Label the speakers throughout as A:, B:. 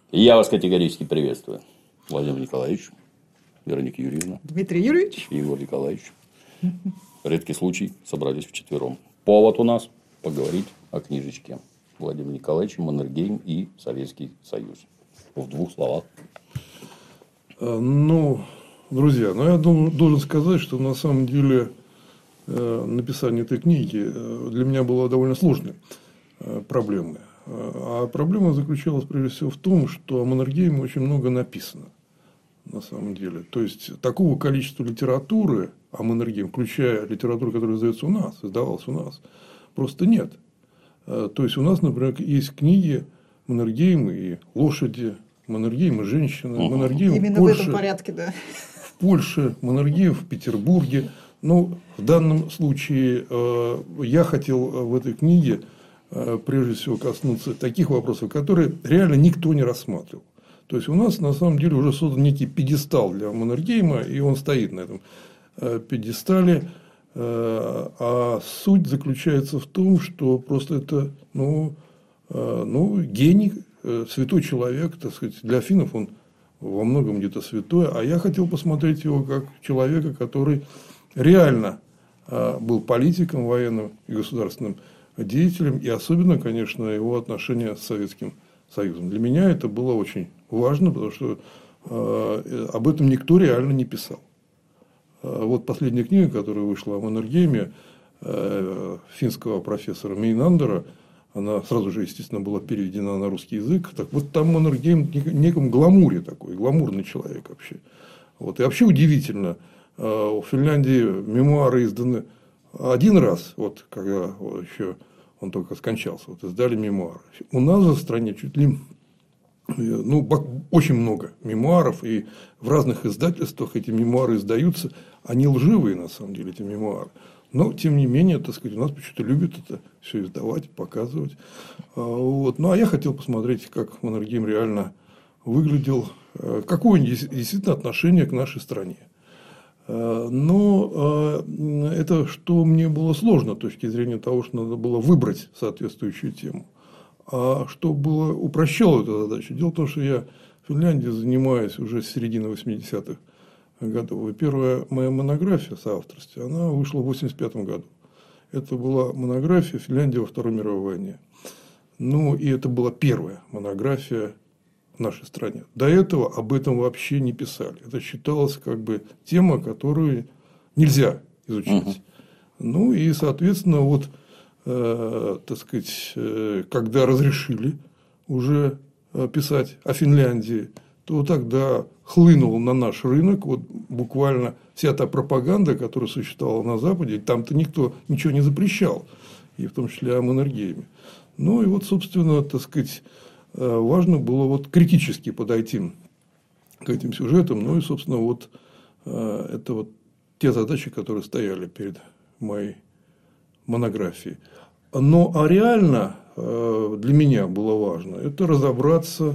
A: Я вас категорически приветствую. Владимир Николаевич, Вероника Юрьевна,
B: Дмитрий Юрьевич,
A: Егор Николаевич. Редкий случай, собрались вчетвером. Повод у нас поговорить о книжечке Владимира Николаевича «Маннергейм и Советский Союз». В двух словах.
C: Друзья, я должен сказать, что на самом деле написание этой книги для меня было довольно сложной проблемой. А проблема заключалась прежде всего в том, что о Маннергейме очень много написано. На самом деле. То есть, такого количества литературы о Маннергейме, включая литературу, которая издавалась у нас, просто нет. То есть, у нас, например, есть книги Маннергейма и лошади, Маннергейм и женщины, Маннергейм
B: именно
C: в Польше,
B: в этом порядке, да.
C: В Польше, Маннергейм в Петербурге. В данном случае я хотел в этой книге прежде всего коснуться таких вопросов, которые реально никто не рассматривал. То есть, у нас на самом деле уже создан некий пьедестал для Маннергейма, и он стоит на этом пьедестале. А суть заключается в том, что просто это гений, святой человек, так сказать, для финнов он во многом где-то святой, а я хотел посмотреть его как человека, который реально был политиком, военным и государственным деятелем, и особенно, конечно, его отношения с Советским Союзом. Для меня это было очень важно, потому что об этом никто реально не писал. Вот последняя книга, которая вышла о Маннергейме, финского профессора Мейнандера, она сразу же, естественно, была переведена на русский язык. Так вот, там Маннергейм в неком гламуре такой, гламурный человек вообще. И вообще удивительно, в Финляндии мемуары изданы один раз, когда еще он только скончался, издали мемуары. У нас в стране чуть ли очень много мемуаров, и в разных издательствах эти мемуары издаются. Они лживые, на самом деле, эти мемуары. Но, тем не менее, так сказать, у нас почему-то любят это все издавать, показывать. А я хотел посмотреть, как Маннергейм реально выглядел, какое действительно отношение к нашей стране. Но это что мне было сложно с точки зрения того, что надо было выбрать соответствующую тему. А что было упрощало эту задачу? Дело в том, что я в Финляндии занимаюсь уже с середины 80-х годов. И первая моя монография в соавторстве, она вышла в 85 году. Это была монография «Финляндия во Второй мировой войне». И это была первая монография в нашей стране. До этого об этом вообще не писали. Это считалось как бы тема, которую нельзя изучить. И, соответственно, так сказать, когда разрешили уже писать о Финляндии, то тогда хлынул на наш рынок буквально вся та пропаганда, которая существовала на Западе. Там-то никто ничего не запрещал, и в том числе о Маннергейме. Собственно, так сказать, важно было критически подойти к этим сюжетам. И, собственно, это те задачи, которые стояли перед моей монографией. А реально для меня было важно это разобраться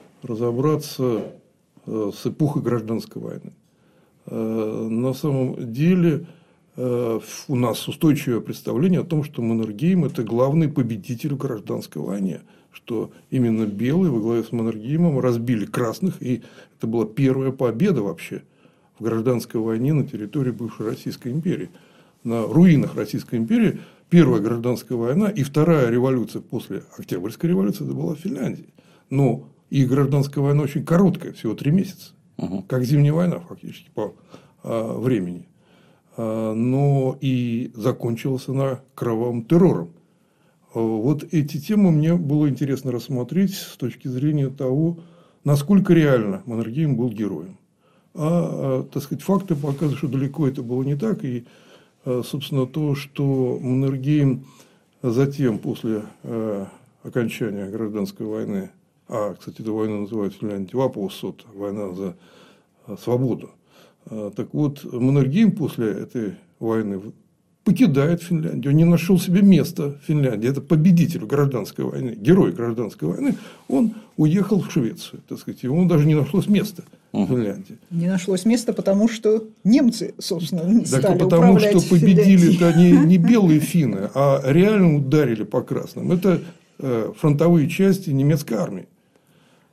C: с эпохой гражданской войны. На самом деле у нас устойчивое представление о том, что Маннергейм – это главный победитель в гражданской войне, что именно белые во главе с Маннергеймом разбили красных, и это была первая победа вообще в гражданской войне на территории бывшей Российской империи. На руинах Российской империи первая гражданская война и вторая революция после Октябрьской революции это была в Финляндии. Но и гражданская война очень короткая, всего 3 месяца, как зимняя война фактически по времени. Но и закончилась она кровавым террором. Эти темы мне было интересно рассмотреть с точки зрения того, насколько реально Маннергейм был героем. Так сказать, факты показывают, что далеко это было не так. И, собственно, то, что Маннергейм затем, после окончания гражданской войны, кстати, эту войну называют в Финляндии Вапаусота, война за свободу. Так Маннергейм после этой войны покидает Финляндию, он не нашел себе места в Финляндии. Это победитель гражданской войны, герой гражданской войны. Он уехал в Швецию, так сказать, ему даже не нашлось места в Финляндии.
B: Не нашлось места, потому что немцы, собственно, стали
C: потому
B: управлять
C: что победили-то не белые финны, а реально ударили по красным. Это фронтовые части немецкой армии.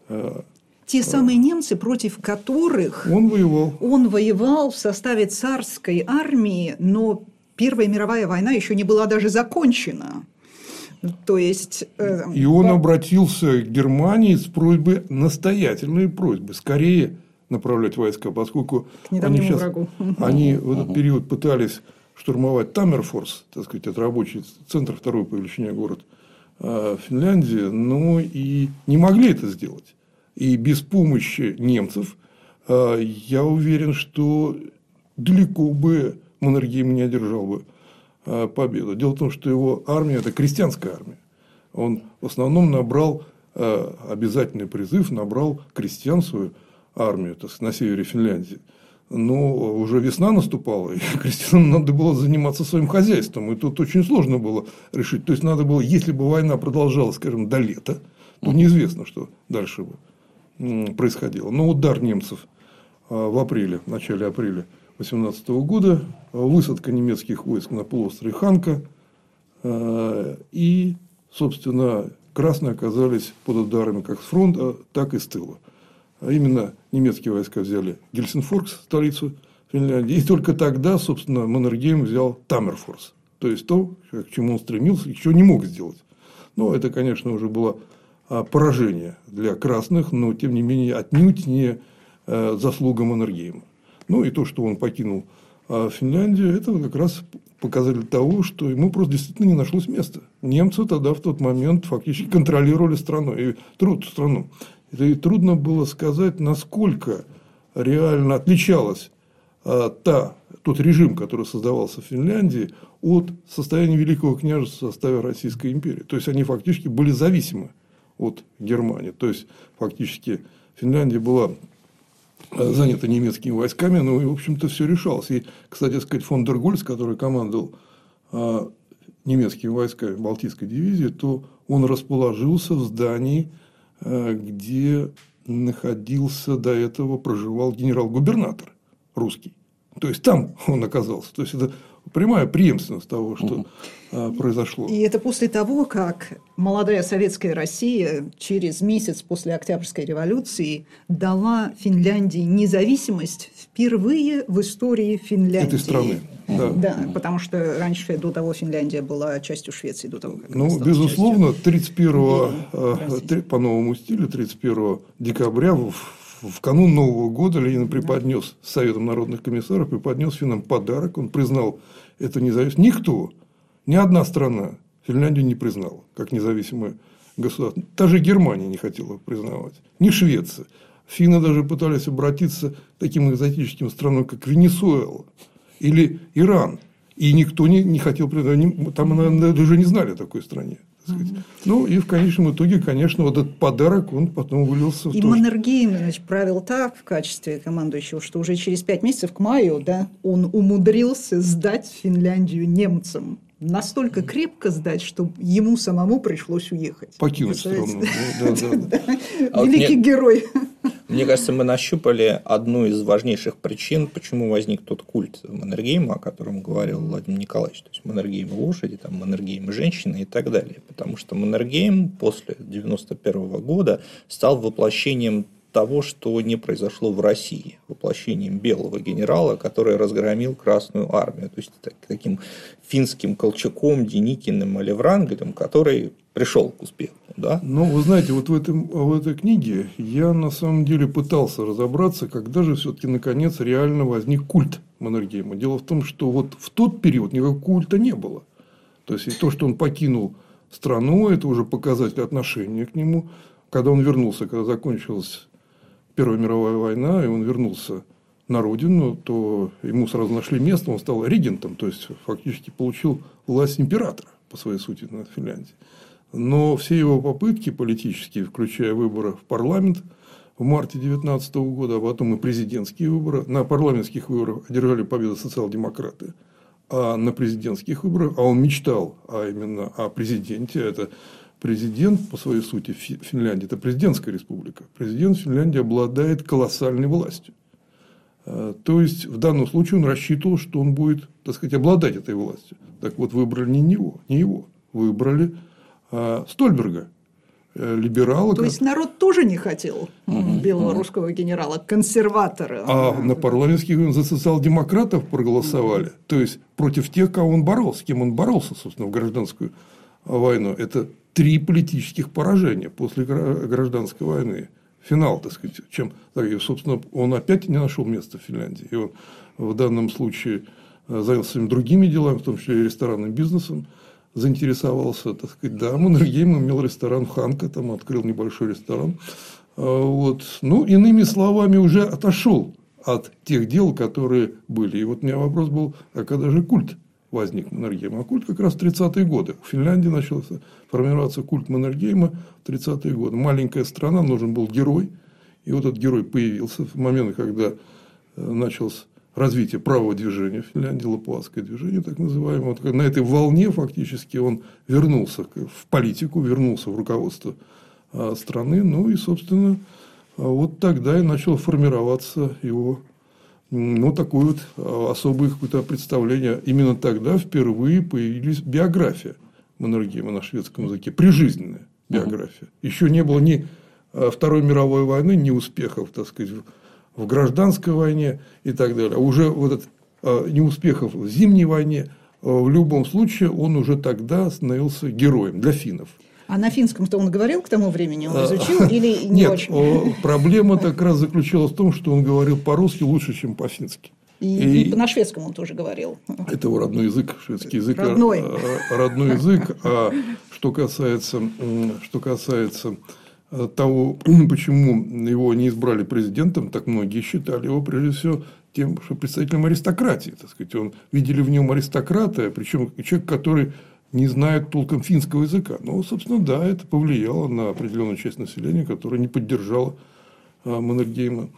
B: Те самые немцы, против которых
C: Он воевал.
B: он воевал в составе царской армии, но Первая мировая война еще не была даже закончена. То есть,
C: И он обратился к Германии с просьбой, настоятельной просьбой, скорее направлять войска, поскольку они в этот период пытались штурмовать Таммерфорс, так сказать, это рабочий центр, второй по величине город Финляндии, но и не могли это сделать. И без помощи немцев, я уверен, что далеко бы Маннергейм не одержал бы победу. Дело в том, что его армия – это крестьянская армия. Он в основном набрал обязательный призыв, набрал крестьян свою армию, так сказать, на севере Финляндии. Но уже весна наступала, и крестьянам надо было заниматься своим хозяйством. И тут очень сложно было решить. То есть, надо было, если бы война продолжалась, скажем, до лета, то неизвестно, что дальше бы происходило. Но удар немцев в начале апреля 18 года, высадка немецких войск на полуострове Ханка, и, собственно, красные оказались под ударами как с фронта, так и с тыла. А именно, немецкие войска взяли Гельсинфорс, столицу Финляндии, и только тогда, собственно, Маннергейм взял Таммерфорс. То есть, то, к чему он стремился и чего не мог сделать. Но это, конечно, уже было поражение для красных, но, тем не менее, отнюдь не заслуга Маннергейма. Ну, и то, что он покинул Финляндию, это как раз показатель того, что ему просто действительно не нашлось места. Немцы тогда, в тот момент, фактически контролировали страну. И трудно было сказать, насколько реально отличалась тот режим, который создавался в Финляндии, от состояния Великого княжества в составе Российской империи. То есть, они фактически были зависимы от Германии. То есть, фактически, Финляндия была занята немецкими войсками, но, в общем-то, все решалось. И, кстати сказать, фон дер Гольц, который командовал немецкими войсками Балтийской дивизии, то он расположился в здании, где находился до этого, проживал генерал-губернатор русский. То есть, там он оказался. То есть, это прямая преемственность того, что произошло.
B: И это после того, как молодая советская Россия через месяц после Октябрьской революции дала Финляндии независимость впервые в истории Финляндии.
C: Этой страны.
B: Да, потому что раньше, до того, Финляндия была частью Швеции. До того, как
C: безусловно, 31 по новому стилю, 31 декабря, в канун Нового года Ленин преподнес Советом народных комиссаров, преподнес финнам подарок. Он признал это независимость. Никто, ни одна страна Финляндию не признала как независимое государство. Даже Германия не хотела признавать. Ни Швеция. Финны даже пытались обратиться к таким экзотическим странам, как Венесуэла или Иран. И никто не хотел признать. Там, наверное, даже не знали о такой стране. Ну, и в конечном итоге, конечно, вот этот подарок, он потом вылился в то,
B: и Маннергейм, правил так в качестве командующего, что уже через 5 месяцев, к маю, он умудрился сдать Финляндию немцам. Настолько крепко сдать, что ему самому пришлось уехать.
C: Покинуть страну.
B: Великий герой.
D: Мне кажется, мы нащупали одну из важнейших причин, почему возник тот культ Маннергейма, о котором говорил Владимир Николаевич. То есть, Маннергейм лошади, Маннергейм женщины и так далее. Потому что Маннергейм после 1991 года стал воплощением того, что не произошло в России, воплощением белого генерала, который разгромил Красную армию. То есть, таким финским Колчаком, Деникиным или Врангелем, который пришел к успеху. Да?
C: Ну, вы знаете, вот в этой книге я на самом деле пытался разобраться, когда же все-таки наконец реально возник культ Маннергейма. Дело в том, что вот в тот период никакого культа не было. То есть, и то, что он покинул страну, это уже показатель отношения к нему. Когда он вернулся, когда закончилась Первая мировая война, и он вернулся на родину, то ему сразу нашли место, он стал регентом, то есть, фактически получил власть императора, по своей сути, над Финляндией. Но все его попытки политические, включая выборы в парламент в марте 19 года, а потом и президентские выборы, на парламентских выборах одержали победу социал-демократы, а на президентских выборах, а он мечтал именно о президенте, это президент, по своей сути, Финляндии, это президентская республика. Президент Финляндии обладает колоссальной властью. То есть, в данном случае он рассчитывал, что он будет, так сказать, обладать этой властью. Так вот, выбрали не его, выбрали Стольберга, либералы.
B: То есть народ тоже не хотел белого русского генерала, консерватора.
C: А на парламентских выборах за социал-демократов проголосовали. То есть против тех, кого он боролся, с кем он боролся, собственно, в гражданскую войну. Это 3 политических поражения после гражданской войны. Финал, так сказать, и, собственно, он опять не нашел места в Финляндии. И он в данном случае занялся своими другими делами, в том числе и ресторанным бизнесом, заинтересовался, так сказать, да, Маннергейм имел ресторан в Ханка, там открыл небольшой ресторан. Вот. Ну, иными словами, уже отошел от тех дел, которые были. И вот у меня вопрос был, а когда же культ возник Маннергейма? А культ как раз в 30-е годы. В Финляндии начался формироваться культ Маннергейма в 30-е годы. Маленькая страна, нужен был герой. И вот этот герой появился в момент, когда началось развитие правого движения в Финляндии, лапуатское движение, так называемое. Вот на этой волне фактически он вернулся в политику, вернулся в руководство страны. Ну и, собственно, вот тогда и начало формироваться его, ну, такое вот особое какое-то представление. Именно тогда впервые появилась биография Маннергейма на шведском языке, прижизненная биография. Еще не было ни Второй мировой войны, ни успехов, так сказать, в гражданской войне и так далее. А уже вот этот неуспехов в зимней войне, в любом случае он уже тогда становился героем для финнов.
B: А на финском-то он говорил к тому времени, он изучил или не
C: Нет,
B: очень?
C: Проблема как раз заключалась в том, что он говорил по-русски лучше, чем по-фински.
B: И на шведском он тоже говорил.
C: Это его родной язык, шведский язык.
B: Родной.
C: Родной язык. А что касается того, почему его не избрали президентом, так многие считали его, прежде всего, тем, что представителем аристократии. Так сказать, он видели в нем аристократа, причем человек, который не знает толком финского языка. Но, собственно, да, это повлияло на определенную часть населения, которая не поддержала Маннергейма.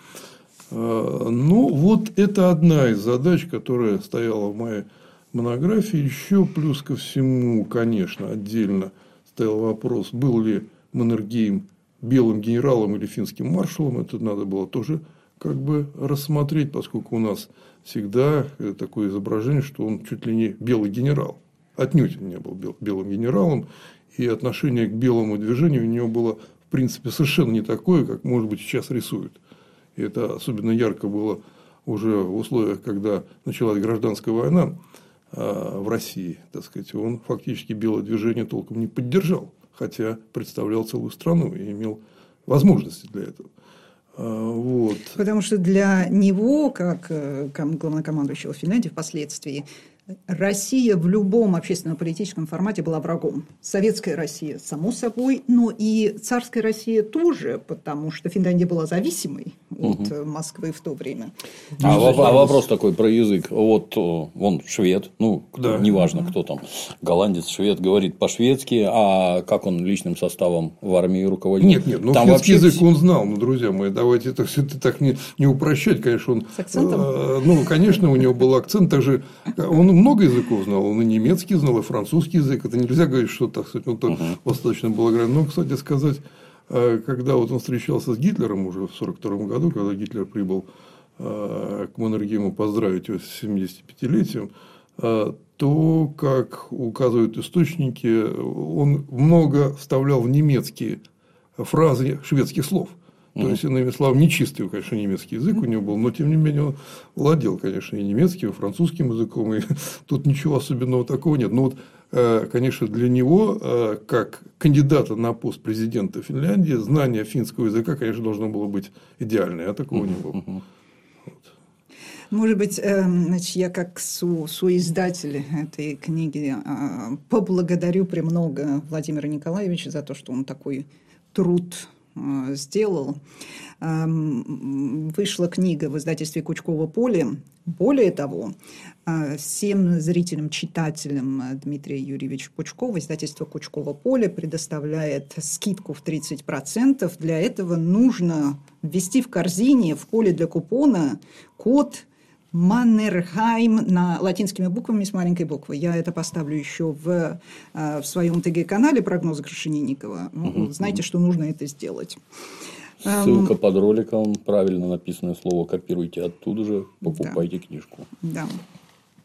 C: Ну, вот это одна из задач, которая стояла в моей монографии. Еще плюс ко всему, конечно, отдельно стоял вопрос, был ли Маннергейм белым генералом или финским маршалом. Это надо было тоже как бы рассмотреть, поскольку у нас всегда такое изображение, что он чуть ли не белый генерал. Отнюдь он не был белым генералом, и отношение к белому движению у него было, в принципе, совершенно не такое, как, может быть, сейчас рисуют. И это особенно ярко было уже в условиях, когда началась гражданская война в России, так сказать, он фактически белое движение толком не поддержал, хотя представлял целую страну и имел возможности для этого. Вот.
B: Потому что для него, как главнокомандующего Финляндии впоследствии, Россия в любом общественно-политическом формате была врагом. Советская Россия, само собой, но и царская Россия тоже, потому что Финляндия была зависимой от Москвы в то время.
A: А вопрос такой про язык. Вот он швед, ну,
C: Да.
A: неважно, кто там, голландец, швед, говорит по-шведски, а как он личным составом в армии руководит?
C: Нет, ну
A: там
C: финский
A: вообще
C: язык он знал, ну, друзья мои, давайте это все так не упрощать, конечно, он.
B: С акцентом?
C: Ну, конечно, у него был акцент, также он много языков знал, он и немецкий знал, и французский язык. Это нельзя говорить, что так сказать, он достаточно благороден. Но, кстати сказать, когда вот он встречался с Гитлером уже в 1942 году, когда Гитлер прибыл к Маннергейму поздравить его с 75-летием, то, как указывают источники, он много вставлял в немецкие фразы шведских слов. То есть, иными словами, нечистый, конечно, немецкий язык у него был, но, тем не менее, он владел, конечно, и немецким, и французским языком, и тут ничего особенного такого нет. Но, вот, конечно, для него, как кандидата на пост президента Финляндии, знание финского языка, конечно, должно было быть идеальное, а такого не было. Вот.
B: Может быть, значит, я как соиздатель этой книги поблагодарю премного Владимира Николаевича за то, что он такой труд сделал. Вышла книга в издательстве «Кучково-Поле». Более того, всем зрителям, читателям Дмитрия Юрьевича Пучкова издательство «Кучково-Поле» предоставляет скидку в 30%. Для этого нужно ввести в корзине в поле для купона код Маннергейм на латинскими буквами с маленькой буквы. Я это поставлю еще в своем ТГ-канале «Прогнозы Крашенинникова». Знаете, что нужно это сделать.
A: Ссылка под роликом, правильно написанное слово копируйте оттуда же, покупайте книжку.
B: Да.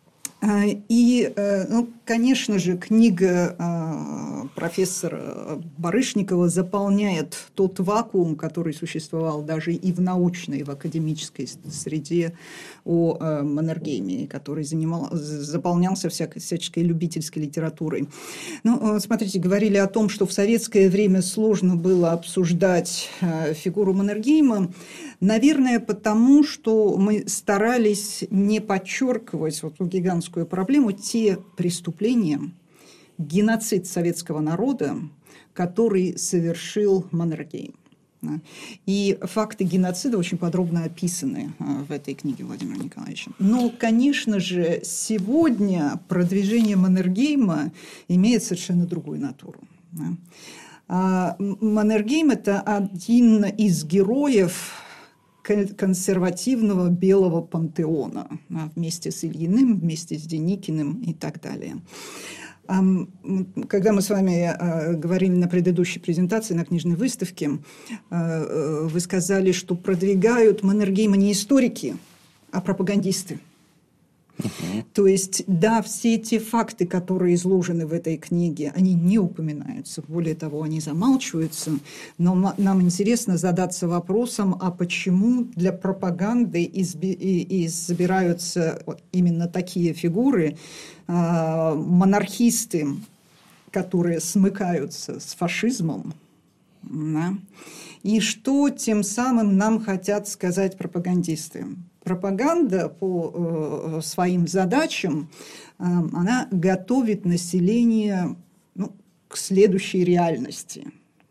B: И, конечно же, книга профессора Барышникова заполняет тот вакуум, который существовал даже и в научной, и в академической среде о Маннергейме, который заполнялся всяческой любительской литературой. Смотрите, говорили о том, что в советское время сложно было обсуждать фигуру Маннергейма. Наверное, потому что мы старались не подчеркивать вот эту гигантскую проблему, те преступления, геноцид советского народа, который совершил Маннергейм. И факты геноцида очень подробно описаны в этой книге Владимира Николаевича. Но, конечно же, сегодня продвижение Маннергейма имеет совершенно другую натуру. Маннергейм – это один из героев консервативного белого пантеона вместе с Ильиным, вместе с Деникиным и так далее. Когда мы с вами говорили на предыдущей презентации, на книжной выставке, вы сказали, что продвигают Маннергейма не историки, а пропагандисты. То есть, да, все те факты, которые изложены в этой книге, они не упоминаются, более того, они замалчиваются, но нам интересно задаться вопросом, а почему для пропаганды избираются именно такие фигуры, монархисты, которые смыкаются с фашизмом, да? И что тем самым нам хотят сказать пропагандисты? Пропаганда по своим задачам, она готовит население к следующей реальности.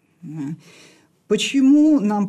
B: Почему нам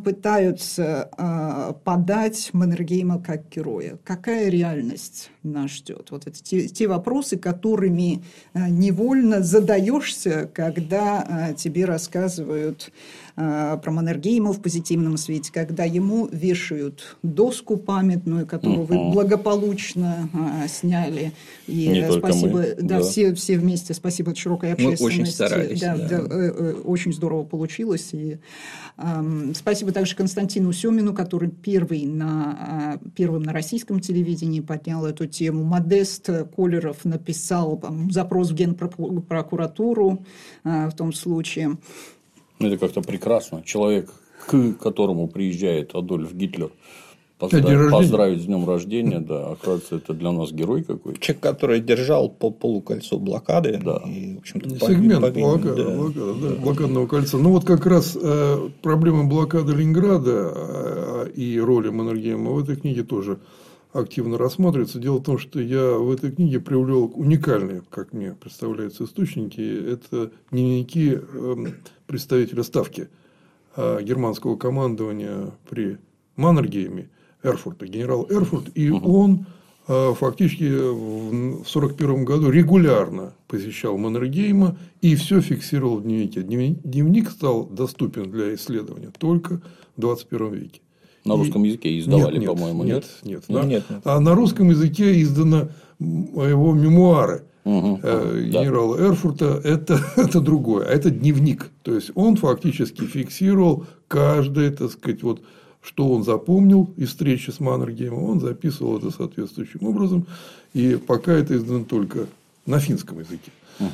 B: пытаются подать Маннергейма как героя? Какая реальность нас ждет? Вот это те вопросы, которыми невольно задаешься, когда тебе рассказывают про Маннергейма в позитивном свете, когда ему вешают доску памятную, которую вы благополучно сняли. И
A: не
B: спасибо,
A: мы,
B: да, все вместе, спасибо широкой общественности.
D: Мы очень старались.
B: Да. Очень здорово получилось. И спасибо также Константину Семину, который первым на российском телевидении поднял эту тему. Модест Колеров написал запрос в Генпрокуратуру в том случае.
A: Это как-то прекрасно. Человек, к которому приезжает Адольф Гитлер поздравить с днем рождения, да, оказывается, это для нас герой какой-то.
D: Человек, который держал по полукольцо блокады.
A: Да.
D: И, в общем-то,
C: сегмент блокадного кольца. Ну, вот как раз проблема блокады Ленинграда и роли Маннергейма в этой книге тоже активно рассматривается. Дело в том, что я в этой книге привлек уникальные, как мне представляются, источники. Это дневники представителя ставки германского командования при Маннергейме, Эрфурта, генерал Эрфурт. И он фактически в 1941 году регулярно посещал Маннергейма и все фиксировал в дневнике. Дневник стал доступен для исследования только в 21 веке.
A: На русском языке издавали, по-моему, нет?
C: Нет.
D: А
C: на русском языке изданы его мемуары генерала Эрфурта. Это другое. А это дневник. То есть, он фактически фиксировал каждое, так сказать, вот, что он запомнил из встречи с Маннергеймом, он записывал это соответствующим образом. И пока это издано только на финском языке.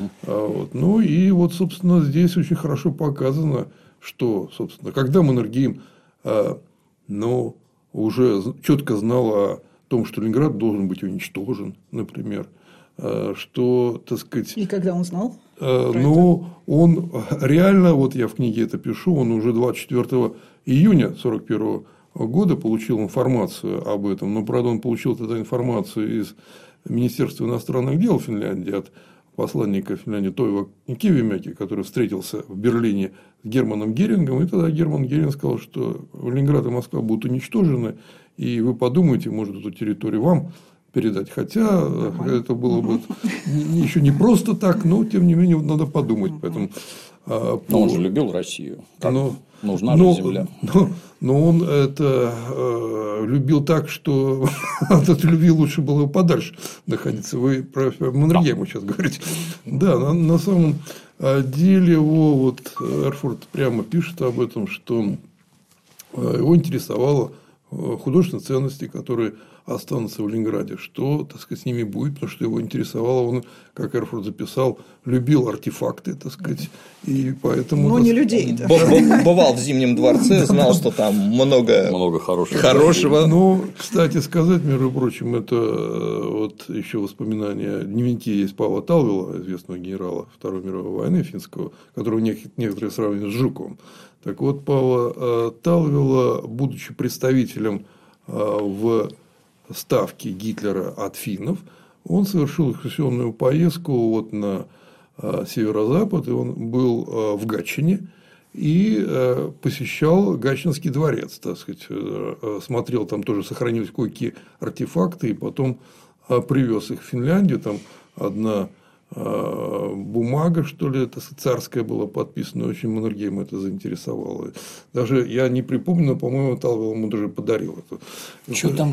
C: Ну, и вот, собственно, здесь очень хорошо показано, что, собственно, когда Маннергейм уже четко знал о том, что Ленинград должен быть уничтожен, например, что, так сказать...
B: И когда он знал?
C: Он реально, вот я в книге это пишу, он уже 24 июня 1941 года получил информацию об этом, но, правда, он получил тогда информацию из Министерства иностранных дел Финляндии от посланника Финляндии Тойва Кивимяки, который встретился в Берлине с Германом Герингом, и тогда Герман Геринг сказал, что Ленинград и Москва будут уничтожены, и вы подумайте, может, эту территорию вам передать. Хотя это было бы еще не просто так, но тем не менее надо подумать. Поэтому,
A: но он же любил Россию. Нужна же земля.
C: Но он это любил так, что от этой любви лучше было бы подальше находиться. Вы про Маннергейма сейчас говорите. Да, на самом деле вот Эрфурт прямо пишет об этом, что его интересовало художественные ценности, которые останутся в Ленинграде, что, так сказать, с ними будет, потому что его интересовало, он, как Эрфурт записал, любил артефакты, так сказать, и поэтому...
B: Но не людей. Да.
D: Бывал в Зимнем дворце, знал, что там много хорошего.
C: Ну, кстати сказать, между прочим, это вот еще воспоминания, дневники есть Павла Талвила, известного генерала Второй мировой войны финского, которого некоторые сравнивают с Жуковым. Так вот, Павла Талвила, будучи представителем в ставке Гитлера от финнов, он совершил экскурсионную поездку вот на северо-запад, и он был в Гатчине и посещал Гатчинский дворец, так сказать, смотрел, там тоже сохранились кое-какие артефакты, и потом привез их в Финляндию, там одна бумага, что ли, это царская была подписана, очень Маннергейма это заинтересовало. Даже я не припомню, но, по-моему, Талвил ему даже подарил это.
A: Что там?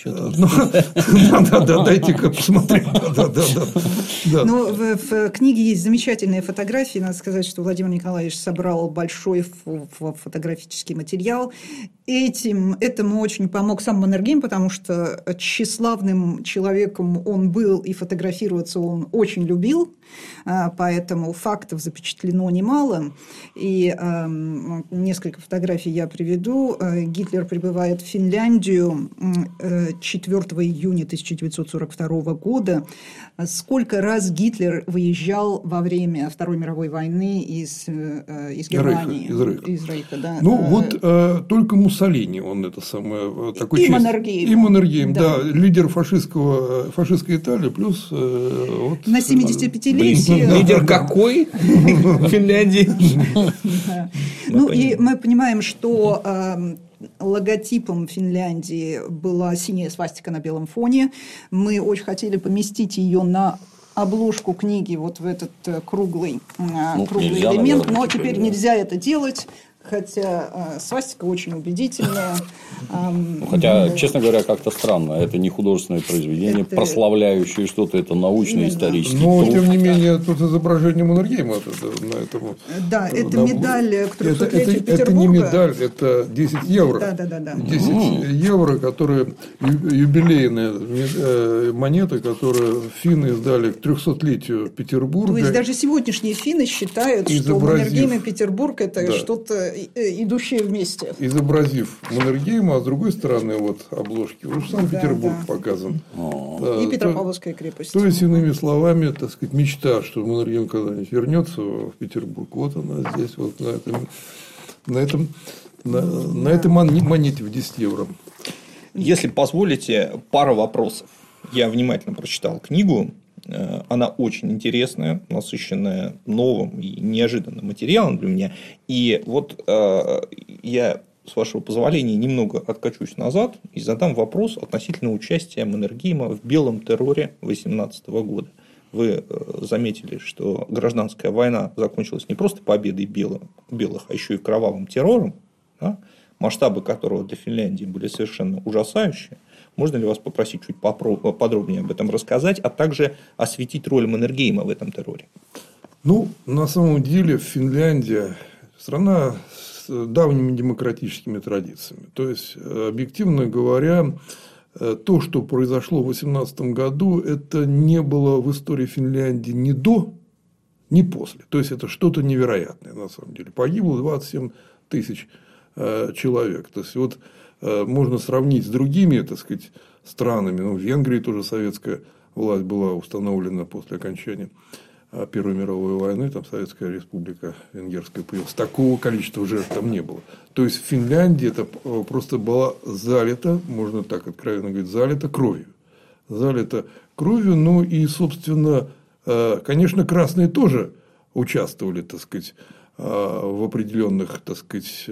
C: Да, дайте-ка посмотреть.
B: Но в книге есть замечательные фотографии. Надо сказать, что Владимир Николаевич собрал большой фотографический материал. Этому очень помог сам Маннергейм, потому что тщеславным человеком он был, и фотографироваться он очень любил, поэтому фактов запечатлено немало. И несколько фотографий я приведу. Гитлер прибывает в Финляндию 4 июня 1942 года. Сколько раз Гитлер выезжал во время Второй мировой войны из Германии? Из Рейха, да.
C: Ну, вот только Муссолини, он это самое... Такой
B: и Маннергейм.
C: И Маннергейм, да. Лидер фашистской Италии, плюс... Вот,
B: на 75-летие...
D: Лидер какой в Финляндии?
B: Ну, и мы понимаем, что логотипом Финляндии была синяя свастика на белом фоне. Мы очень хотели поместить ее на обложку книги вот в этот круглый элемент, но теперь нельзя это делать. Хотя свастика очень убедительная.
A: Хотя, честно говоря, как-то странно. Это не художественное произведение, прославляющее что-то, это научно-исторический
C: но,
A: труд.
C: тем не менее, тут изображение Маннергейма на этом.
B: Да, это медаль к 300-летию Петербурга.
C: Это не медаль, это 10 евро.
B: Да.
C: 10 евро, которые юбилейная монета, которую финны издали к 300-летию Петербурга.
B: То есть даже сегодняшние финны считают, что Маннергейм и Петербург – это что-то идущее вместе.
C: Изобразив Маннергейма, а с другой стороны вот обложки уже Санкт-Петербург показан.
B: И Петропавловская крепость.
C: То есть, иными словами, так сказать, мечта, что Маннергейм когда-нибудь вернется в Петербург, вот она здесь, вот на этой монете в 10 евро.
D: Если позволите, пара вопросов. Я внимательно прочитал книгу. Она очень интересная, насыщенная новым и неожиданным материалом для меня. И вот я, с вашего позволения, немного откачусь назад и задам вопрос относительно участия Маннергейма в белом терроре 1818 года. Вы заметили, что гражданская война закончилась не просто победой белых, а еще и кровавым террором, да, масштабы которого для Финляндии были совершенно ужасающие. Можно ли вас попросить чуть подробнее об этом рассказать, а также осветить роль Маннергейма в этом терроре?
C: Ну, на самом деле, Финляндия страна с давними демократическими традициями. То есть, объективно говоря, то, что произошло в 18 году, это не было в истории Финляндии ни до, ни после. То есть, это что-то невероятное, на самом деле. Погибло 27 тысяч человек. То есть, вот можно сравнить с другими, так сказать, странами. Ну, в Венгрии тоже советская власть была установлена после окончания Первой мировой войны, там Советская Республика Венгерская появилась. Такого количества жертв там не было. То есть, в Финляндии это просто была залита, можно так откровенно говорить, залита кровью. Залита кровью, ну и, собственно, конечно, красные тоже участвовали, так сказать, в определенных, так сказать,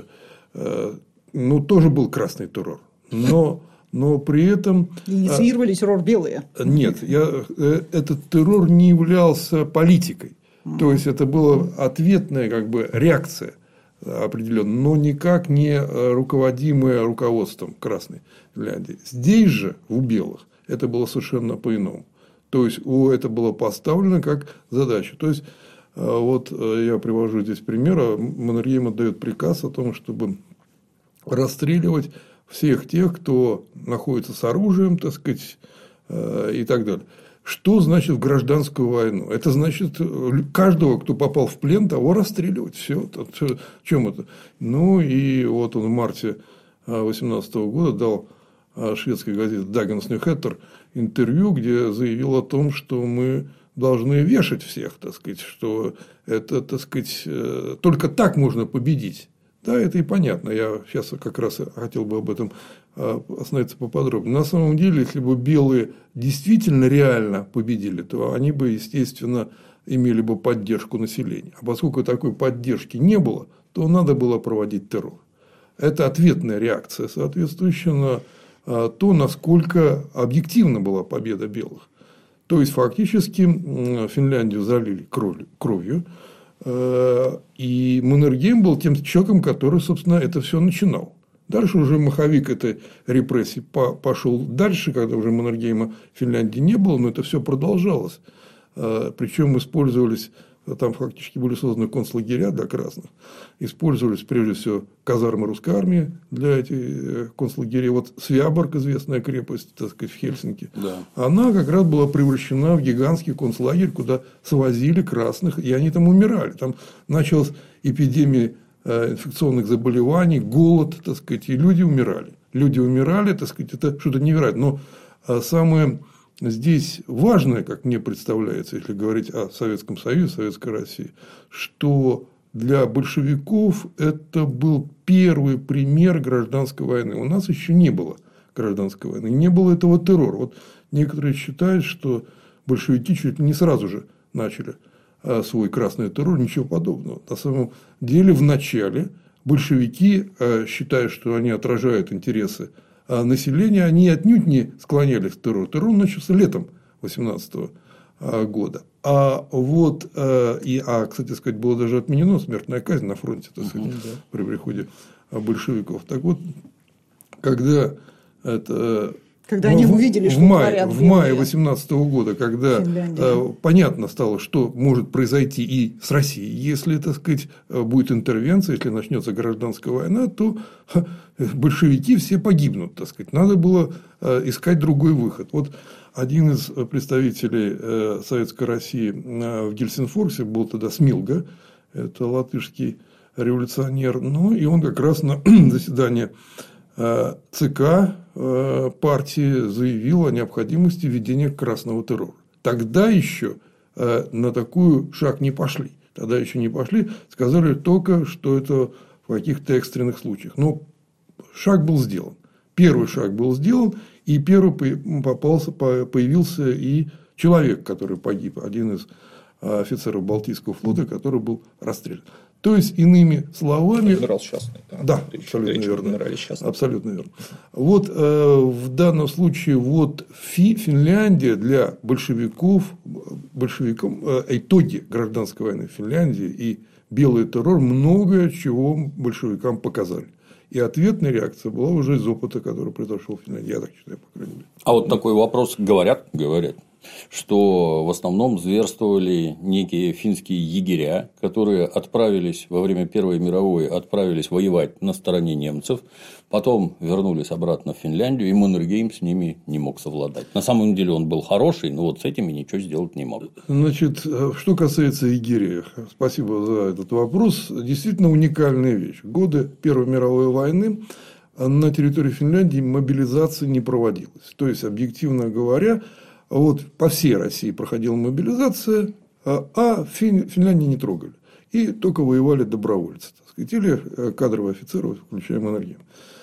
C: ну, тоже был красный террор. Но при этом...
B: Инициировали террор белые.
C: Нет, этот террор не являлся политикой. То есть, это была ответная как бы реакция определенная, но никак не руководимая руководством Красной Финляндии. Здесь же, у белых, это было совершенно по-иному. То есть, это было поставлено как задача. То есть, вот я привожу здесь пример. Маннергейм отдает приказ о том, чтобы расстреливать всех тех, кто находится с оружием, так сказать, и так далее. Что значит гражданскую войну? Это значит, каждого, кто попал в плен, того расстреливать. Все. В чем это? Ну, и вот он в марте 2018 года дал шведской газете Dagens Nyheter интервью, где заявил о том, что мы должны вешать всех, так сказать, что это, так сказать, только так можно победить. Да, это и понятно. Я сейчас как раз хотел бы об этом остановиться поподробнее. На самом деле, если бы белые действительно реально победили, то они бы, естественно, имели бы поддержку населения. А поскольку такой поддержки не было, то надо было проводить террор. Это ответная реакция, соответствующая на то, насколько объективна была победа белых. То есть, фактически, Финляндию залили кровью. И Маннергейм был тем человеком, который, собственно, это все начинал. Дальше уже маховик этой репрессии пошел дальше, когда уже Маннергейма в Финляндии не было, но это все продолжалось. Причем использовались, там фактически были созданы концлагеря для красных, использовались прежде всего казармы русской армии для этих концлагерей. Вот Свяборг, известная крепость, так сказать, в Хельсинки, да. Она как раз была превращена в гигантский концлагерь, куда свозили красных, и они там умирали. Там началась эпидемия инфекционных заболеваний, голод, так сказать, и люди умирали. Люди умирали, так сказать, это что-то невероятное. Но самое здесь важное, как мне представляется, если говорить о Советском Союзе, Советской России, что для большевиков это был первый пример гражданской войны. У нас еще не было гражданской войны, не было этого террора. Вот некоторые считают, что большевики чуть ли не сразу же начали свой красный террор, ничего подобного. На самом деле, в начале большевики, считая, что они отражают интересы населения, они отнюдь не склонялись к террору. Террор начался летом 18 года. Кстати сказать, была даже отменена смертная казнь на фронте, так сказать, при приходе большевиков. Так вот, когда они увидели, что в мае 18 года, когда понятно стало, что может произойти и с Россией, если, так сказать, будет интервенция, если начнется гражданская война, то большевики все погибнут, так сказать. Надо было искать другой выход. Вот один из представителей Советской России в Гельсинфорсе был тогда Смилга, это латышский революционер, и он как раз на заседании ЦК партии заявил о необходимости введения красного террора. Тогда еще на такой шаг не пошли. Тогда еще не пошли, сказали только, что это в каких-то экстренных случаях. Но шаг был сделан. Первый шаг был сделан, и первый появился и человек, который погиб, один из офицеров Балтийского флота, который был расстрелян. То есть, иными словами...
D: Генерал Счастный.
C: Да, абсолютно верно. Абсолютно верно. Вот в данном случае Финляндия для большевикам итоги гражданской войны в Финляндии и белый террор многое чего большевикам показали. И ответная реакция была уже из опыта, который произошел в Финляндии. Я так считаю, по крайней мере.
A: А вот такой вопрос говорят, что в основном зверствовали некие финские егеря, которые отправились во время Первой мировой воевать на стороне немцев, потом вернулись обратно в Финляндию, и Маннергейм с ними не мог совладать. На самом деле он был хороший, но вот с этими ничего сделать не мог.
C: Значит, что касается егерей, спасибо за этот вопрос. Действительно уникальная вещь. В годы Первой мировой войны на территории Финляндии мобилизация не проводилась. То есть, объективно говоря, по всей России проходила мобилизация, а Финляндии не трогали. И только воевали добровольцы, так сказать, или кадровые офицеры, включая Маннергейм.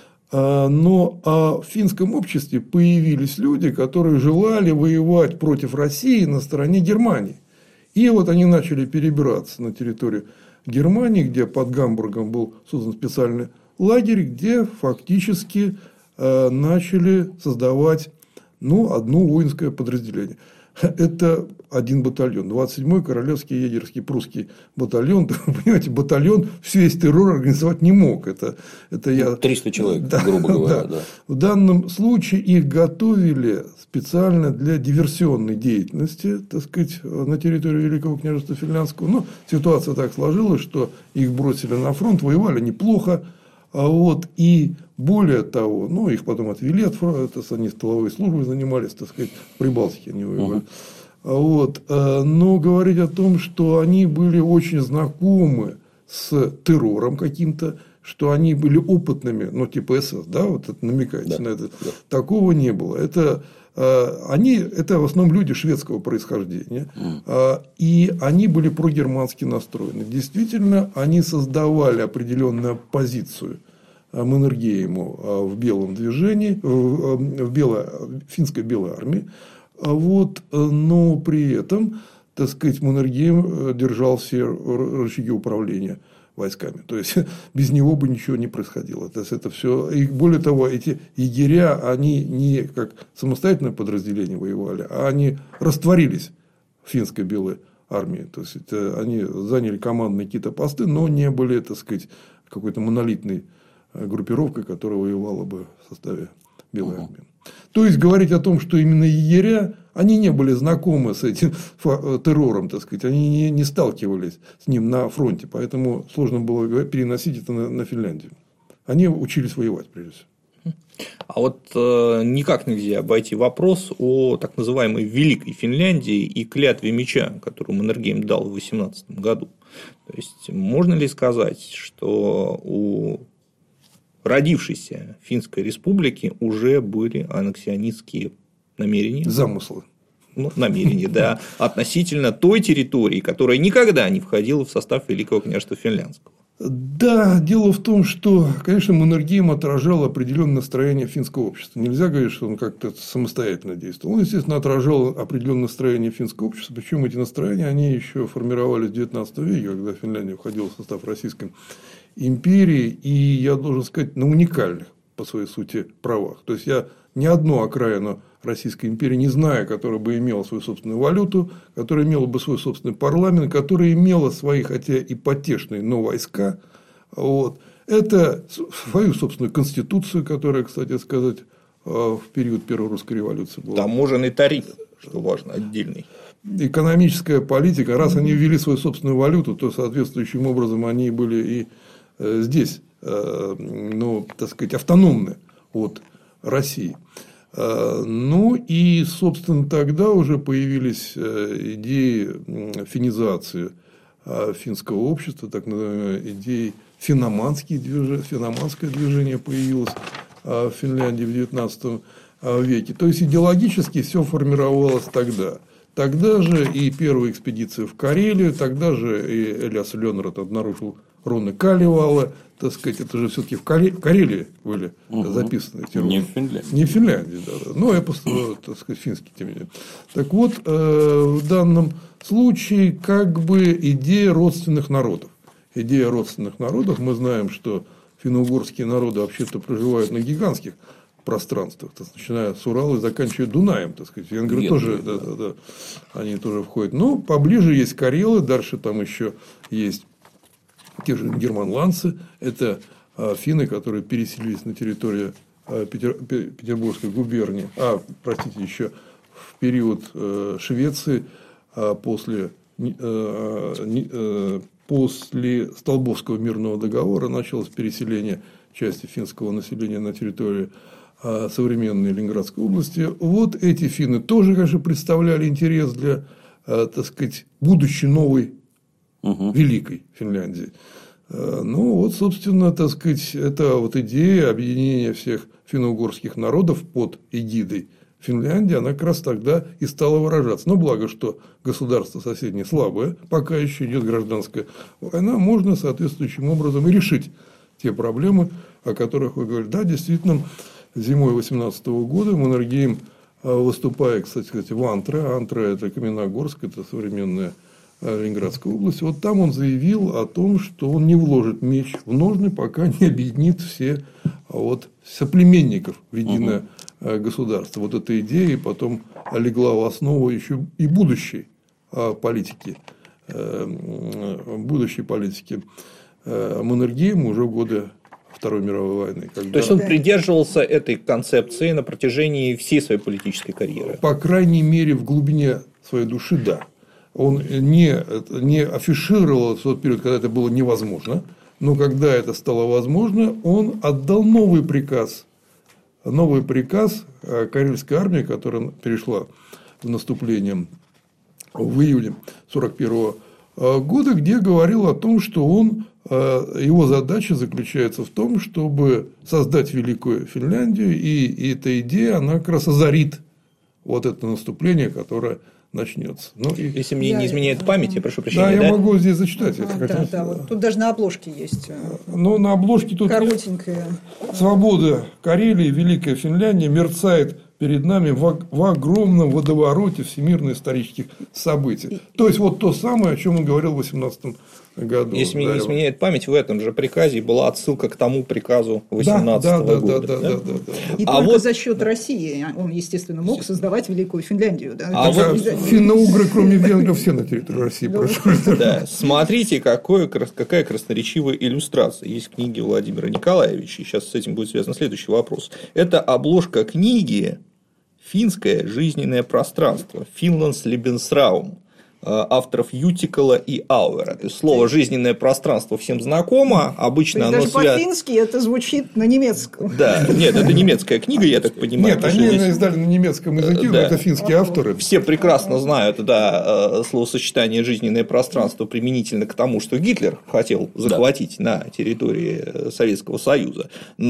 C: Но в финском обществе появились люди, которые желали воевать против России на стороне Германии. И они начали перебираться на территорию Германии, где под Гамбургом был создан специальный лагерь, где фактически начали создавать одно воинское подразделение. Это один батальон. 27-й Королевский егерский прусский батальон. Вы понимаете, батальон весь террор организовать не мог. Это
A: 300 человек, грубо говоря. Да.
C: В данном случае их готовили специально для диверсионной деятельности, так сказать, на территории Великого княжества Финляндского. Но ситуация так сложилась, что их бросили на фронт, воевали неплохо. Вот, и более того, ну, их потом отвели от фронта, они тыловой службой занимались, так сказать, в Прибалтике они воевали. Вот, но говорить о том, что они были очень знакомы с террором каким-то, что они были опытными, ну, типа СС, да, вот это намекаете на это, такого не было. Это в основном люди шведского происхождения, и они были прогермански настроены. Действительно, они создавали определенную позицию Маннергейму в белом движении, в финской белой армии, вот, но при этом, так сказать, Маннергейм держал все рычаги управления войсками. То есть, без него бы ничего не происходило. То есть, это все. И более того, эти егеря, они не как самостоятельное подразделение воевали, а они растворились в финской белой армии. То есть, они заняли командные какие-то посты, но не были, так сказать, какой-то монолитной группировкой, которая воевала бы в составе белой армии. То есть, говорить о том, что именно егеря, они не были знакомы с этим террором, так сказать, они не сталкивались с ним на фронте, поэтому сложно было переносить это на Финляндию. Они учились воевать, прежде всего.
D: А вот никак нельзя обойти вопрос о так называемой Великой Финляндии и клятве меча, которую Маннергейм дал в 18 году. То есть, можно ли сказать, что у родившейся Финской республики уже были аннексионистские намерения?
C: Замыслы.
D: Ну, намерения, да, относительно той территории, которая никогда не входила в состав Великого княжества Финляндского.
C: Да, дело в том, что, конечно, Маннергейм отражал определенное настроение финского общества. Нельзя говорить, что он как-то самостоятельно действовал. Он, естественно, отражал определенное настроение финского общества. Причем эти настроения, они еще формировались в XIX веке, когда Финляндия входила в состав Российской империи. И я должен сказать, на уникальных по своей сути правах. То есть, я ни одну окраину Российской империи не знаю, которая бы имела свою собственную валюту, которая имела бы свой собственный парламент, которая имела свои, хотя и потешные, но войска. Вот. Это свою собственную конституцию, которая, кстати сказать, в период Первой русской революции была.
D: Таможенный тариф, что важно, отдельный.
C: Экономическая политика. Раз они ввели свою собственную валюту, то соответствующим образом они были и здесь, ну, так сказать, автономны от России. Ну и, собственно, тогда уже появились идеи финизации финского общества, так называемые идеи финоманское движение появилось в Финляндии в XIX веке. То есть, идеологически все формировалось тогда. Тогда же и первая экспедиция в Карелию, тогда же и Элиас Лёнрот обнаружил руны Калевала, так сказать, это же все-таки в Карелии были записаны эти руны.
A: Не в Финляндии.
C: Не в Финляндии, да. Но я просто, так сказать, финский, тем не менее. Так вот, в данном случае, как бы идея родственных народов. Идея родственных народов, мы знаем, что финно-угорские народы вообще-то проживают на гигантских пространствах, начиная с Урала и заканчивая Дунаем, так сказать. Венгры тоже, да, они тоже входят. Но поближе есть карелы, дальше там еще есть те же германландцы, это финны, которые переселились на территорию Петербургской губернии, еще в период Швеции, после Столбовского мирного договора началось переселение части финского населения на территорию современной Ленинградской области. Вот эти финны тоже, конечно, представляли интерес для, так сказать, будущей новой Великой Финляндии. Ну, вот, собственно, так сказать, это вот идея объединения всех финно-угорских народов под эгидой Финляндии, она как раз тогда и стала выражаться. Но благо, что государство соседнее слабое, пока еще идет гражданская война, можно соответствующим образом и решить те проблемы, о которых вы говорили. Да, действительно, зимой 18 года Маннергейм, выступая, кстати сказать, в Антре, это Каменногорск, это современная Ленинградская область, вот там он заявил о том, что он не вложит меч в ножны, пока не объединит все соплеменников в единое государство. Вот эта идея потом легла в основу еще и будущей политики Маннергейма уже в годы Второй мировой войны.
D: То есть, он придерживался этой концепции на протяжении всей своей политической карьеры?
C: По крайней мере, в глубине своей души, да. Он не афишировал в тот период, когда это было невозможно, Но когда это стало возможно, он отдал новый приказ Карельской армии, которая перешла в наступление в июле 1941 года, где говорил о том, что его задача заключается в том, чтобы создать Великую Финляндию, и эта идея, она как раз озарит вот это наступление, которое начнется.
D: Если мне не изменяет память, я прошу прощения.
C: Да, я могу здесь зачитать.
B: Вот тут даже на обложке есть.
C: На обложке тут
B: коротенькая.
C: Свобода Карелии, Великая Финляндия мерцает перед нами в огромном водовороте всемирно-исторических событий. То есть, вот то самое, о чем он говорил в 2018 году.
D: Если мне не изменяет память, в этом же приказе была отсылка к тому приказу 2018 года.
C: Да.
B: И только за счет России он, естественно, мог создавать Великую Финляндию.
C: Финно-угры, кроме венгров, все на территории России прошли.
D: Да. Смотрите, какая красноречивая иллюстрация. Есть в книге Владимира Николаевича, и сейчас с этим будет связан следующий вопрос. Это обложка книги «Финское жизненное пространство» Finlands Lebensraum авторов Ютикала и Ауэра. То есть слово «жизненное пространство» всем знакомо, обычно оно
B: даже по-фински это звучит на немецком.
D: Да, нет, это немецкая книга, я так понимаю.
C: Нет, они издали на немецком языке, но это финские авторы.
D: Все прекрасно знают, словосочетание «жизненное пространство» применительно к тому, что Гитлер хотел захватить на территории Советского Союза,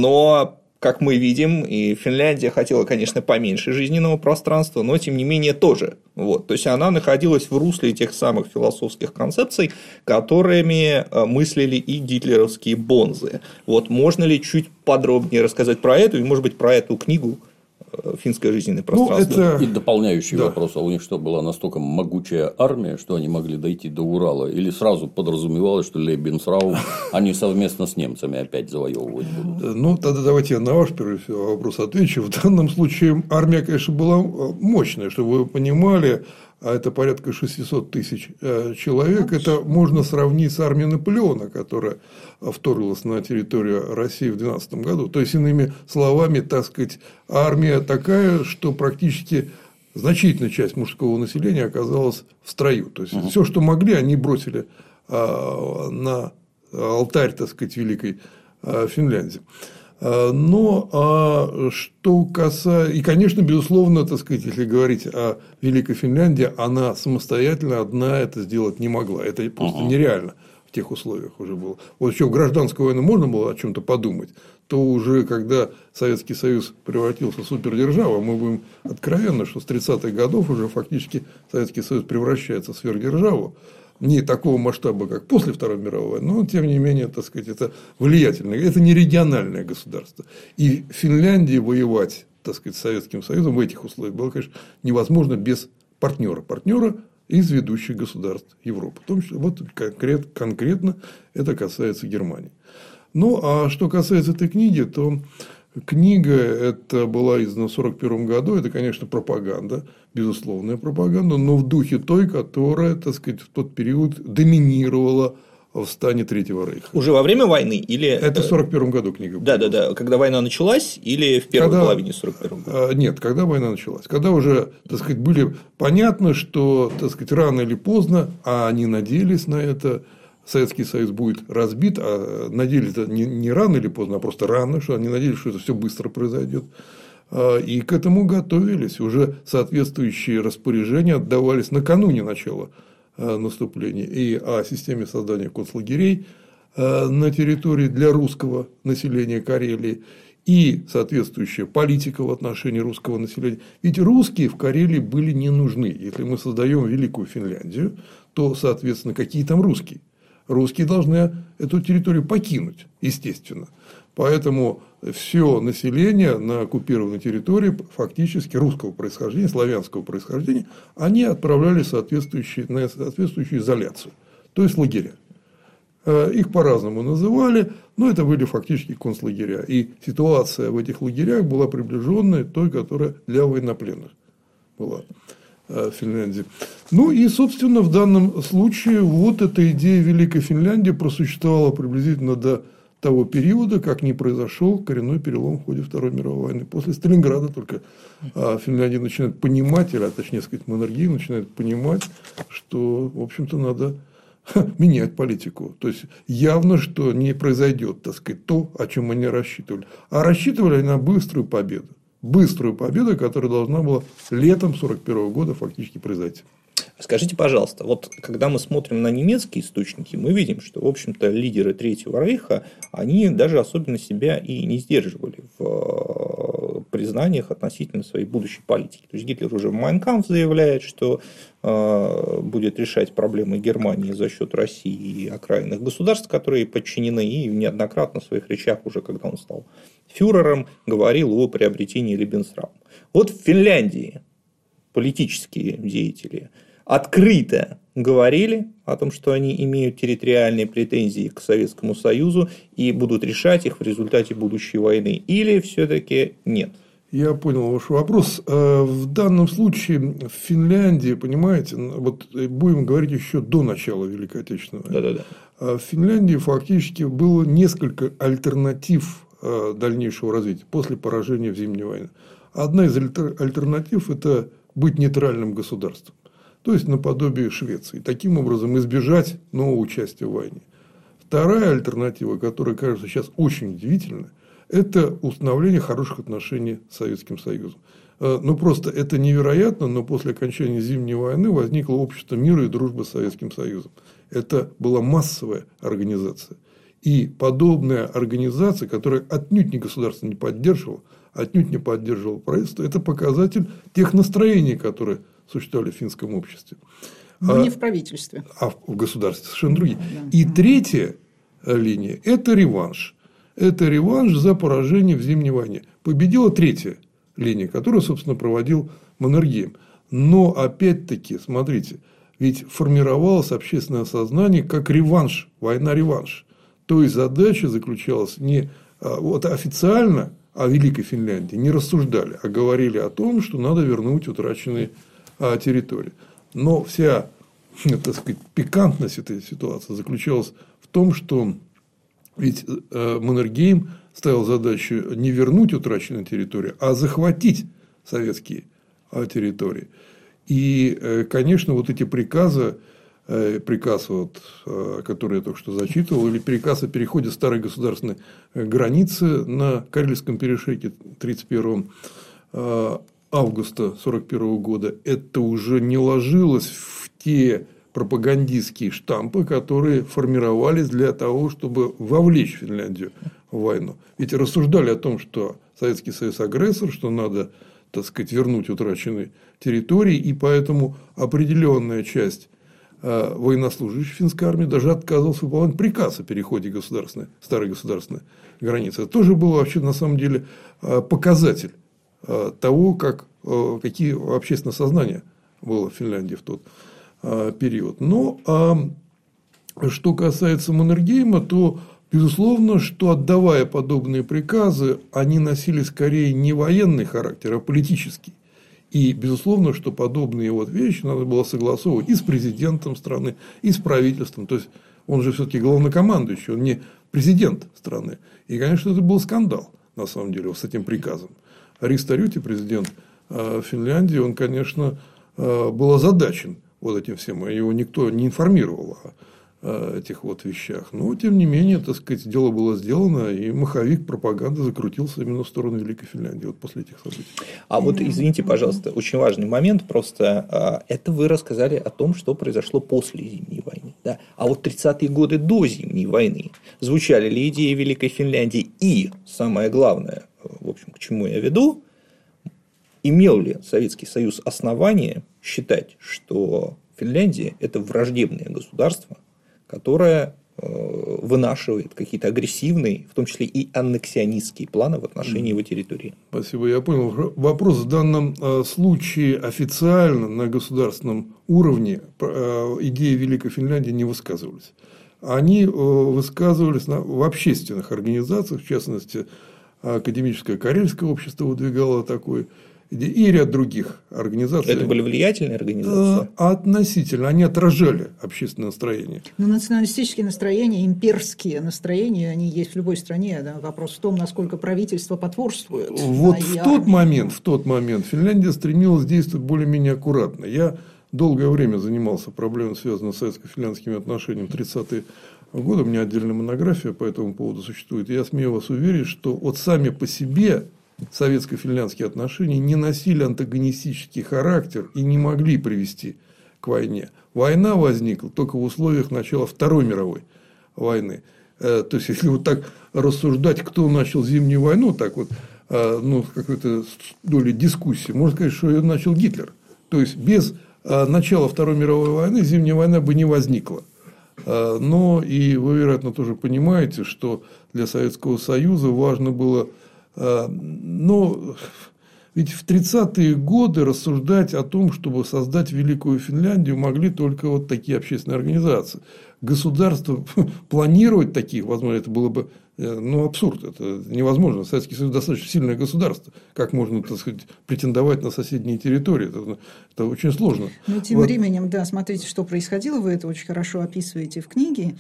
D: но как мы видим, и Финляндия хотела, конечно, поменьше жизненного пространства, но, тем не менее, тоже. То есть, она находилась в русле тех самых философских концепций, которыми мыслили и гитлеровские бонзы. Можно ли чуть подробнее рассказать про эту, и, может быть, про эту книгу «Финское жизненное пространство»?
A: И дополняющий вопрос: а у них что, была настолько могучая армия, что они могли дойти до Урала? Или сразу подразумевалось, что Лейбенсраум они совместно с немцами опять завоевывать будут?
C: Тогда давайте я на ваш первый вопрос отвечу. В данном случае армия, конечно, была мощная, чтобы вы понимали. А это порядка 600 тысяч человек. Это можно сравнить с армией Наполеона, которая вторглась на территорию России в 2012 году. То есть, иными словами, так сказать, армия такая, что практически значительная часть мужского населения оказалась в строю. То есть, все, что могли, они бросили на алтарь, так сказать, Великой Финляндии. Но что касается... И, конечно, безусловно, так сказать, если говорить о Великой Финляндии, она самостоятельно одна это сделать не могла. Это просто нереально в тех условиях уже было. Еще в гражданскую войну можно было о чем-то подумать, то уже когда Советский Союз превратился в супердержаву, мы будем откровенны, что с 30-х годов уже фактически Советский Союз превращается в сверхдержаву. Не такого масштаба, как после Второй мировой войны, но, тем не менее, так сказать, это влиятельное, это не региональное государство. И в Финляндии воевать, так сказать, с Советским Союзом в этих условиях было, конечно, невозможно без партнера из ведущих государств Европы. В том числе, конкретно это касается Германии. А что касается этой книги, то книга эта была издана в 1941 году. Это, конечно, пропаганда, безусловная пропаганда, но в духе той, которая, так сказать, в тот период доминировала в стане Третьего Рейха.
D: Уже во время войны? Или...
C: Это в 1941 году книга была.
D: Да. Когда война началась или в первой половине 1941 года?
C: Нет, когда война началась. Когда уже, так сказать, были понятно, что, так сказать, рано или поздно, а они надеялись на это, Советский Союз будет разбит, а надеялись это не рано или поздно, а просто рано, что они надеялись, что это все быстро произойдет. И к этому готовились. Уже соответствующие распоряжения отдавались накануне начала наступления и о системе создания концлагерей на территории для русского населения Карелии и соответствующая политика в отношении русского населения. Ведь русские в Карелии были не нужны. Если мы создаем Великую Финляндию, то, соответственно, какие там русские? Русские должны эту территорию покинуть, естественно. Поэтому все население на оккупированной территории фактически русского происхождения, славянского происхождения, они отправлялись на соответствующую изоляцию, то есть лагеря. Их по-разному называли, но это были фактически концлагеря. И ситуация в этих лагерях была приближенная той, которая для военнопленных была в Финляндии. И, собственно, в данном случае вот эта идея Великой Финляндии просуществовала приблизительно до того периода, как не произошел коренной перелом в ходе Второй мировой войны. После Сталинграда только Финляндия начинает понимать, или, точнее сказать, монархия начинает понимать, что, в общем-то, надо менять политику. То есть, явно, что не произойдет, так сказать, то, о чем они рассчитывали. А рассчитывали они на быструю победу. Быструю победу, которая должна была летом 1941 года фактически произойти.
D: Скажите, пожалуйста, вот когда мы смотрим на немецкие источники, мы видим, что, в общем-то, лидеры Третьего Рейха, они даже особенно себя и не сдерживали в признаниях относительно своей будущей политики. То есть, Гитлер уже в «Майн кампф» заявляет, что будет решать проблемы Германии за счет России и окраинных государств, которые подчинены, и неоднократно в своих речах, уже когда он стал фюрером, говорил о приобретении Лебенсраума. Вот в Финляндии политические деятели открыто говорили о том, что они имеют территориальные претензии к Советскому Союзу и будут решать их в результате будущей войны, или все-таки нет?
C: Я понял ваш вопрос. В данном случае в Финляндии, понимаете, вот будем говорить еще до начала Великой Отечественной войны. Да. В Финляндии фактически было несколько альтернатив дальнейшего развития после поражения в Зимней войне. Одна из альтернатив – это быть нейтральным государством, то есть наподобие Швеции. Таким образом, избежать нового участия в войне. Вторая альтернатива, которая кажется сейчас очень удивительной, это установление хороших отношений с Советским Союзом. Ну, просто это невероятно, но после окончания Зимней войны возникло общество мира и дружбы с Советским Союзом. Это была массовая организация. И подобная организация, которая отнюдь не государство не поддерживала, отнюдь не поддерживала правительство, это показатель тех настроений, которые существовали в финском обществе.
B: Но не в правительстве.
C: А в государстве совершенно другие. Да. И третья линия – это реванш. Это реванш за поражение в Зимней войне. Победила третья линия, которую, собственно, проводил Маннергейм. Но, опять-таки, смотрите, ведь формировалось общественное сознание как реванш, война-реванш. То есть, задача заключалась не вот официально о Великой Финляндии не рассуждали, а говорили о том, что надо вернуть утраченные территории. Но вся, так сказать, пикантность этой ситуации заключалась в том, что ведь Маннергейм ставил задачу не вернуть утраченные территории, а захватить советские территории. И, конечно, вот эти приказы, приказ, вот, который я только что зачитывал, или приказ о переходе старой государственной границы на Карельском перешейке 31 августа 1941 года, это уже не ложилось в те пропагандистские штампы, которые формировались для того, чтобы вовлечь Финляндию в войну. Ведь рассуждали о том, что Советский Союз агрессор, что надо, так сказать, вернуть утраченные территории, и поэтому определенная часть военнослужащих финской армии даже отказывалась выполнять приказ о переходе старой государственной границы. Это тоже было вообще на самом деле показатель того, какие общественное сознание было в Финляндии в тот период. Но что касается Маннергейма, то безусловно, что отдавая подобные приказы, они носили скорее не военный характер, а политический. И безусловно, что подобные вот вещи надо было согласовывать и с президентом страны, и с правительством. То есть он же все-таки главнокомандующий, он не президент страны. И, конечно, это был скандал, на самом деле, с этим приказом. Риста Рюти, президент Финляндии, он, конечно, был озадачен вот этим всем. Его никто не информировал о этих вот вещах. Но, тем не менее, так сказать, дело было сделано, и маховик пропаганды закрутился именно в сторону Великой Финляндии вот после этих событий.
D: А вот, извините, пожалуйста, очень важный момент. Просто это вы рассказали о том, что произошло после Зимней войны. Да? А вот 30-е годы до Зимней войны звучали ли идеи Великой Финляндии? И, самое главное, в общем, к чему я веду, имел ли Советский Союз основания считать, что Финляндия – это враждебное государство, которое вынашивает какие-то агрессивные, в том числе и аннексионистские планы в отношении его территории?
C: Спасибо, я понял. Вопрос в данном случае официально на государственном уровне идеи Великой Финляндии не высказывались. Они высказывались в общественных организациях, в частности, Академическое Карельское общество выдвигало такой, и ряд других организаций.
D: Это были влиятельные организации?
C: Относительно. Они отражали общественное настроение.
B: Но националистические настроения, имперские настроения, они есть в любой стране. Да? Вопрос в том, насколько правительство потворствует.
C: Вот в тот момент Финляндия стремилась действовать более-менее аккуратно. Я долгое время занимался проблемой, связанной с советско-финляндскими отношениями 30-е годы. У меня отдельная монография по этому поводу существует. И я смею вас уверить, что вот сами по себе советско-финляндские отношения не носили антагонистический характер и не могли привести к войне. Война возникла только в условиях начала Второй мировой войны. То есть, если вот так рассуждать, кто начал Зимнюю войну, так вот, ну, какой-то долей дискуссии, можно сказать, что ее начал Гитлер. То есть, без начала Второй мировой войны Зимняя война бы не возникла. Но и вы, вероятно, тоже понимаете, что для Советского Союза важно было, ну, ведь в 30-е годы рассуждать о том, чтобы создать Великую Финляндию, могли только вот такие общественные организации. Государство планировать таких, возможно, это было бы, ну, абсурд, это невозможно. Советский Союз достаточно сильное государство. Как можно, так сказать, претендовать на соседние территории? Это очень сложно.
B: Но тем временем, да, смотрите, что происходило. Вы это очень хорошо описываете в книге.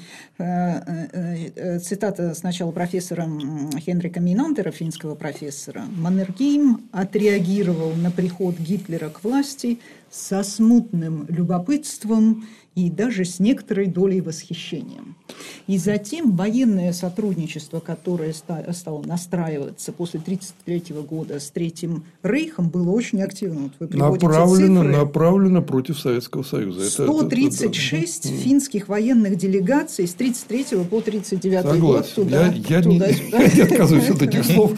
B: Цитата сначала профессора Хенрика Минандера, финского профессора. «Маннергейм отреагировал на приход Гитлера к власти со смутным любопытством и даже с некоторой долей восхищения. И затем военное сотрудничество, которое стало настраиваться после 1933 года с Третьим Рейхом, было очень активно. Вот вы приводите цифры.
C: Направлено против Советского Союза.
B: 136 финских военных делегаций с 1933 по 1939 год туда.
C: Я не отказываюсь от этих слов.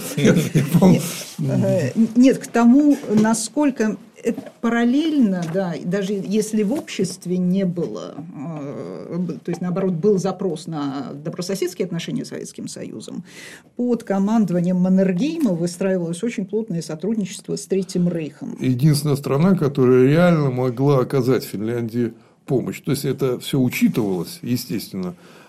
B: Нет, к тому, насколько... Параллельно, да, даже если в обществе не было, то есть, наоборот, был запрос на добрососедские отношения с Советским Союзом, под командованием Маннергейма выстраивалось очень плотное сотрудничество с Третьим Рейхом.
C: Единственная страна, которая реально могла оказать Финляндии помощь. То есть, это все учитывалось, естественно,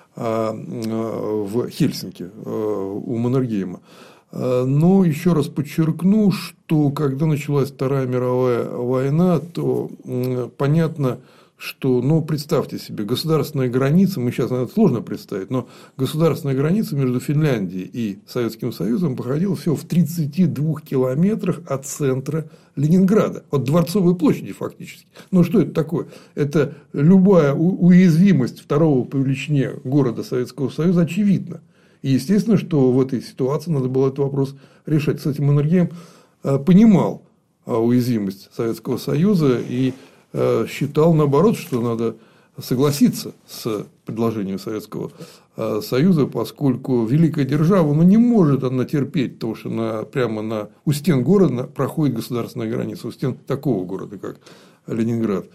C: в Хельсинки у Маннергейма. Но еще раз подчеркну, что когда началась Вторая мировая война, то понятно, что, ну, представьте себе, государственная граница, мы сейчас, это сложно представить, но государственная граница между Финляндией и Советским Союзом проходила всего в 32 километрах от центра Ленинграда, от Дворцовой площади фактически. Ну, что это такое? Это любая уязвимость второго по величине города Советского Союза очевидна. И естественно, что в этой ситуации надо было этот вопрос решать. Кстати, Маннергейм понимал уязвимость Советского Союза и считал, наоборот, что надо согласиться с предложением Советского Союза, поскольку великая держава, ну, не может она терпеть, потому что прямо у стен города проходит государственная граница, у стен такого города, как Ленинград.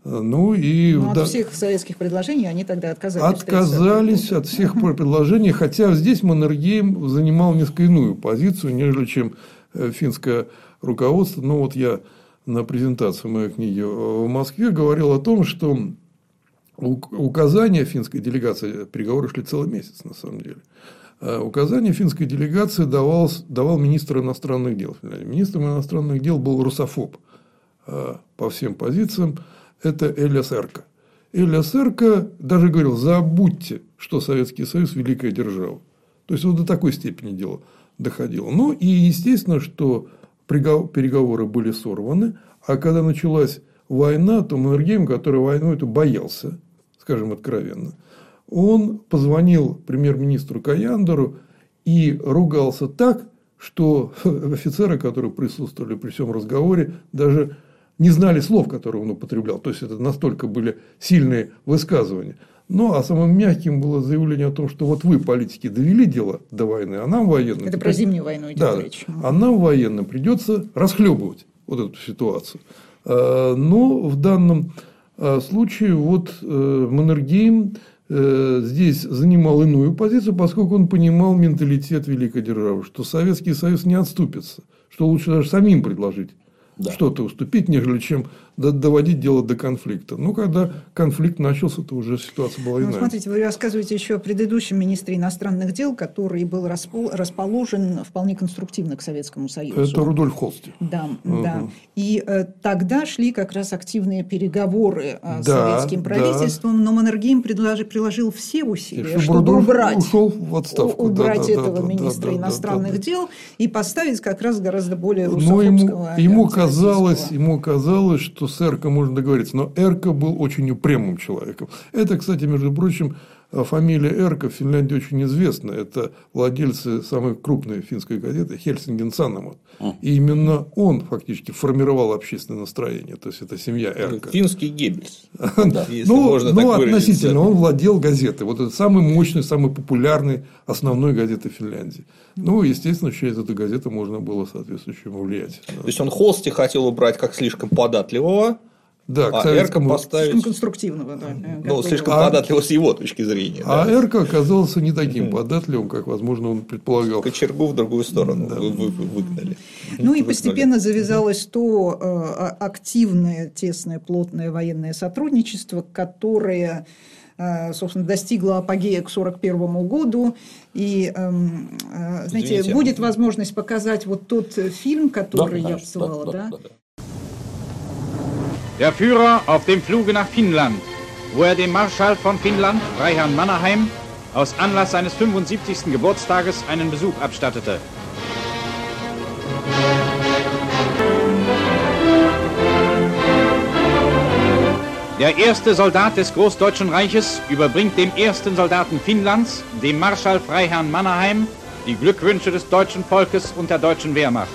B: От всех советских предложений они тогда отказались.
C: Отказались от всех предложений, хотя здесь Маннергейм занимал несколько иную позицию, нежели чем финское руководство. Но вот я на презентации моей книги в Москве говорил о том, что указания финской делегации, переговоры шли целый месяц на самом деле. Указание финской делегации давал министр иностранных дел Финляндии. Министром иностранных дел был русофоб по всем позициям. Это Элиас Эрка. Элиас Эрка даже говорил: забудьте, что Советский Союз – великая держава. То есть, вот до такой степени дело доходило. Ну, и естественно, что переговоры были сорваны, а когда началась война, то Маннергейм, который войну эту боялся, скажем откровенно, он позвонил премьер-министру Каяндеру и ругался так, что офицеры, которые присутствовали при всем разговоре, даже не знали слов, которые он употреблял. То есть, это настолько были сильные высказывания. Ну, а самым мягким было заявление о том, что вот вы, политики, довели дело до войны, а нам, военным...
B: Это про Зимнюю войну идет речь.
C: А нам, военным, придется расхлебывать вот эту ситуацию. Но в данном случае вот Маннергейм здесь занимал иную позицию, поскольку он понимал менталитет великой державы, что Советский Союз не отступится, что лучше даже самим предложить что-то уступить, нежели чем доводить дело до конфликта. Но когда конфликт начался, то уже ситуация была иная.
B: Смотрите, вы рассказываете еще о предыдущем министре иностранных дел, который был расположен вполне конструктивно к Советскому Союзу.
C: Это Рудольф Холсти.
B: Да, да. И тогда шли как раз активные переговоры с советским правительством, но Маннергейм приложил все усилия, чтобы убрать этого министра иностранных дел и поставить как раз гораздо более русофобского.
C: Ему казалось, что что с Эрко можно договориться. Но Эрко был очень упрямым человеком. Это, кстати, между прочим, фамилия Эрко в Финляндии очень известна. Это владельцы самой крупной финской газеты «Хельсинген Саномат». И именно он фактически формировал общественное настроение. То есть, это семья Эрко.
D: Финский Геббельс.
C: Ну, относительно. Он владел газетой. Вот это самый мощный, самый популярный основной газетой Финляндии. Ну, естественно, через эту газету можно было соответствующе влиять.
D: То есть, он Холсти хотел убрать как слишком податливого.
C: Да,
D: а Эрко поставить...
B: Слишком конструктивного, да.
D: Ну, слишком податливого с его точки зрения.
C: А Эрко оказался не таким податливым, как, возможно, он предполагал.
D: Кочергу в другую сторону выгнали.
B: Ну, и постепенно завязалось то активное, тесное, плотное военное сотрудничество, которое, собственно, достигло апогея к 1941 году. И, знаете,
D: Извините,
B: будет возможность показать вот тот фильм, который я посылала, да?
E: Der Führer auf dem Fluge nach Finnland, wo er den Marschall von Finnland, Freiherrn Mannerheim, aus Anlass seines 75. Geburtstages einen Besuch abstattete. Der erste Soldat des Großdeutschen Reiches überbringt dem ersten Soldaten Finnlands, dem Marschall Freiherrn Mannerheim, die Glückwünsche des deutschen Volkes und der deutschen Wehrmacht.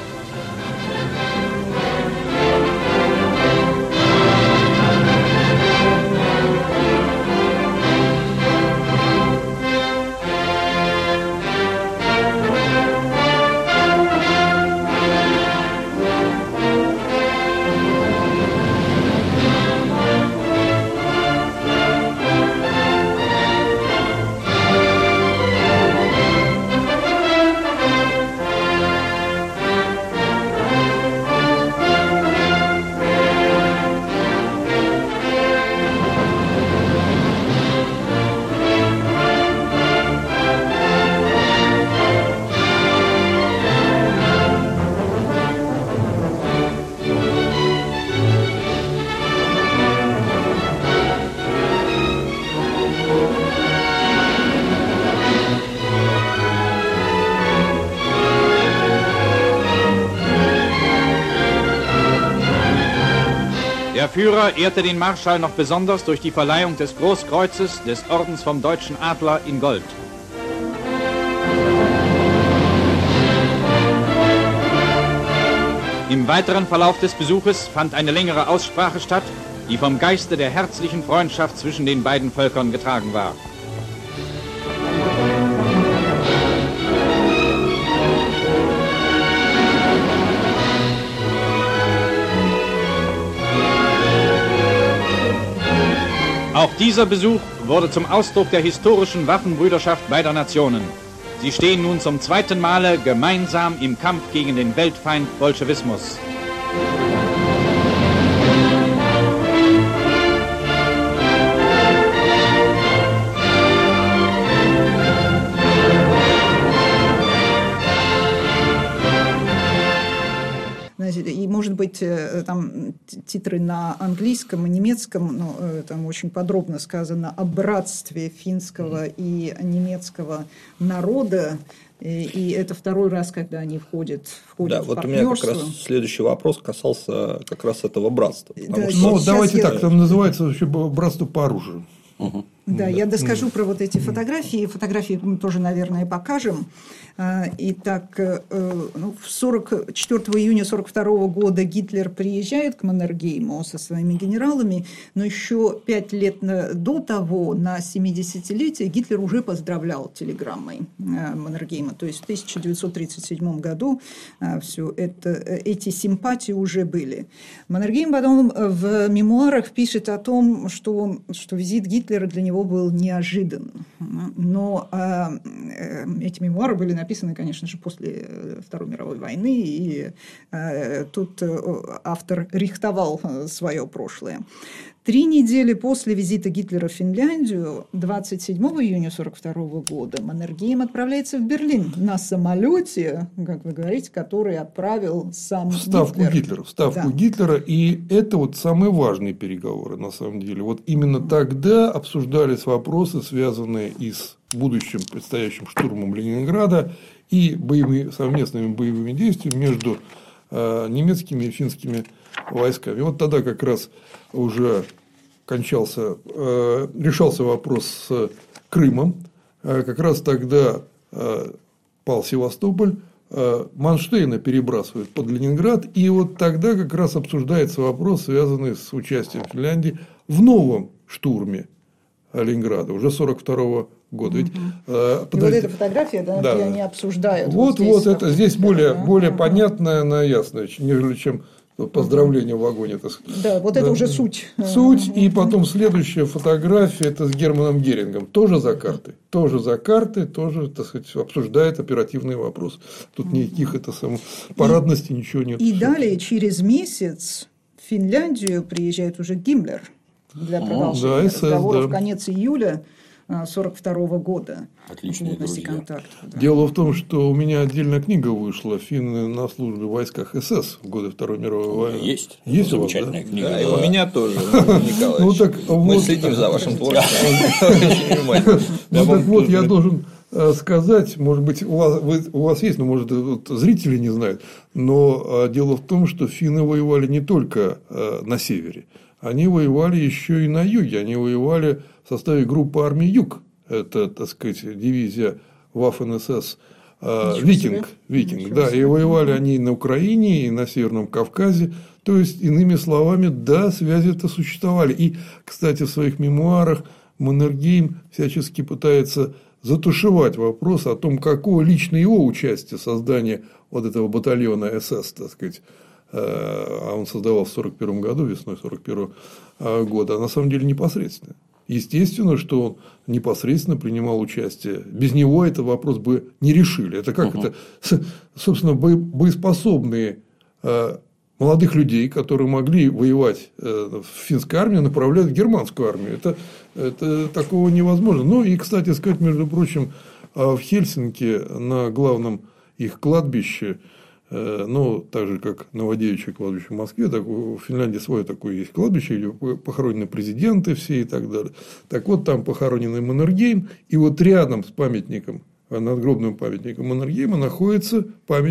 E: Der Führer ehrte den Marschall noch besonders durch die Verleihung des Großkreuzes des Ordens vom Deutschen Adler in Gold. Im weiteren Verlauf des Besuches fand eine längere Aussprache statt, die vom Geiste der herzlichen Freundschaft zwischen den beiden Völkern getragen war. Auch dieser Besuch wurde zum Ausdruck der historischen Waffenbrüderschaft beider Nationen. Sie stehen nun zum zweiten Male gemeinsam im Kampf gegen den Weltfeind Bolschewismus.
B: И, может быть, там титры на английском и немецком, но там очень подробно сказано о братстве финского и немецкого народа. И это второй раз, когда они входят в партнерство.
D: Да, вот у меня как раз следующий вопрос касался как раз этого братства.
C: Да, что... Ну, давайте так, там называется вообще братство по оружию.
B: Да, я доскажу про вот эти фотографии. Фотографии мы тоже, наверное, покажем. Итак, 4 июня 1942 года Гитлер приезжает к Маннергейму со своими генералами, но еще 5 лет до того, на 70-летие, Гитлер уже поздравлял телеграммой Маннергейма. То есть в 1937 году эти симпатии уже были. Маннергейм потом в мемуарах пишет о том, что визит Гитлера для него был неожидан. Но эти мемуары были написаны, конечно же, после Второй мировой войны, и тут автор рихтовал свое прошлое. 3 недели после визита Гитлера в Финляндию, 27 июня 1942 года, Маннергейм отправляется в Берлин на самолете, как вы говорите, который отправил сам Гитлер.
C: В ставку Гитлера. И это вот самые важные переговоры, на самом деле. Вот именно тогда обсуждались вопросы, связанные и с будущим предстоящим штурмом Ленинграда и совместными боевыми действиями между немецкими и финскими войсками. Вот тогда как раз уже решался вопрос с Крымом. Как раз тогда пал Севастополь, Манштейна перебрасывают под Ленинград, и вот тогда как раз обсуждается вопрос, связанный с участием Финляндии в новом штурме Ленинграда, уже 1942 года. Ведь,
B: и вот эта фотография, да, где они обсуждают.
C: Вот это здесь более понятная, она ясная, нежели чем поздравление в вагоне.
B: Да, вот это уже суть.
C: Суть, и потом следующая фотография, это с Германом Герингом. Тоже за карты, тоже, так сказать, обсуждает оперативный вопрос. Тут никаких парадности ничего нет.
B: И далее, через месяц, в Финляндию приезжает уже Гиммлер для продолжения разговоров. В конец июля 1942 года.
A: Отличные друзья.
C: Дело в том, что у меня отдельная книга вышла «Финны на службе в войсках СС в годы Второй мировой войны».
A: Есть
C: замечательная
A: книга.
D: Да, и у меня тоже, Николаевич. Мы следим за вашим творчеством.
C: Так вот, я должен сказать, может быть, у вас есть, но, может, зрители не знают, но дело в том, что финны воевали не только на севере, они воевали еще и на юге, они воевали в составе группы армий Юг, это, так сказать, дивизия Waffen-СС Викинг, да, и воевали они и на Украине, и на Северном Кавказе, то есть, иными словами, да, связи-то существовали. И, кстати, в своих мемуарах Маннергейм всячески пытается затушевать вопрос о том, какое лично его участие в создании вот этого батальона СС, так сказать, а он создавал в 1941 году, весной 1941 года, а на самом деле непосредственно. Естественно, что он непосредственно принимал участие. Без него этот вопрос бы не решили. Это как это, собственно, боеспособные молодых людей, которые могли воевать в финской армии, направляют в германскую армию. Это такого невозможно. Ну и, кстати сказать, между прочим, в Хельсинки на главном их кладбище, ну, так же, как Новодевичье кладбище в Москве, так в Финляндии свое такое есть кладбище, где похоронены президенты все и так далее. Так вот, там похороненный Маннергейм, и вот рядом с памятником, надгробным памятником Маннергейма находится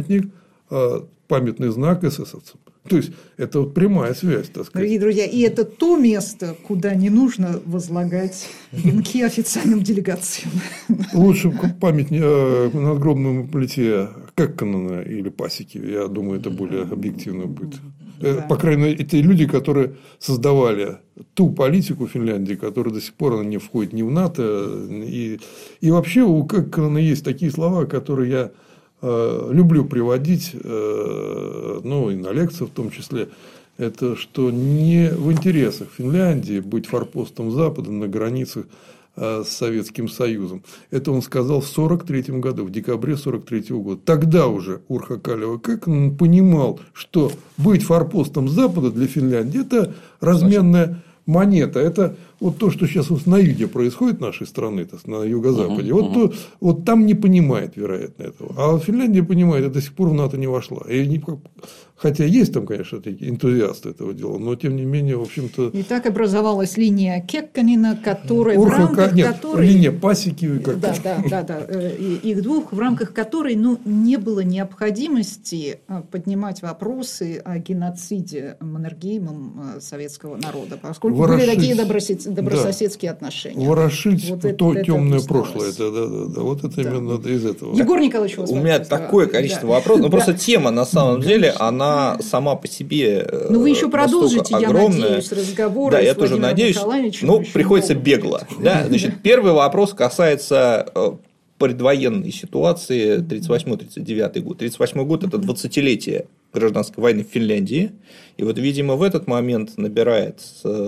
C: памятный знак эсэсовцам. То есть, это вот прямая связь, так сказать.
B: Дорогие друзья, и это то место, куда не нужно возлагать венки официальным делегациям.
C: Лучше памятник надгробному плите Кекконена или Пасеки. Я думаю, это более объективно будет. Да. По крайней мере, это люди, которые создавали ту политику Финляндии, которая до сих пор она не входит ни в НАТО. И вообще у Кекконена есть такие слова, которые я люблю приводить, ну, и на лекциях в том числе, это что не в интересах Финляндии быть форпостом Запада на границах с Советским Союзом. Это он сказал в 1943 году, в декабре 1943 года. Тогда уже Урho Kaleva Kekkonen понимал, что быть форпостом Запада для Финляндии – это разменная монета. Это вот то, что сейчас на юге происходит нашей страны, на юго-западе. Вот там не понимает, вероятно, этого. А Финляндия понимает, и до сих пор в НАТО не вошла. Хотя есть там, конечно, такие энтузиасты этого дела, но тем не менее, в общем-то.
B: И так образовалась линия Кекконена, которая в рамках которой.
C: Линия Пасеки.
B: Да. Их двух, в рамках которой не было необходимости поднимать вопросы о геноциде Маннергеймом советского народа, поскольку были такие добрососедские отношения.
C: Ворошить вот то темное прошлое. Вот это именно из этого.
B: Егор Николаевич,
D: у меня такое количество вопросов. Просто тема, на самом деле, она сама по себе
B: вы еще продолжите,
D: огромная.
B: Я надеюсь, разговор.
D: Да, я тоже надеюсь. Приходится бегло. Да? Значит, первый вопрос касается предвоенной ситуации 1938-1939 год. 1938 год – это 20-летие гражданской войны в Финляндии. И вот, видимо, в этот момент набирает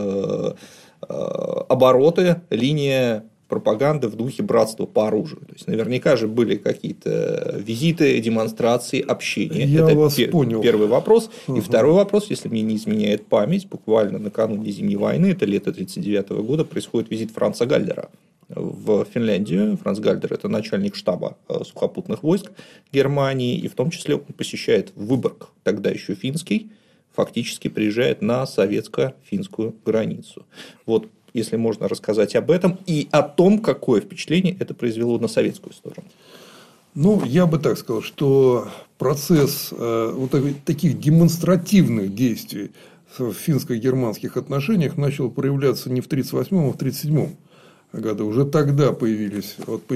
D: обороты линия пропаганды в духе братства по оружию. То есть, наверняка же были какие-то визиты, демонстрации, общения.
C: Я вас понял.
D: Первый вопрос. И второй вопрос, если мне не изменяет память, буквально накануне Зимней войны, это лето 1939 года, происходит визит Франца Гальдера в Финляндию. Франц Гальдер – это начальник штаба сухопутных войск Германии, и в том числе он посещает Выборг, тогда еще финский, фактически приезжает на советско-финскую границу. Вот, если можно рассказать об этом и о том, какое впечатление это произвело на советскую сторону.
C: Ну, я бы так сказал, что процесс вот таких демонстративных действий в финско-германских отношениях начал проявляться не в 1938, а в 1937 году. Уже тогда появилась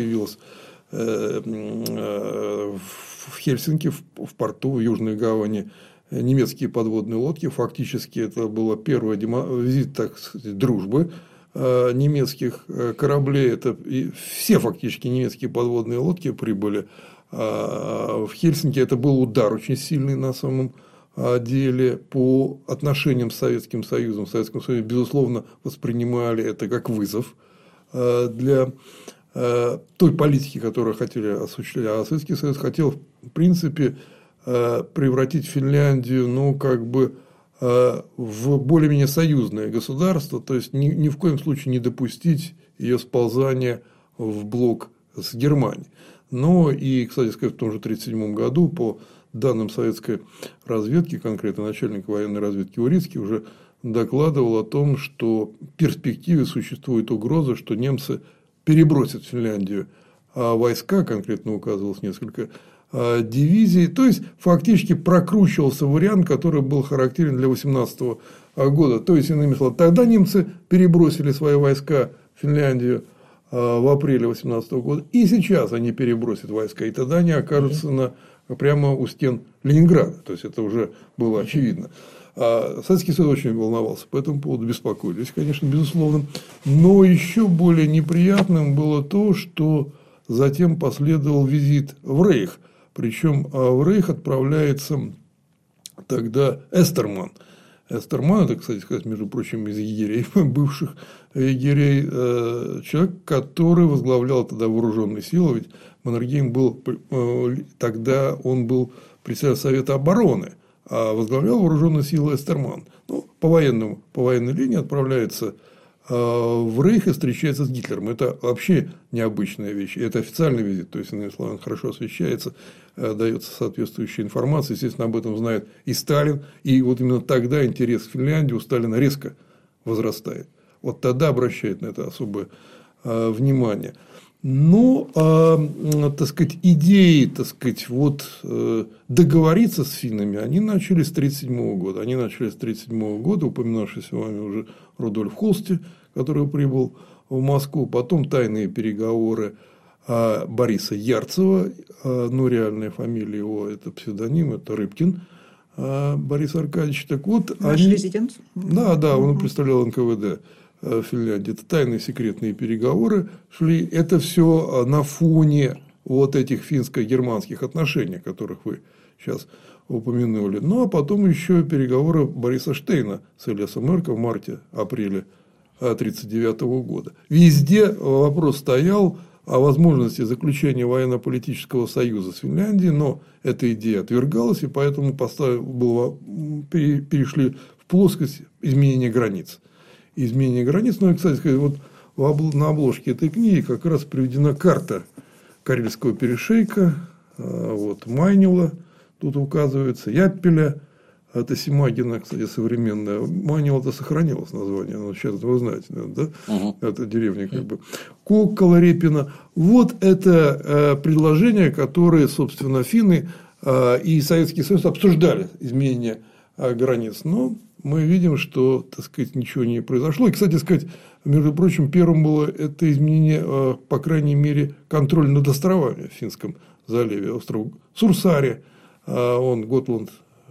C: в Хельсинки, в порту, в Южной гавани, немецкие подводные лодки. Фактически это был первый визит, так сказать, дружбы немецких кораблей. Это все фактически немецкие подводные лодки прибыли в Хельсинки. Это был удар очень сильный на самом деле по отношениям с Советским Союзом. В Советском Союзе, безусловно, воспринимали это как вызов для той политики, которую хотели осуществлять. А Советский Союз хотел, в принципе, превратить Финляндию, в более-менее союзное государство, то есть ни в коем случае не допустить ее сползания в блок с Германией. Но и, кстати сказать, в том же 1937 году, по данным советской разведки, конкретно начальник военной разведки Урицкий уже докладывал о том, что в перспективе существует угроза, что немцы перебросят в Финляндию войска, конкретно указывалось несколько дивизий. То есть, фактически прокручивался вариант, который был характерен для 1918 года. То есть, иными словами, тогда немцы перебросили свои войска в Финляндию в апреле 1918 года, и сейчас они перебросят войска, и тогда они окажутся прямо у стен Ленинграда. То есть, это уже было очевидно. Советский Союз очень волновался по этому поводу, беспокоились, конечно, безусловно. Но еще более неприятным было то, что затем последовал визит в Рейх. Причем в Рейх отправляется тогда Эстерман. Эстерман, это, кстати сказать, между прочим, из егерей, бывших егерей, человек, который возглавлял тогда вооруженные силы. Ведь Маннергейм был, тогда он был председателем Совета обороны, а возглавлял вооруженные силы Эстерман. По военной линии отправляется в Рейх и встречается с Гитлером. Это вообще необычная вещь. Это официальный визит. То есть, иными словами, хорошо освещается, дается соответствующая информация. Естественно, об этом знает и Сталин. И вот именно тогда интерес к Финляндии у Сталина резко возрастает. Вот тогда обращает на это особое внимание. Но, так сказать, идеи, договориться с финнами, они начались с 1937 года. Они начались с 1937 года, упоминавшийся вами уже Рудольф Холсти, который прибыл в Москву. Потом тайные переговоры Бориса Ярцева, реальная фамилия его, это псевдоним, это Рыбкин Борис Аркадьевич. Так вот,
B: наш резидент.
C: Да, он представлял НКВД Финляндии. Это тайные секретные переговоры шли. Это все на фоне вот этих финско-германских отношений, которых вы сейчас упомянули. Ну, а потом еще переговоры Бориса Штейна с Элиасом Мерко в марте-апреле 1939 года. Везде вопрос стоял о возможности заключения военно-политического союза с Финляндией, но эта идея отвергалась, и поэтому перешли в плоскость изменения границ. Ну, и, кстати сказать, вот на обложке этой книги как раз приведена карта Карельского перешейка, Майнила, тут указывается, Яппеля, это Симагина, кстати, современная. Майнил это сохранилось название, сейчас вы знаете, да? Это деревня Коккола, Репина. Вот это предложение, которое, собственно, финны и Советский Союз обсуждали, изменение границ. Но мы видим, что, так сказать, ничего не произошло. И, кстати сказать, между прочим, первым было это изменение, по крайней мере, контроль над островами в Финском заливе. Остров Сурсари, остров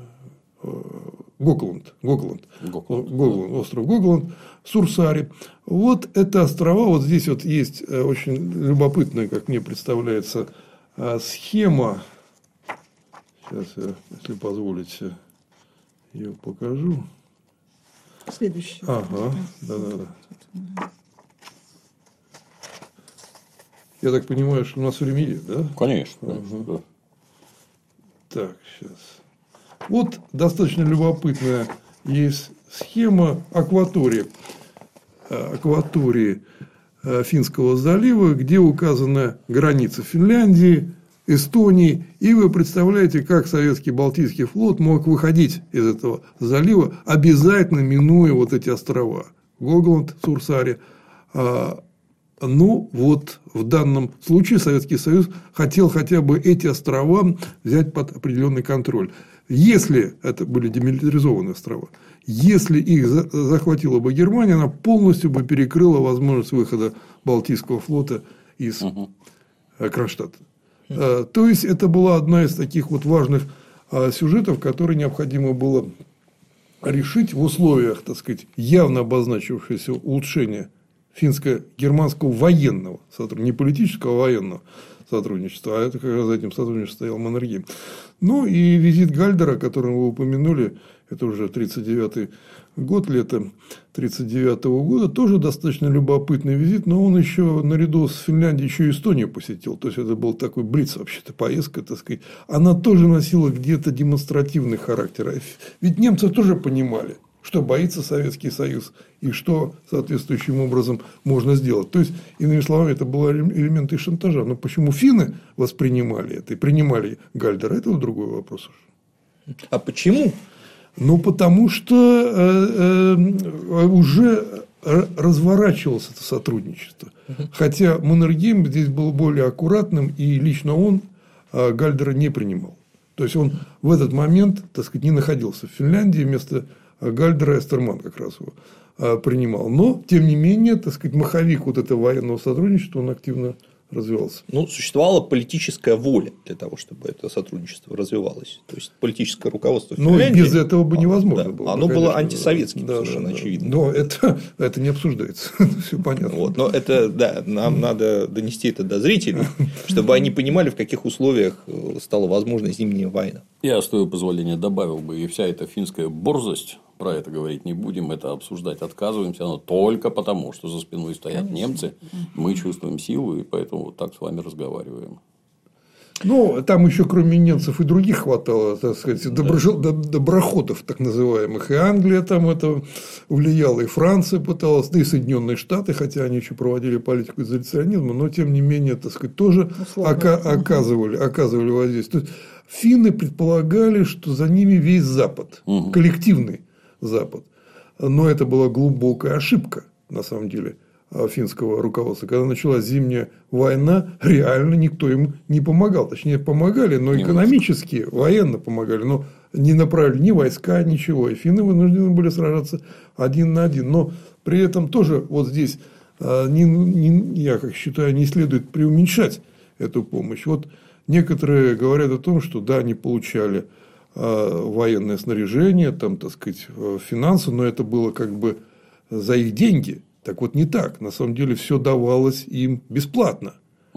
C: Гогланд, Сурсари. Вот это острова. Вот здесь вот есть очень любопытная, как мне представляется, схема. Сейчас я, если позволите, ее покажу.
B: Следующий.
C: Ага, да. Я так понимаю, что у нас время есть, да?
A: Конечно.
C: Да. Так, сейчас. Вот достаточно любопытная есть схема акватории Финского залива, где указана граница Финляндии, Эстонии. И вы представляете, как советский Балтийский флот мог выходить из этого залива, обязательно минуя вот эти острова. Гогланд, Сурсари. Ну, вот в данном случае Советский Союз хотел хотя бы эти острова взять под определенный контроль. Если это были демилитаризованные острова, если их захватила бы Германия, она полностью бы перекрыла возможность выхода Балтийского флота из Кронштадта. То есть, это была одна из таких вот важных сюжетов, которые необходимо было решить в условиях, так сказать, явно обозначившегося улучшения финско-германского военного сотрудничества, не политического, а военного сотрудничества, а это как раз за этим сотрудничеством стоял Маннергейм. Ну и визит Гальдера, который вы упомянули, это уже 1939 год, лето 1939 года, тоже достаточно любопытный визит, но он еще наряду с Финляндией еще и Эстонию посетил. То есть, это был такой блиц, вообще-то, поездка, так сказать. Она тоже носила где-то демонстративный характер. Ведь немцы тоже понимали, что боится Советский Союз и что соответствующим образом можно сделать. То есть, иными словами, это были элементы шантажа. Но почему финны воспринимали это и принимали Гальдера, это другой вопрос.
D: А почему?
C: Ну, потому что уже разворачивалось это сотрудничество. Хотя Маннергейм здесь был более аккуратным, и лично он Гальдера не принимал. То есть, он в этот момент, так сказать, не находился в Финляндии, вместо Гальдера Эстерман как раз его принимал. Но, тем не менее, так сказать, маховик вот этого военного сотрудничества, он активно развивался.
D: Ну, существовала политическая воля для того, чтобы это сотрудничество развивалось. То есть, политическое руководство Финляндии.
C: Ну, без этого бы невозможно было.
D: Оно было антисоветским, совершенно очевидно.
C: Но это не обсуждается. Все понятно.
D: Вот. Но это, да, нам надо донести это до зрителей, чтобы они понимали, в каких условиях стала возможна зимняя война.
A: Я, с твоего позволения, добавил бы, и вся эта финская борзость, про это говорить не будем, это обсуждать отказываемся, но только потому, что за спиной стоят немцы, мы чувствуем силу, и поэтому вот так с вами разговариваем.
C: Ну, там еще кроме немцев и других хватало, так сказать, доброхотов, так называемых. И Англия там это влияла, и Франция пыталась, да и Соединенные Штаты, хотя они еще проводили политику изоляционизма, но тем не менее, так сказать, тоже оказывали воздействие. То есть, финны предполагали, что за ними весь Запад, коллективный Запад. Но это была глубокая ошибка, на самом деле, финского руководства. Когда началась зимняя война, реально никто им не помогал. Точнее, помогали, но экономически, военно помогали, но не направили ни войска, ничего. И финны вынуждены были сражаться один на один. Но при этом тоже вот здесь, я как считаю, не следует преуменьшать эту помощь. Вот некоторые говорят о том, что да, они получали военное снаряжение, там, так сказать, финансы, но это было как бы за их деньги. Так вот, не так. На самом деле, все давалось им бесплатно.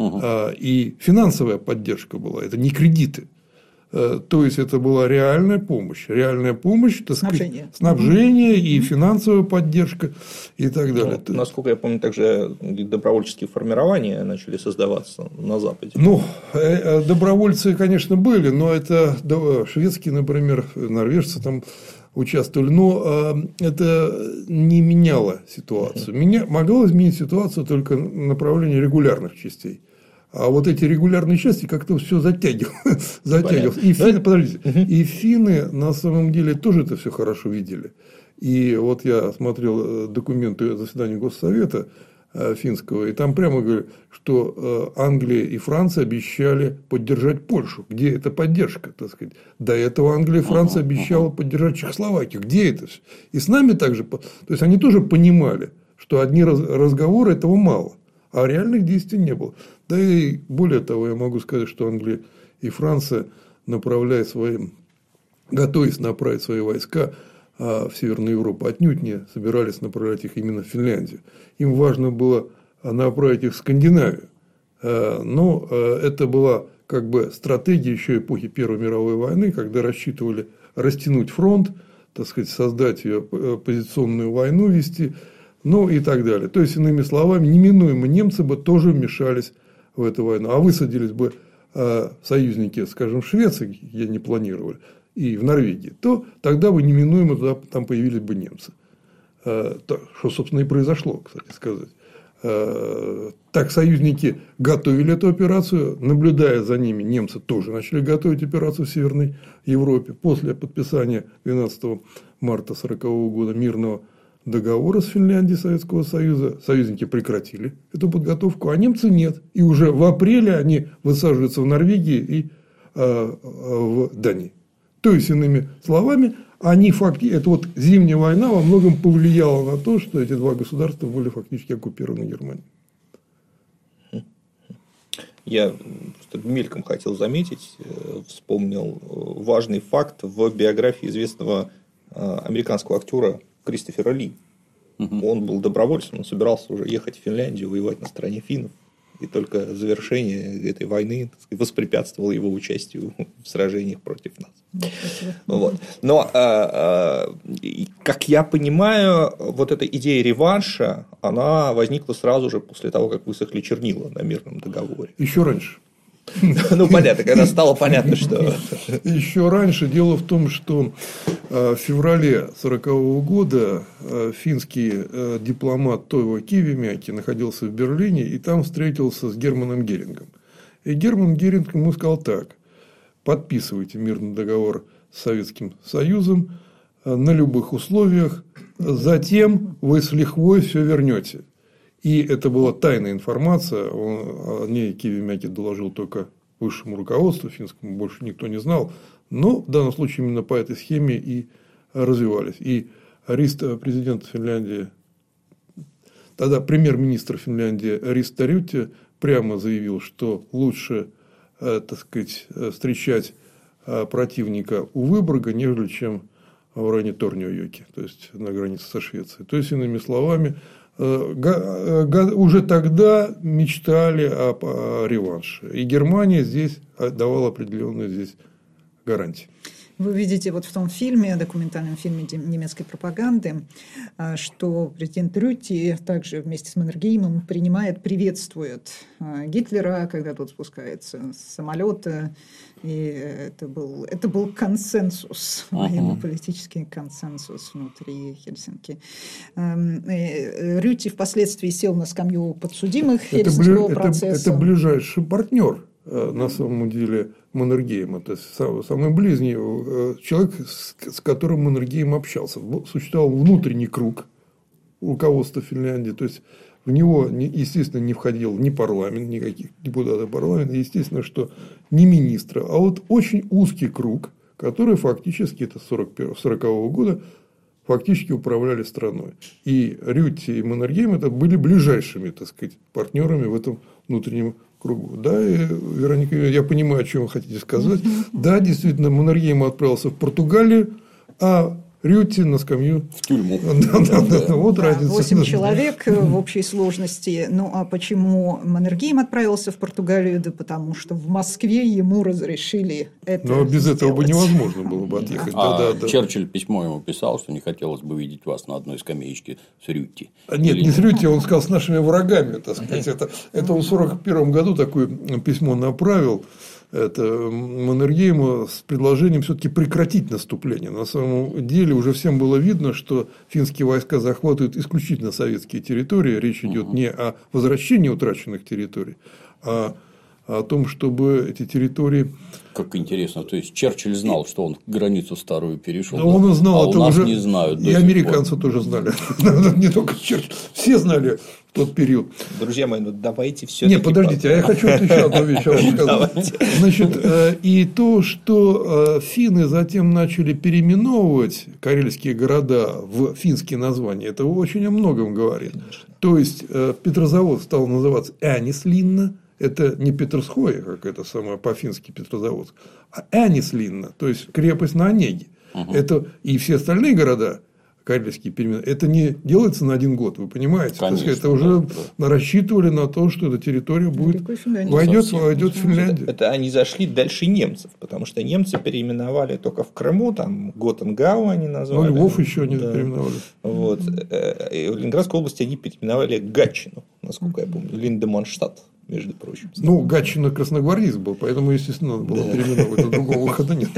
C: И финансовая поддержка была. Это не кредиты. То есть, это была реальная помощь. Реальная помощь, так сказать, снабжение и финансовая поддержка и так далее.
D: Ну, насколько я помню, также добровольческие формирования начали создаваться на Западе.
C: Ну, добровольцы, конечно, были, но это шведские, например, норвежцы там участвовали, но это не меняло ситуацию. Могло изменить ситуацию только направление регулярных частей. А вот эти регулярные части как-то все затягивалось. И финны, и финны на самом деле тоже это все хорошо видели. И вот я смотрел документы заседания Госсовета финского, и там прямо говорят, что Англия и Франция обещали поддержать Польшу. Где эта поддержка, так сказать? До этого Англия и Франция обещала поддержать Чехословакию. Где это? И с нами также. То есть, они тоже понимали, что одни разговоры этого мало, а реальных действий не было. Да и более того, я могу сказать, что Англия и Франция, готовясь направить свои войска в Северную Европу, отнюдь не собирались направлять их именно в Финляндию. Им важно было направить их в Скандинавию. Но это была как бы стратегия еще эпохи Первой мировой войны, когда рассчитывали растянуть фронт, так сказать, создать ее позиционную войну вести, ну и так далее. То есть, иными словами, неминуемо немцы бы тоже вмешались в эту войну. А высадились бы союзники, скажем, в Швеции, где не планировали, и в Норвегии, то тогда бы неминуемо там появились бы немцы. Что, собственно, и произошло, кстати сказать. Так союзники готовили эту операцию, наблюдая за ними, немцы тоже начали готовить операцию в Северной Европе. После подписания 12 марта 1940 года мирного договора с Финляндией Советского Союза союзники прекратили эту подготовку, а немцы нет. И уже в апреле они высаживаются в Норвегии и в Дании. То есть, иными словами, Это вот Зимняя война во многом повлияла на то, что эти два государства были фактически оккупированы Германией.
D: Я просто мельком хотел заметить, вспомнил важный факт в биографии известного американского актера Кристофера Ли. Он был добровольцем, он собирался уже ехать в Финляндию, воевать на стороне финнов. И только завершение этой войны, так сказать, воспрепятствовало его участию в сражениях против нас. Вот. Но, как я понимаю, вот эта идея реванша, она возникла сразу же после того, как высохли чернила на мирном договоре.
C: Еще раньше.
D: Ну, понятно, когда стало понятно, что...
C: Еще раньше. Дело в том, что в феврале 1940 года финский дипломат Тойво Кивимяки находился в Берлине и там встретился с Германом Герингом. И Герман Геринг ему сказал так: подписывайте мирный договор с Советским Союзом на любых условиях, затем вы с лихвой все вернете. И это была тайная информация, о ней Кивимяки доложил только высшему руководству финскому, больше никто не знал. Но в данном случае именно по этой схеме и развивались. И президент Финляндии, тогда премьер-министр Финляндии Риста Рютте прямо заявил, что лучше, так сказать, встречать противника у Выборга, нежели чем в районе Торнио-Йоки, то есть на границе со Швецией. То есть, иными словами, уже тогда мечтали о реванше. И Германия здесь давала определенные здесь гарантии.
B: Вы видите вот в том фильме, документальном фильме немецкой пропаганды, что президент Рютте также вместе с Маннергеймом приветствует Гитлера, когда тот спускается с самолета. И это был консенсус, военно-политический консенсус внутри Хельсинки. Рютте впоследствии сел на скамью подсудимых Хельсинского процесса.
C: Это ближайший партнер, на самом деле, Маннергейма. Это самый ближний человек, с которым Маннергейм общался. Существовал внутренний круг руководства Финляндии. То есть, в него, естественно, не входил ни парламент, никаких депутатов парламента. Естественно, что не министра, а вот очень узкий круг, который фактически, это с 1940 года, фактически управляли страной. И Рютте и Маннергейм это были ближайшими, так сказать, партнерами в этом внутреннем кругу. Да, и, Вероника, я понимаю, о чем вы хотите сказать. Да, действительно, Маннергейм отправился в Португалию, а Рютте на скамью.
A: В тюрьму.
C: Вот разница.
B: 8 человек в общей сложности. Ну, а почему Маннергейм отправился в Португалию? Да потому что в Москве ему разрешили это
C: Но без
B: сделать.
C: этого бы невозможно было бы отъехать.
A: Черчилль письмо ему писал, что не хотелось бы видеть вас на одной скамеечке с Рютте.
C: Нет, не с Рютте, он сказал с нашими врагами, так сказать. Это он в 1941 году такое письмо направил. Это Маннергейму с предложением все-таки прекратить наступление. На самом деле уже всем было видно, что финские войска захватывают исключительно советские территории. Речь идет не о возвращении утраченных территорий, а о том, чтобы эти территории...
A: Как интересно, то есть Черчилль знал, что он границу старую перешел.
C: Он знал,
A: а
C: это
A: у нас
C: уже...
A: не знают.
C: И американцы тоже знали. Не только Черчилль. Все знали в тот период.
D: Друзья мои, ну давайте все-таки...
C: Нет, подождите, а я хочу еще одну вещь сказать. Значит, и то, что финны затем начали переименовывать карельские города в финские названия, это очень о многом говорит. То есть Петрозавод стал называться Энислинна. Это не Петерсхоя, как это самое по-фински Петрозаводск, а Энислинна, то есть крепость на Онеге. Это и все остальные города карельские переименованы. Это не делается на один год, вы понимаете?
A: Конечно,
C: это уже рассчитывали на то, что эта территория будет войдет в Финляндию.
D: Это они зашли дальше немцев, потому что немцы переименовали только в Крыму, там Готенгау они назвали.
C: Ну, Львов еще не переименовали.
D: Вот. И в Ленинградской области они переименовали Гатчину, насколько я помню, Линдеманштадт, между прочим.
C: Ну, Гатчина красногвардейск был, поэтому, естественно, надо было переименовать. Другого выхода нет.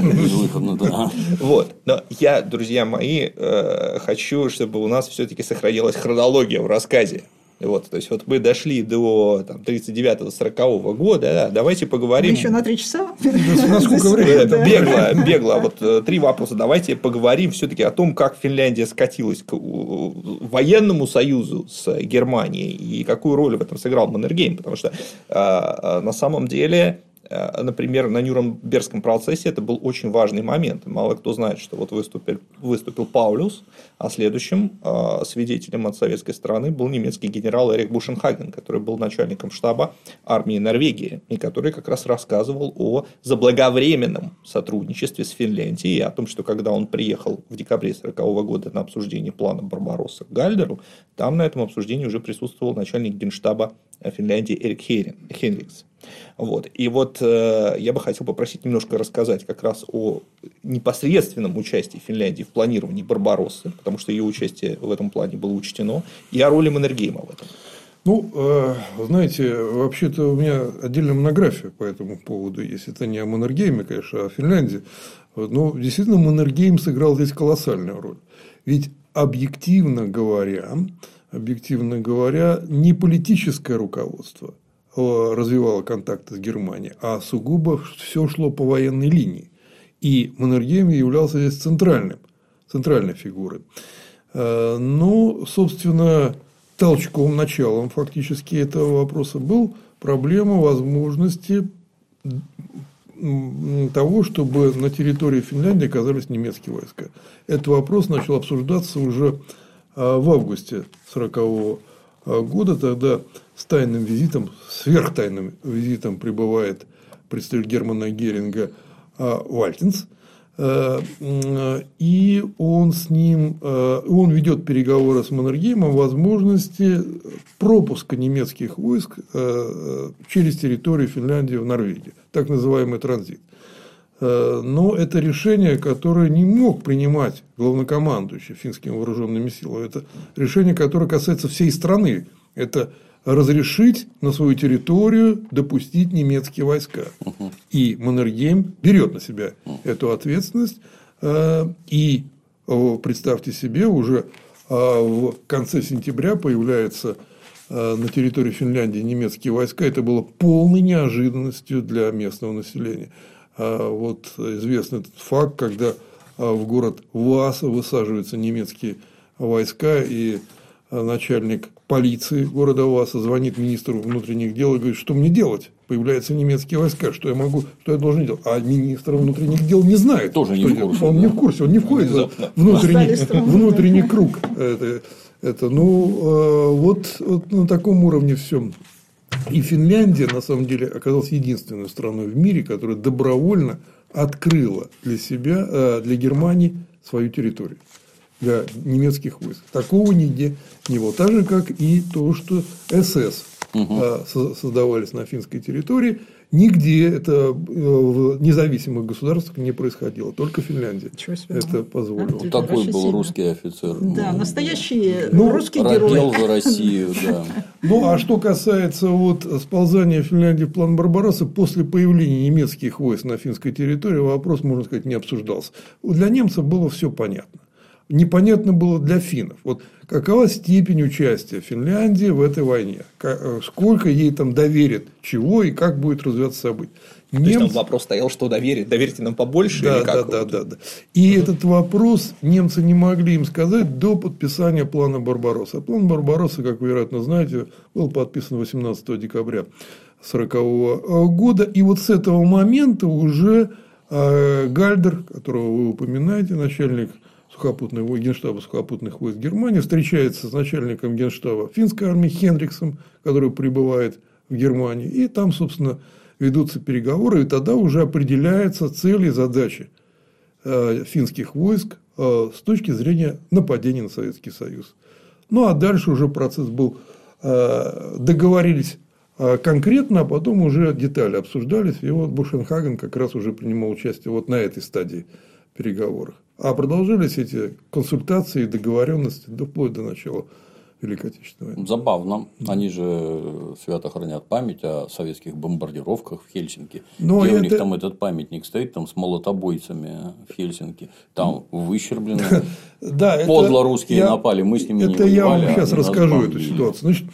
D: Вот. Но я, друзья мои, хочу, чтобы у нас все-таки сохранилась хронология в рассказе. Вот, то есть, вот мы дошли до 39-40 года, да, давайте поговорим.
B: Мы еще на 3 часа?
C: Насколько времени?
D: Бегло. Вот 3 вопроса. Давайте поговорим все-таки о том, как Финляндия скатилась к военному союзу с Германией и какую роль в этом сыграл Маннергейм. Потому что на самом деле Например, на Нюрнбергском процессе это был очень важный момент. Мало кто знает, что вот выступил Паулюс, а следующим свидетелем от советской стороны был немецкий генерал Эрих Бушенхаген, который был начальником штаба армии Норвегии, и который как раз рассказывал о заблаговременном сотрудничестве с Финляндией, и о том, что когда он приехал в декабре 1940 года на обсуждение плана Барбаросса к Гальдеру, там на этом обсуждении уже присутствовал начальник генштаба Финляндии Эрик Хенрикс. Вот. И вот я бы хотел попросить немножко рассказать как раз о непосредственном участии Финляндии в планировании Барбароссы, потому что ее участие в этом плане было учтено, и о роли Маннергейма в этом.
C: Ну, знаете, вообще-то у меня отдельная монография по этому поводу есть. Это не о Маннергейме, конечно, а о Финляндии. Но действительно Маннергейм сыграл здесь колоссальную роль. Ведь объективно говоря, не политическое руководство развивало контакты с Германией, а сугубо все шло по военной линии. И Маннергейм являлся здесь центральной фигурой. Но, собственно, толчком, началом фактически этого вопроса был проблема возможности того, чтобы на территории Финляндии оказались немецкие войска. Этот вопрос начал обсуждаться уже в августе 1940 года. Тогда с тайным визитом, сверхтайным визитом прибывает представитель Германа Геринга Вальтенс. И он ведет переговоры с Маннергеймом о возможности пропуска немецких войск через территорию Финляндии в Норвегию, так называемый транзит. Но это решение, которое не мог принимать главнокомандующий финскими вооруженными силами. Это решение, которое касается всей страны. Это разрешить на свою территорию допустить немецкие войска. И Маннергейм берет на себя эту ответственность. И представьте себе, уже в конце сентября появляются на территории Финляндии немецкие войска. Это было полной неожиданностью для местного населения. Вот известный этот факт, когда в город Вааса высаживаются немецкие войска, и начальник полиции города Вааса звонит министру внутренних дел и говорит, что мне делать? Появляются немецкие войска, что я должен делать? А министр внутренних дел не знает.
A: Тоже не в курсе.
C: Он не в курсе, он не входит в внутренний круг. Вот на таком уровне все. И Финляндия, на самом деле, оказалась единственной страной в мире, которая добровольно открыла для себя, для Германии свою территорию для немецких войск. Такого нигде не было. Так же, как и то, что СС создавались на финской территории, нигде это в независимых государствах не происходило. Только Финляндия это позволила.
A: Вот такой был русский офицер.
B: Да, настоящий русский герой.
A: Родил за Россию, да.
C: Ну, а что касается сползания Финляндии в план Барбароссы, после появления немецких войск на финской территории вопрос, можно сказать, не обсуждался. Для немцев было все понятно. Непонятно было для финнов. Вот какова степень участия Финляндии в этой войне? Сколько ей там доверят, чего и как будет развиваться события?
D: То есть, там вопрос стоял, что доверите нам побольше?
C: Да,
D: или как?
C: Да. И этот вопрос немцы не могли им сказать до подписания плана Барбаросса. А план Барбаросса, как вы, вероятно, знаете, был подписан 18 декабря 1940 года. И вот с этого момента уже Гальдер, которого вы упоминаете, начальник генштаба сухопутных войск Германии, встречается с начальником генштаба финской армии Хенриксом, который прибывает в Германию. И там, собственно, ведутся переговоры, и тогда уже определяются цели и задачи финских войск с точки зрения нападения на Советский Союз. Ну, а дальше уже процесс был, договорились конкретно, а потом уже детали обсуждались. И вот Бушенхаген как раз уже принимал участие вот на этой стадии переговоров. А продолжались эти консультации и договоренности вплоть до начала Великой Отечественной войны.
A: Забавно. Они же свято хранят память о советских бомбардировках в Хельсинки.
C: Но
A: у них там этот памятник стоит там с молотобойцами в Хельсинки. Там выщерблено. Подло русские напали, мы с ними не воевали.
C: Это я вам сейчас расскажу эту ситуацию. Значит,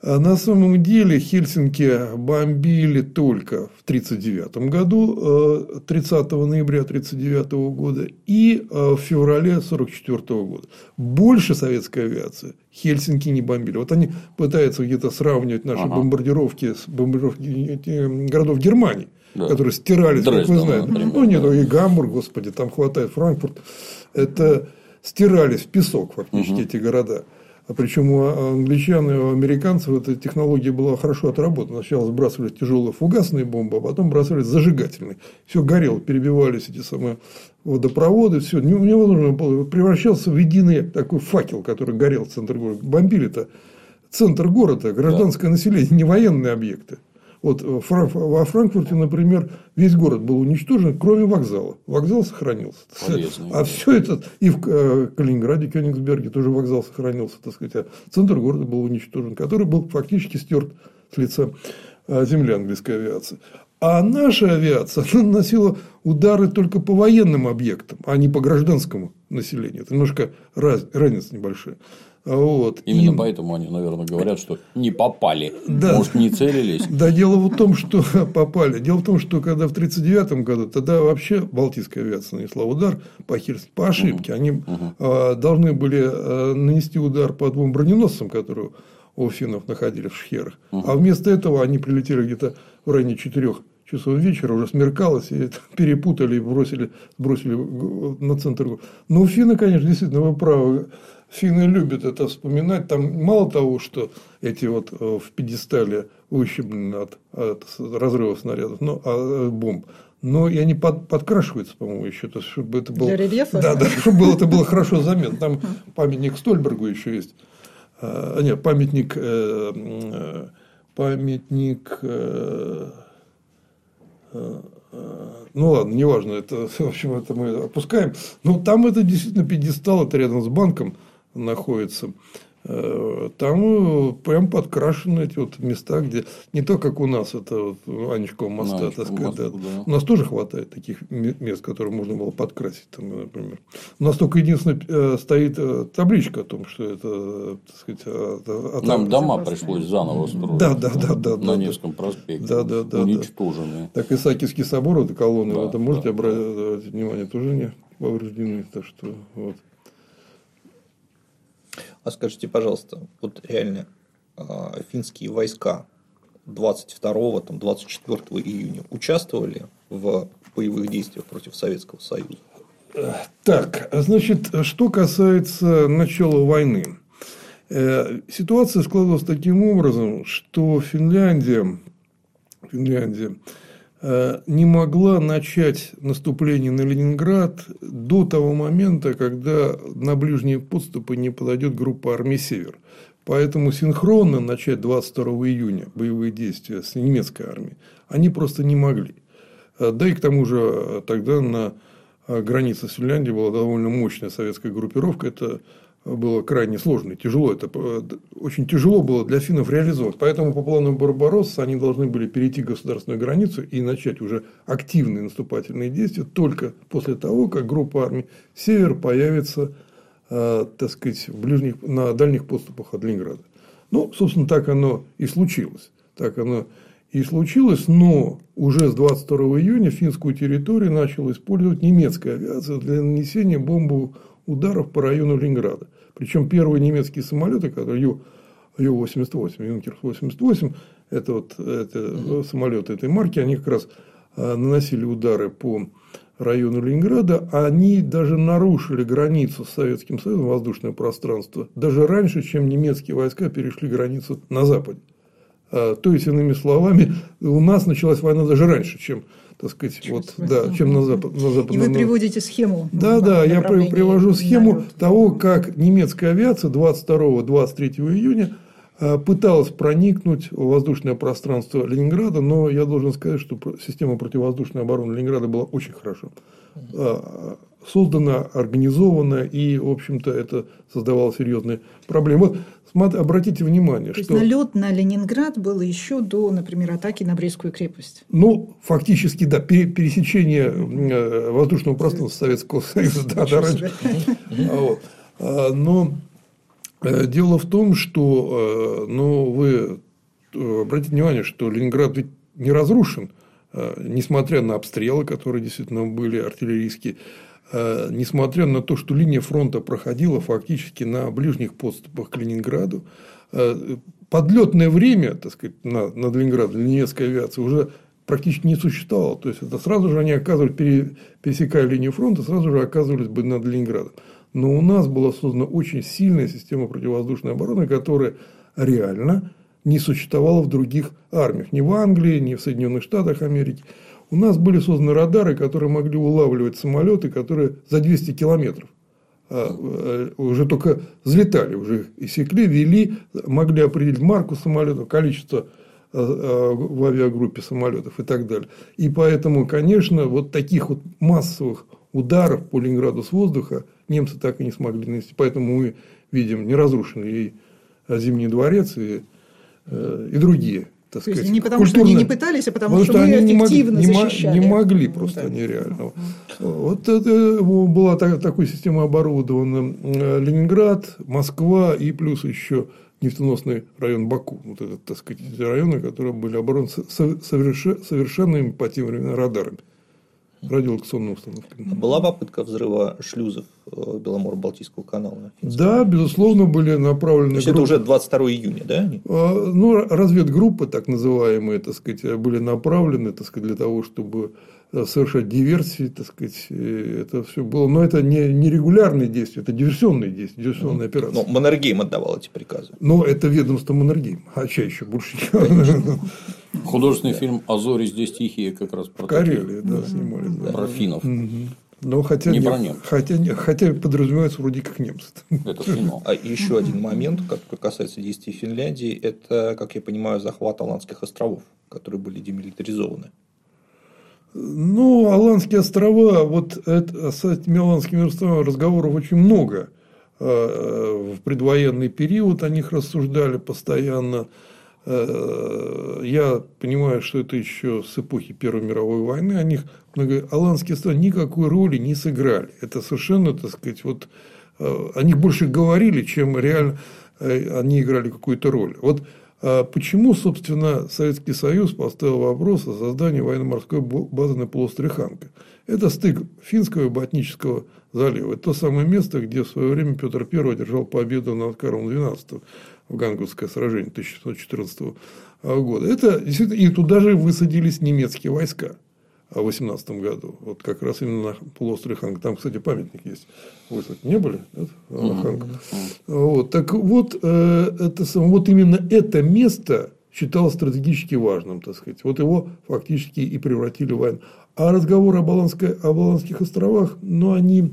C: На самом деле Хельсинки бомбили только в 1939 году, 30 ноября 1939 года и в феврале 1944 года. Больше советской авиации Хельсинки не бомбили. Вот они пытаются где-то сравнивать наши бомбардировки с бомбардировками городов Германии, которые стирались, как вы знаете. Ну, нет, и Гамбург, господи, там хватает, Франкфурт. Это стирались в песок фактически эти города. Причем у англичан и у американцев эта технология была хорошо отработана. Сначала сбрасывались тяжелые фугасные бомбы, а потом бросались зажигательные. Все горело, перебивались эти самые водопроводы, все невозможно было. Превращался в единый такой факел, который горел в центре города. Бомбили-то центр города, гражданское население, не военные объекты. Вот во Франкфурте, например, весь город был уничтожен, кроме вокзала. Вокзал сохранился. А все это и в Калининграде, Кёнигсберге тоже вокзал сохранился, так сказать, а центр города был уничтожен, который был фактически стерт с лица земли английской авиации. А наша авиация наносила удары только по военным объектам, а не по гражданскому населению. Это немножко разница небольшая. Вот.
A: Именно поэтому они, наверное, говорят, что не попали.
C: Да.
A: Может, не целились.
C: Да, дело в том, что попали. Дело в том, что когда в 1939 году, тогда вообще Балтийская авиация нанесла удар по Хельсинки по ошибке. Они должны были нанести удар по двум броненосцам, которые у финнов находились в Шхерах. А вместо этого они прилетели где-то в районе 4 часов вечера, уже смеркалось, и перепутали и сбросили на центр города. Но финны, конечно, действительно, вы правы. Финны любят это вспоминать. Там мало того, что эти вот в пьедестале выщеблены от разрывов снарядов, бомб, но и они подкрашиваются, по-моему, еще, то есть, чтобы это было...
B: Для рельефа?
C: Да, чтобы это было хорошо заметно. Там памятник Стольбергу еще есть. Нет, памятник ну ладно, неважно, это, в общем, это мы опускаем. Но там это действительно пьедестал, это рядом с банком находится. Там прям подкрашены эти вот места, где не то, как у нас, это вот Анечкова моста, так сказать. Да. У нас тоже хватает таких мест, которые можно было подкрасить, там, например. У нас только единственное стоит табличка о том, что это, так сказать,
A: нам дома пришлось заново строить.
C: Да.
A: На Невском проспекте. Уничтоженные.
C: Так Исаакиевский собор, это колонны, вы можете обратить внимание, тоже не повреждены. Так что вот.
D: А скажите, пожалуйста, вот реально финские войска 22-24 июня участвовали в боевых действиях против Советского Союза?
C: Так, значит, что касается начала войны. Ситуация складывалась таким образом, что Финляндия не могла начать наступление на Ленинград до того момента, когда на ближние подступы не подойдет группа армий «Север». Поэтому синхронно начать 22 июня боевые действия с немецкой армией они просто не могли. Да и к тому же тогда на границе с Финляндией была довольно мощная советская группировка. Это было крайне сложно и тяжело. Это очень тяжело было для финнов реализовать. Поэтому по плану Барбаросса они должны были перейти государственную границу и начать уже активные наступательные действия только после того, как группа армий «Север» появится, так сказать, на дальних подступах от Ленинграда. Ну, собственно, так оно и случилось. Но уже с 22 июня финскую территорию начала использовать немецкая авиация для нанесения бомбовых ударов по району Ленинграда. Причем первые немецкие самолеты, которые Ю-88, Юнкерс-88, это самолеты этой марки, они как раз наносили удары по району Ленинграда, они даже нарушили границу с Советским Союзом, воздушное пространство, даже раньше, чем немецкие войска перешли границу на западе. То есть, иными словами, у нас началась война даже раньше, чем, так сказать, чем на запад.
B: И вы приводите схему.
C: Да, я привожу схему того, как немецкая авиация 22-23 июня пыталась проникнуть в воздушное пространство Ленинграда, но я должен сказать, что система противовоздушной обороны Ленинграда была очень хорошо создана, организована, и, в общем-то, это создавало серьезные проблемы. Вот, обратите внимание,
B: То есть, налет на Ленинград был еще до, например, атаки на Брестскую крепость.
C: Ну, фактически, да, пересечение воздушного пространства Советского Союза, да, раньше. Но Дело в том, что вы обратите внимание, что Ленинград ведь не разрушен, несмотря на обстрелы, которые действительно были артиллерийские, несмотря на то, что линия фронта проходила фактически на ближних подступах к Ленинграду. Подлетное время, так сказать, над Ленинградом для немецкой авиации уже практически не существовало. То есть, это сразу же они оказывались, пересекая линию фронта, сразу же оказывались бы над Ленинградом. Но у нас была создана очень сильная система противовоздушной обороны, которая реально не существовала в других армиях. Ни в Англии, ни в Соединенных Штатах Америки. У нас были созданы радары, которые могли улавливать самолеты, которые за 200 километров уже только взлетали, уже иссекли, вели, могли определить марку самолета, количество в авиагруппе самолетов и так далее. И поэтому, конечно, вот таких вот массовых ударов по Ленинграду с воздуха немцы так и не смогли нанести. Поэтому мы видим неразрушенный и Зимний дворец, и другие. Так сказать,
B: не потому, что они не пытались, а потому что мы эффективно защищали.
C: Не могли просто, они реально. Вот это была такая система оборудована. Ленинград, Москва и плюс еще нефтеносный район Баку. Вот это, так сказать, районы, которые были обороны совершенными по тем временам радарами. Радиолокационной установки.
D: Была попытка взрыва шлюзов Беломоро-Балтийского канала?
C: Да, безусловно, были направлены.
D: То есть, это уже 22 июня, да?
C: Разведгруппы, так называемые, так сказать, были направлены, так сказать, для того, чтобы совершать диверсии, так сказать, это все было. Но это не регулярные действия, это диверсионные действия, диверсионные операции.
D: Но Маннергейм отдавал эти приказы.
C: Но это ведомство Маннергейма. А чья еще больше?
A: Художественный фильм «Азори здесь тихие» как раз про
C: Карелия, да, снимали.
A: Про финнов.
C: Но хотя подразумевается вроде как немцы.
A: Это кино.
D: А еще один момент, который касается действий Финляндии, это, как я понимаю, захват Аландских островов, которые были демилитаризованы.
C: Аландские острова, вот с этими Аландскими островами разговоров очень много. В предвоенный период о них рассуждали постоянно. Я понимаю, что это еще с эпохи Первой мировой войны. Аландские острова никакой роли не сыграли. Это совершенно, так сказать, вот о них больше говорили, чем реально они играли какую-то роль. Вот почему, собственно, Советский Союз поставил вопрос о создании военно-морской базы на полуострове Ханка. Это стык Финского и Ботнического залива. Это то самое место, где в свое время Петр I одержал победу над Карлом XII в Гангутское сражение 1614 года. Это действительно, и туда же высадились немецкие войска в 18 году. Вот как раз именно на полуострове Ханка. Там, кстати, памятник есть. Вы, кстати, не были? Ханка. Вот. Так вот, вот именно это место считалось стратегически важным, так сказать. Вот его фактически и превратили в войну. А разговоры об Аландских островах, они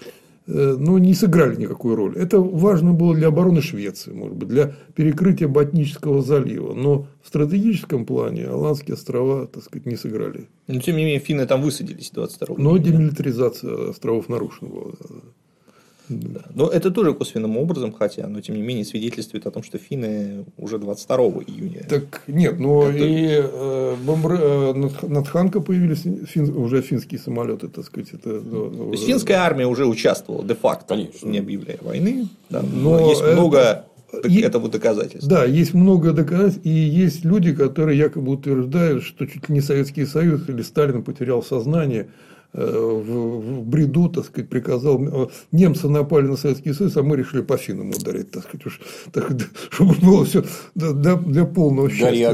C: не сыграли никакой роли. Это важно было для обороны Швеции, может быть, для перекрытия Ботнического залива. Но в стратегическом плане Аландские острова, так сказать, не сыграли.
D: Но, тем не менее, финны там высадились 22 июня.
C: Но демилитаризация островов нарушена была.
D: Да. Но это тоже косвенным образом, но тем не менее свидетельствует о том, что финны уже 22 июня.
C: Так нет, и над Ханка появились уже финские самолеты, так сказать.
D: То есть финская армия уже участвовала де-факто,
A: конечно,
D: не объявляя войны. Да, но есть много этого доказательств.
C: Да, есть много доказательств, и есть люди, которые якобы утверждают, что чуть ли не Советский Союз или Сталин потерял сознание. В бреду, так сказать, приказал, немцы напали на Советский Союз, а мы решили по финнам ударить, так сказать, чтобы было все для полного счастья.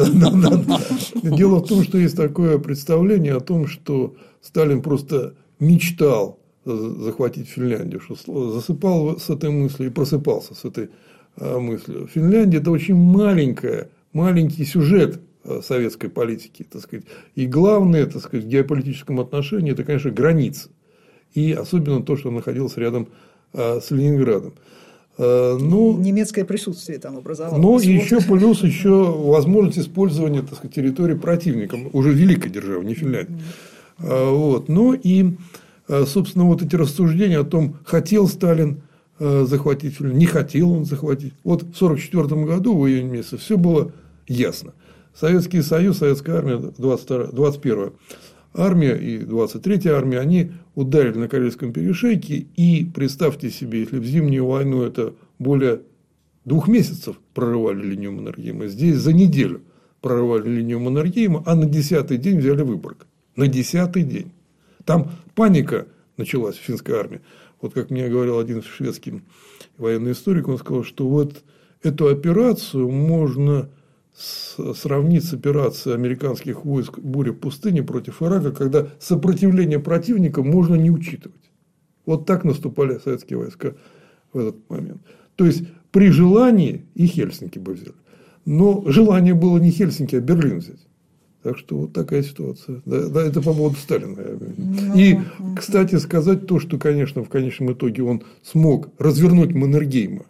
C: Дело в том, что есть такое представление о том, что Сталин просто мечтал захватить Финляндию, что засыпал с этой мыслью и просыпался с этой мыслью. Финляндия – это очень маленький сюжет советской политики, так сказать. И главное, так сказать, в геополитическом отношении это, конечно, граница. И особенно то, что находилось рядом с Ленинградом.
B: Немецкое присутствие там образовалось.
C: Но еще плюс возможность использования, так сказать, территории противника, уже великой державы, не Финляндии. Собственно, вот эти рассуждения о том, хотел Сталин захватить Финляндию, не хотел он захватить. Вот в 1944 году, в июне месяце, все было ясно. Советский Союз, Советская армия 21 армия и 23-я армия, они ударили на Карельском перешейке. И представьте себе, если в зимнюю войну это более 2 месяцев прорывали линию Маннергейма, здесь за неделю прорывали линию Маннергейма, а на 10-й день взяли Выборг. На 10-й день. Там паника началась в финской армии. Вот как мне говорил один шведский военный историк, он сказал, что вот эту операцию можно сравнить с операцией американских войск «Буря в пустыне» против Ирака, когда сопротивление противника можно не учитывать. Вот так наступали советские войска в этот момент. То есть, при желании и Хельсинки бы взяли. Но желание было не Хельсинки, а Берлин взять. Так что вот такая ситуация. Да, это по поводу Сталина. И, кстати, сказать то, что, конечно, в конечном итоге он смог развернуть Маннергейма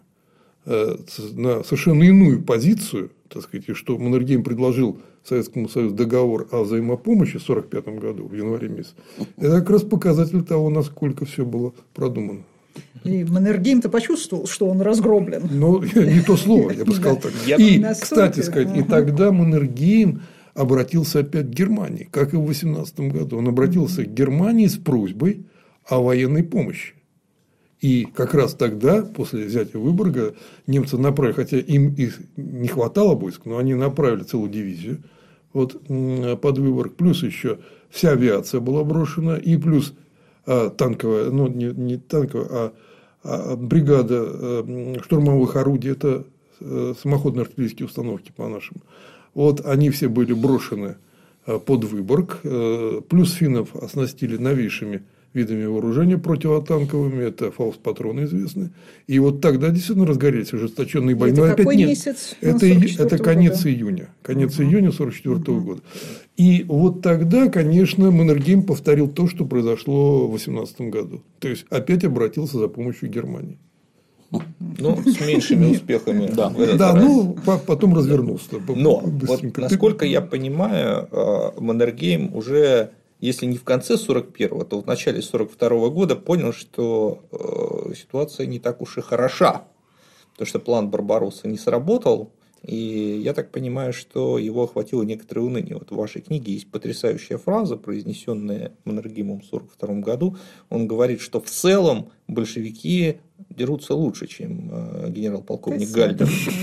C: на совершенно иную позицию, так сказать, и что Маннергейм предложил Советскому Союзу договор о взаимопомощи в 1945 году, в январе месяце, это как раз показатель того, насколько все было продумано.
B: И Маннергейм-то почувствовал, что он разгроблен.
C: Ну, не то слово, я бы сказал так. И, кстати сказать, и тогда Маннергейм обратился опять к Германии, как и в 1918 году. Он обратился к Германии с просьбой о военной помощи. И как раз тогда, после взятия Выборга, немцы направили, хотя им их не хватало войск, но они направили целую дивизию вот, под Выборг. Плюс еще вся авиация была брошена, и плюс танковая, ну не танковая, а бригада штурмовых орудий, это самоходные артиллерийские установки по-нашему. Вот они все были брошены под Выборг, плюс финнов оснастили новейшими видами вооружения противотанковыми, это фаустпатроны известны. И вот тогда действительно разгорелись ожесточенные бои.
B: Это какой месяц?
C: Это конец июня. Конец июня 1944 года. И вот тогда, конечно, Маннергейм повторил то, что произошло в 1918 году. То есть, опять обратился за помощью Германии.
D: Ну, с меньшими успехами.
C: Да, ну, потом развернулся.
D: Но, вот, насколько я понимаю, Маннергейм уже, если не в конце 41-го, то в начале 42-го года понял, что ситуация не так уж и хороша. Потому что план Барбаросса не сработал. И я так понимаю, что его охватило некоторое уныние. Вот в вашей книге есть потрясающая фраза, произнесенная Маннергеймом в 1942 году. Он говорит, что в целом большевики дерутся лучше, чем генерал-полковник Гальдер.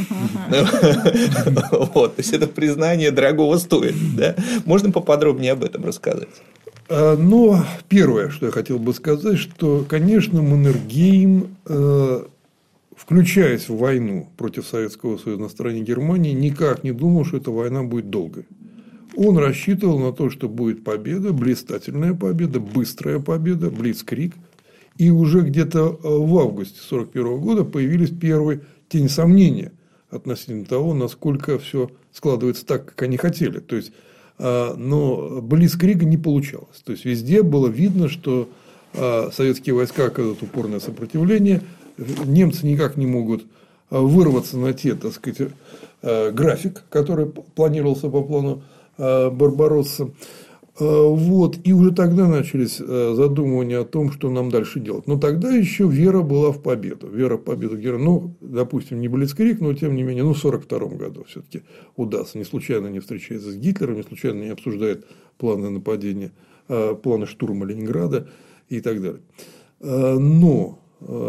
D: То есть, это признание дорогого стоит. Можно поподробнее об этом рассказать?
C: Ну, первое, что я хотел бы сказать, что, конечно, Маннергейм, включаясь в войну против Советского Союза на стороне Германии, никак не думал, что эта война будет долгой. Он рассчитывал на то, что будет победа, блистательная победа, быстрая победа, блицкриг. И уже где-то в августе 1941 года появились первые тени сомнения относительно того, насколько все складывается так, как они хотели. То есть, но блицкрига не получалось. То есть, везде было видно, что советские войска оказывают упорное сопротивление. Немцы никак не могут вырваться на те, так сказать, график, который планировался по плану Барбаросса. Вот. И уже тогда начались задумывания о том, что нам дальше делать. Но тогда еще вера была в победу. Вера в победу. Ну, допустим, не блицкриг, но тем не менее, в 1942 году все-таки удастся. Не случайно не встречается с Гитлером, не случайно не обсуждает планы нападения, планы штурма Ленинграда и так далее. Но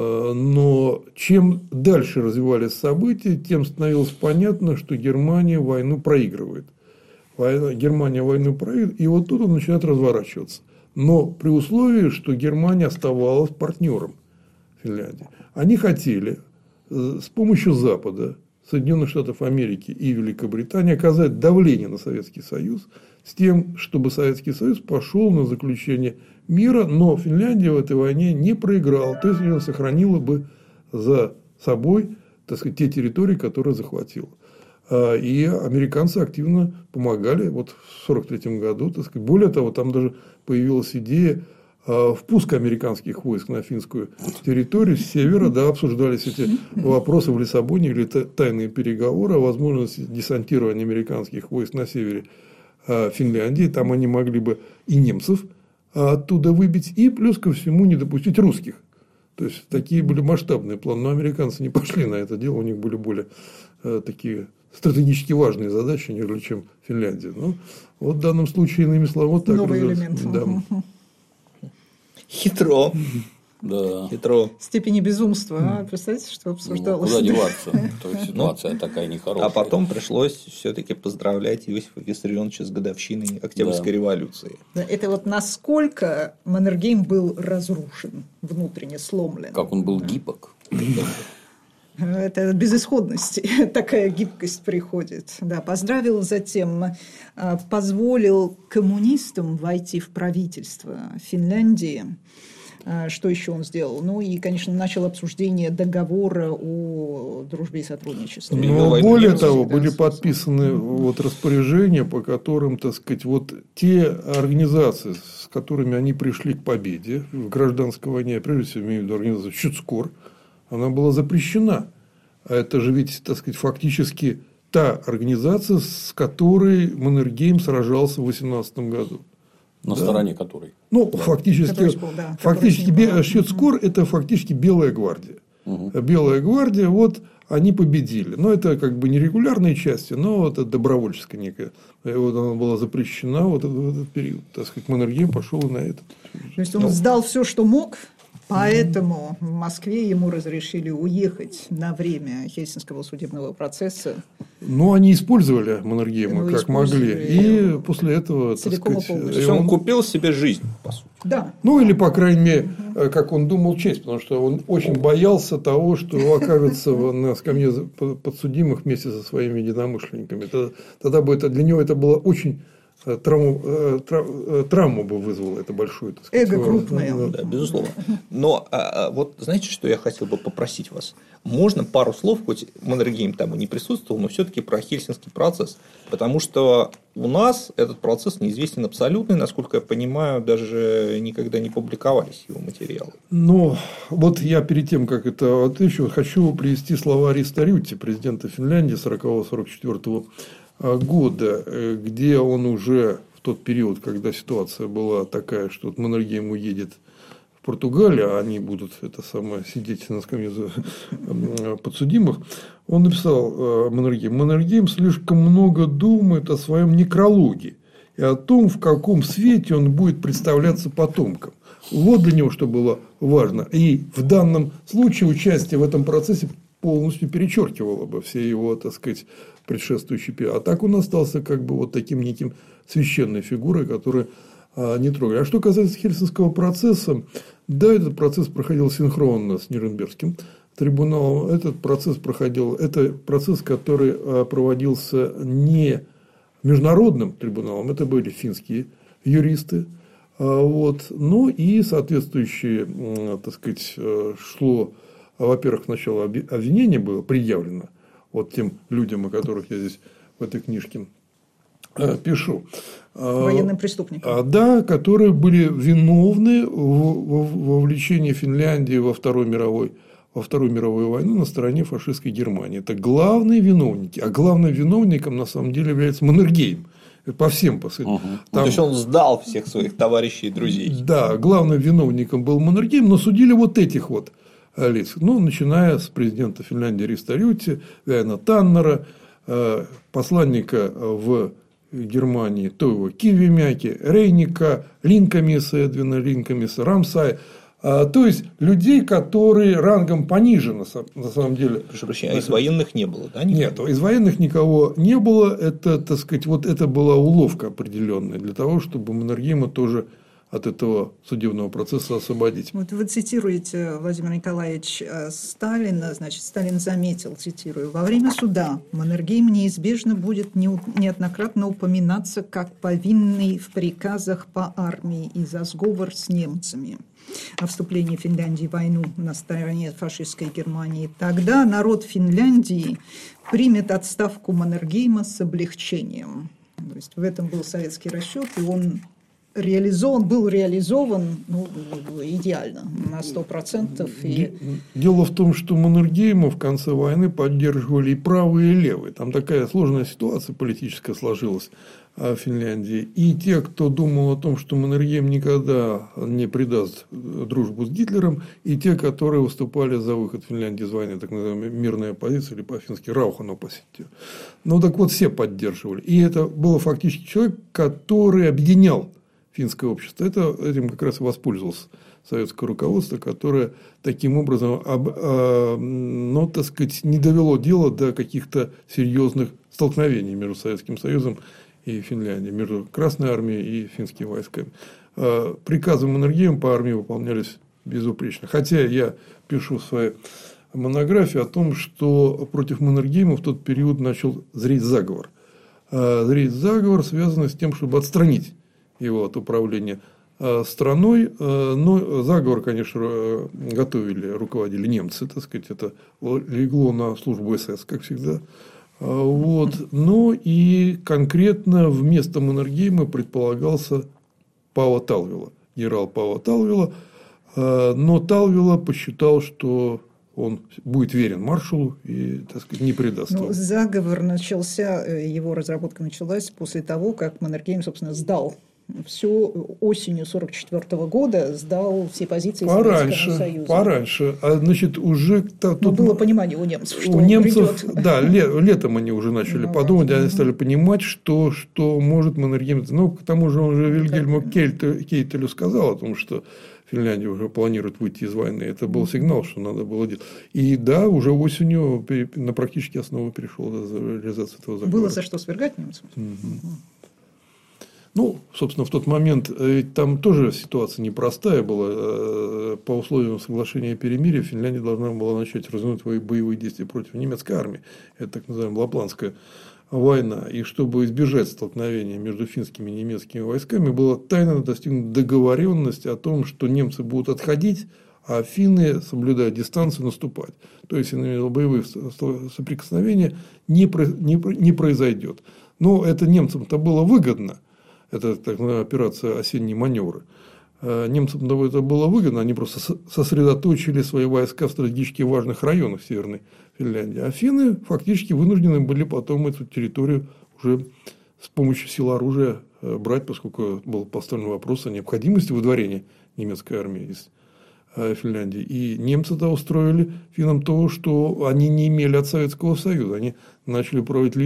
C: чем дальше развивались события, тем становилось понятно, что Германия войну проигрывает. Германия войну проигрывает, и вот тут он начинает разворачиваться. Но при условии, что Германия оставалась партнером Финляндии. Они хотели с помощью Запада, Соединенных Штатов Америки и Великобритании оказать давление на Советский Союз с тем, чтобы Советский Союз пошел на заключение мира, но Финляндия в этой войне не проиграла. То есть, она сохранила бы за собой, так сказать, те территории, которые захватила. И американцы активно помогали вот в 1943 году. Так сказать. Более того, там даже появилась идея впуска американских войск на финскую территорию с севера. Да, обсуждались эти вопросы в Лиссабоне, или тайные переговоры о возможности десантирования американских войск на севере Финляндии. Там они могли бы и немцев оттуда выбить, и плюс ко всему не допустить русских. То есть, такие были масштабные планы. Но американцы не пошли на это дело, у них были более такие стратегически важные задачи, нежели чем Финляндия. Ну, вот в данном случае, иными словами, вот так.
B: Новый элемент.
C: Да.
D: Хитро.
A: Да.
D: Хитро.
B: Степени безумства. Представляете, что обсуждалось?
A: Куда деваться? То есть ситуация такая нехорошая.
D: А потом пришлось все-таки поздравлять Иосифа Виссарионовича с годовщиной Октябрьской революции.
B: Это вот насколько Маннергейм был разрушен, внутренне сломлен.
A: Как он был гибок.
B: Это безысходности, такая гибкость приходит. Да, поздравил, затем позволил коммунистам войти в правительство Финляндии. Что еще он сделал? Ну и, конечно, начал обсуждение договора о дружбе и сотрудничестве.
C: Но более того, были подписаны вот распоряжения, по которым, так сказать, вот те организации, с которыми они пришли к победе в гражданской войне, прежде всего имею в виду организацию Щуцкор, она была запрещена. А это же ведь, так сказать, фактически та организация, с которой Маннергейм сражался в 18 году.
A: На стороне которой?
C: Ну, фактически Щуцкор – это фактически Белая гвардия. Белая гвардия, вот они победили. Но это как бы не регулярные части, но это добровольческая некая. И вот она была запрещена вот в этот период. Так сказать, Маннергейм пошел на это.
B: То есть он сдал все, что мог. Поэтому в Москве ему разрешили уехать на время Хельсинского судебного процесса.
C: Но они использовали Маннергейма как могли. И после этого, так сказать,
D: то есть он купил себе жизнь, по сути.
B: Да.
C: Ну, или, по крайней мере, как он думал, честь. Потому что он очень боялся того, что окажется на скамье подсудимых вместе со своими единомышленниками. Тогда бы для него это было очень... Травму бы вызвало это большое. Так сказать,
B: эго крупное.
D: Да, безусловно. Но вот знаете, что я хотел бы попросить вас? Можно пару слов, хоть Маннергейм там и не присутствовал, но все-таки про Хельсинский процесс. Потому что у нас этот процесс неизвестен абсолютно, и, насколько я понимаю, даже никогда не публиковались его материалы.
C: Ну, вот я перед тем, как это отвечу, хочу привести слова Риста Рютти, президента Финляндии 40-44 года, где он уже в тот период, когда ситуация была такая, что Маннергейм уедет в Португалию, а они будут сидеть на скамье подсудимых, он написал Маннергейм слишком много думает о своем некрологе и о том, в каком свете он будет представляться потомкам. Вот для него что было важно. И в данном случае участие в этом процессе полностью перечеркивало бы все его, так сказать, предшествующие периоды. А так он остался как бы вот таким неким священной фигурой, которую не трогали. А что касается Хельсинского процесса, да, этот процесс проходил синхронно с Нюрнбергским трибуналом. Это процесс, который проводился не международным трибуналом, это были финские юристы. Вот. Ну и соответствующее, так сказать, шло. Во-первых, сначала обвинение было предъявлено вот тем людям, о которых я здесь в этой книжке пишу.
B: Военным преступникам.
C: Да, которые были виновны в вовлечении Финляндии во Вторую мировую войну на стороне фашистской Германии. Это главные виновники. А главным виновником на самом деле является Маннергейм. По всем посылкам.
D: То есть он сдал всех своих товарищей и друзей.
C: Да, главным виновником был Маннергейм, но судили вот этих вот лиц. Ну, начиная с президента Финляндии Риста Рютти, Väinö Tannera, посланника в Германии Тойво Кивимяки, Рейника, Линкомиса, Эдвина Линкомиса, Рамсай. То есть людей, которые рангом пониже, на самом деле.
D: Прошу прощения, а из военных не было, да?
C: Нет, из военных никого не было. Это, так сказать, вот это была уловка определенная для того, чтобы Маннергейма тоже от этого судебного процесса освободить.
B: Вот вы цитируете, Владимир Николаевич, Сталина. Значит, Сталин заметил, цитирую: «Во время суда Маннергейм неизбежно будет неоднократно упоминаться как повинный в приказах по армии и за сговор с немцами о вступлении Финляндии в войну на стороне фашистской Германии. Тогда народ Финляндии примет отставку Маннергейма с облегчением». То есть в этом был советский расчет, и он был реализован идеально, на 100%.
C: Дело в том, что Маннергейма в конце войны поддерживали и правые, и левые. Там такая сложная ситуация политическая сложилась в Финляндии. И те, кто думал о том, что Маннергейм никогда не предаст дружбу с Гитлером, и те, которые выступали за выход Финляндии из войны, так называемая мирная оппозиция, или по-фински Раухан-оппозиция. Ну, так вот, все поддерживали. И это был фактически человек, который объединял финское общество. Этим как раз и воспользовался советское руководство, которое таким образом так сказать, не довело дело до каких-то серьезных столкновений между Советским Союзом и Финляндией, между Красной армией и финскими войсками. Приказы Маннергейма по армии выполнялись безупречно. Хотя я пишу в своей монографии о том, что против Маннергейма в тот период начал зреть заговор. Зреть заговор, связанный с тем, чтобы отстранить его от управления страной. Но заговор, конечно, руководили немцы, так сказать, это легло на службу СС, как всегда. Вот. Ну и конкретно вместо Маннергейма предполагался Пауо Талвила, генерал Пауо Талвила, но Талвила посчитал, что он будет верен маршалу и, так сказать, не предаст его.
B: Заговор начался, его разработка началась после того, как Маннергейм, собственно, сдал всю осенью 1944 года, сдал все позиции Советскому Союзу. Пораньше.
C: Значит, уже тут
B: было понимание у немцев, что
C: у немцев,
B: придет.
C: Да, летом они уже начали подумать, они стали понимать, что может Маннергейм. Ну, к тому же он же Вильгельму Кейтелю сказал о том, что Финляндия уже планирует выйти из войны. Это был сигнал, что надо было делать. И да, уже осенью на практически основу перешел реализация этого заговора.
B: Было за что свергать немцев.
C: Ну, собственно, в тот момент там тоже ситуация непростая была. По условиям соглашения о перемирии Финляндия должна была начать развернуть свои боевые действия против немецкой армии. Это так называемая Лапландская война. И чтобы избежать столкновения между финскими и немецкими войсками, была тайно достигнута договоренность о том, что немцы будут отходить, а финны, соблюдая дистанцию, наступать. То есть, боевых соприкосновений не произойдет. Но это немцам-то было выгодно. Это так называемая операция «Осенние маневры». Немцам это было выгодно, они просто сосредоточили свои войска в стратегически важных районах Северной Финляндии. А финны фактически вынуждены были потом эту территорию уже с помощью сил оружия брать, поскольку был поставлен вопрос о необходимости выдворения немецкой армии из Финляндии. И немцы-то устроили финнам то, что они не имели от Советского Союза. Они начали проводить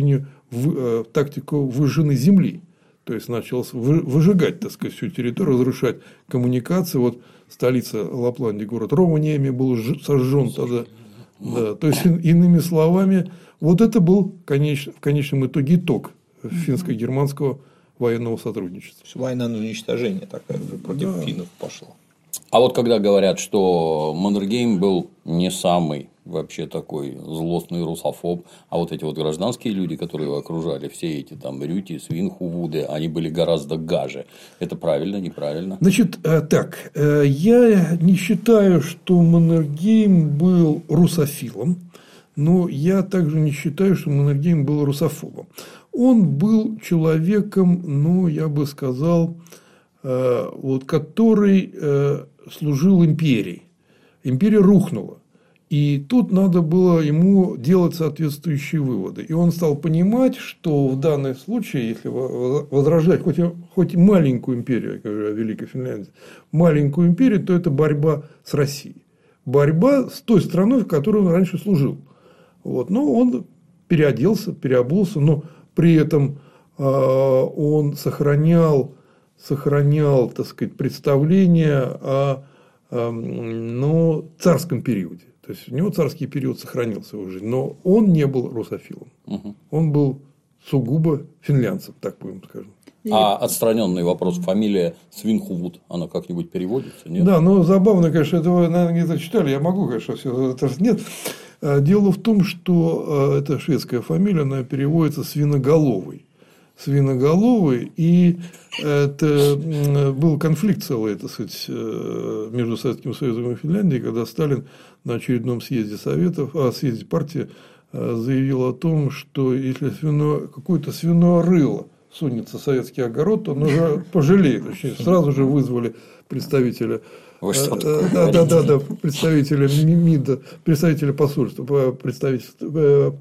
C: тактику выжженной земли. То есть, началось выжигать, так сказать, всю территорию, разрушать коммуникации. Вот столица Лапландии, город Ровaniemi, был сожжен тогда. Да. То есть, иными словами, вот это был в конечном итоге итог финско-германского военного сотрудничества.
D: Война на уничтожение такая уже против финнов пошла.
A: А вот когда говорят, что Маннергейм был не самый вообще такой злостный русофоб, а вот эти вот гражданские люди, которые его окружали, все эти там Рюти, Свинхувуды, они были гораздо гаже. Это правильно, неправильно?
C: Значит, так, я не считаю, что Маннергейм был русофилом, но я также не считаю, что Маннергейм был русофобом. Он был человеком, ну, я бы сказал, вот, который служил империи. Империя рухнула. И тут надо было ему делать соответствующие выводы. И он стал понимать, что в данном случае, если возрождать хоть и маленькую империю, я говорю о Великой Финляндии, маленькую империю, то это борьба с Россией. Борьба с той страной, в которой он раньше служил. Вот. Но он переоделся, переобулся, но при этом он сохранял, так сказать, представление о царском периоде. То есть, у него царский период сохранился в жизни, но он не был русофилом. Угу. Он был сугубо финлянцем, так будем скажем.
A: А отстраненный вопрос, фамилия Свинхувуд, она как-нибудь переводится? Нет?
C: Да, но забавно, конечно, этого, наверное, где-то читали, я могу, конечно, все это нет. Дело в том, что это шведская фамилия, она переводится «свиноголовый». Свиноголовый, и это был конфликт целый, так сказать, между Советским Союзом и Финляндией, когда Сталин на очередном съезде съезде партии заявил о том, что если какое-то свиное рыло сунется советский огород, он уже пожалеет. Сразу же вызвали представителя. Представителя МИДа, представителя посольства, представительства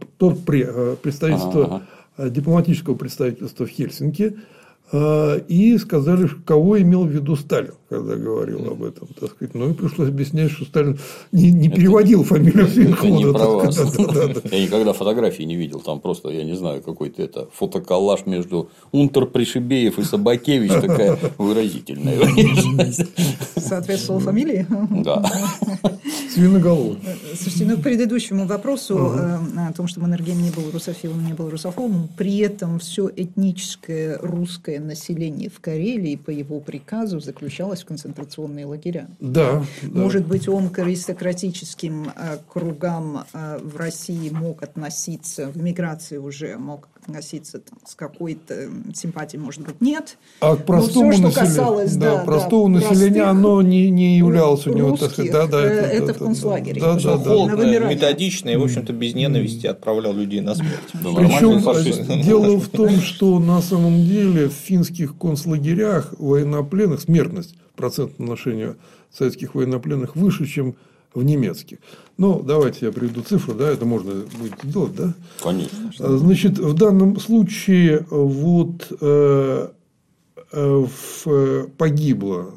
C: дипломатического представительства в Хельсинки. И сказали, кого имел в виду Сталин, когда говорил об этом. Так сказать. Ну, и пришлось объяснять, что Сталин не переводил фамилию Финхода.
A: Я никогда фотографий не видел. Там просто, я не знаю, какой-то фотоколлаж между Унтер-Пришибеев и Собакевич. Такая выразительная.
B: Соответствовала фамилии?
A: Да.
C: Свиноголовый.
B: Слушайте, ну, к предыдущему вопросу о том, что Маннергейм не был русофилом, не был русофобом, при этом все этническое русское население в Карелии по его приказу заключалось в концентрационные лагеря.
C: Да.
B: Может быть, он к аристократическим кругам в России мог относиться, в эмиграции уже мог относиться там, с какой-то симпатией, может быть, нет.
C: А к простому простого населения оно не являлось у него.
B: Русских, это в концлагере.
D: Холодно, методично и, в общем-то, без ненависти отправлял людей на смерть.
C: Причем дело в том, что на самом деле в финских концлагерях военнопленных смертность, процент отношения советских военнопленных выше, чем в немецких. Ну, давайте я приведу цифру, да, это можно будет сделать, да?
A: Конечно.
C: Значит, в данном случае погибло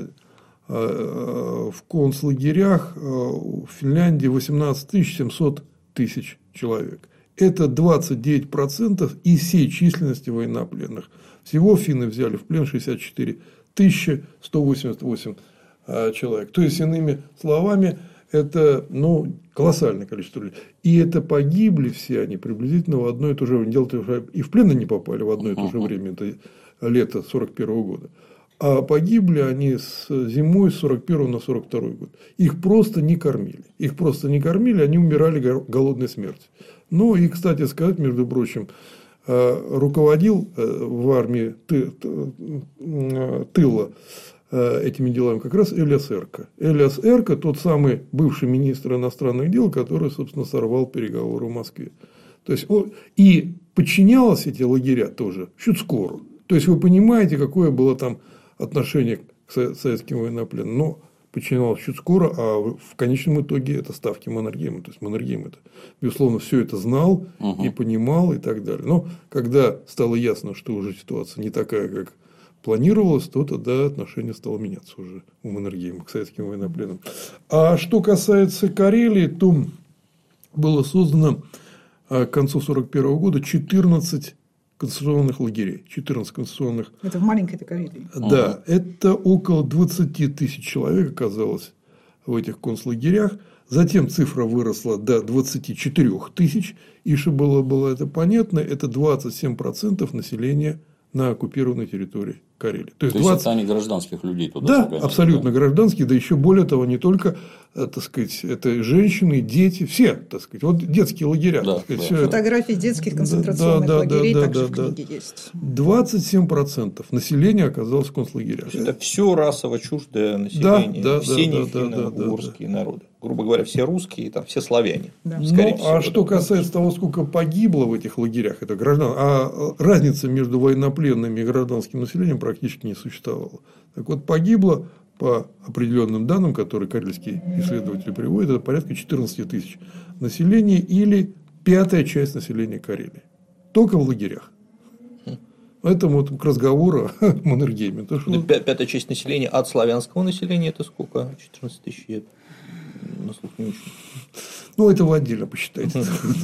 C: в концлагерях в Финляндии 18 700 тысяч человек. Это 29% из всей численности военнопленных. Всего финны взяли в плен 64 188 человек. То есть, иными словами, это колоссальное количество людей. И это погибли все они приблизительно в одно и то же время. Дело-то и в плен они попали в одно и то же время. Это лето 1941 года. А погибли они с зимой с 1941 на 1942 год. Их просто не кормили. Они умирали голодной смертью. Ну, и, кстати сказать, между прочим, руководил в армии тыла этими делами как раз Элиас Эрка. Элиас Эрка – тот самый бывший министр иностранных дел, который, собственно, сорвал переговоры в Москве. То есть, и подчинялось эти лагеря тоже Щуцкору. То есть, вы понимаете, какое было там отношение к советским военнопленным. Но подчинялось Щуцкору, а в конечном итоге это ставки Маннергейма. То есть, Маннергейм это, безусловно, все это знал и понимал и так далее. Но когда стало ясно, что уже ситуация не такая, как планировалось, то тогда отношение стало меняться уже у Маннергейма к советским военнопленным. А что касается Карелии, то было создано к концу 1941 года 14 концентрационных лагерей. 14 концентрационных.
B: Это в маленькой-то Карелии.
C: Да, это около 20 тысяч человек оказалось в этих концлагерях. Затем цифра выросла до 24 тысяч. И чтобы было это понятно, это 27% населения на оккупированной территории Карелии.
A: То есть, это они гражданских людей туда
C: загоняли? Да, абсолютно гражданских, да еще более того, не только, так сказать, это женщины, дети, все, так сказать, вот детские лагеря.
A: Да,
C: так сказать,
A: да.
C: Все
B: фотографии детских концентрационных лагерей также в книге есть.
C: 27% населения оказалось в концлагерях.
D: Это все расово чуждое население, все не финно-угорские народы. Грубо говоря, все русские, там, все славяне. Да.
C: А что касается того, сколько погибло в этих лагерях, это разница между военнопленными и гражданским населением практически не существовало. Так вот, погибло, по определенным данным, которые карельские исследователи приводят, это порядка 14 тысяч населения или 5-я часть населения Карелии. Только в лагерях. Это вот к разговору о Маннергейме.
D: 5-я часть населения от славянского населения это сколько? 14 тысяч лет. Не очень.
C: Ну, это вы отдельно посчитайте.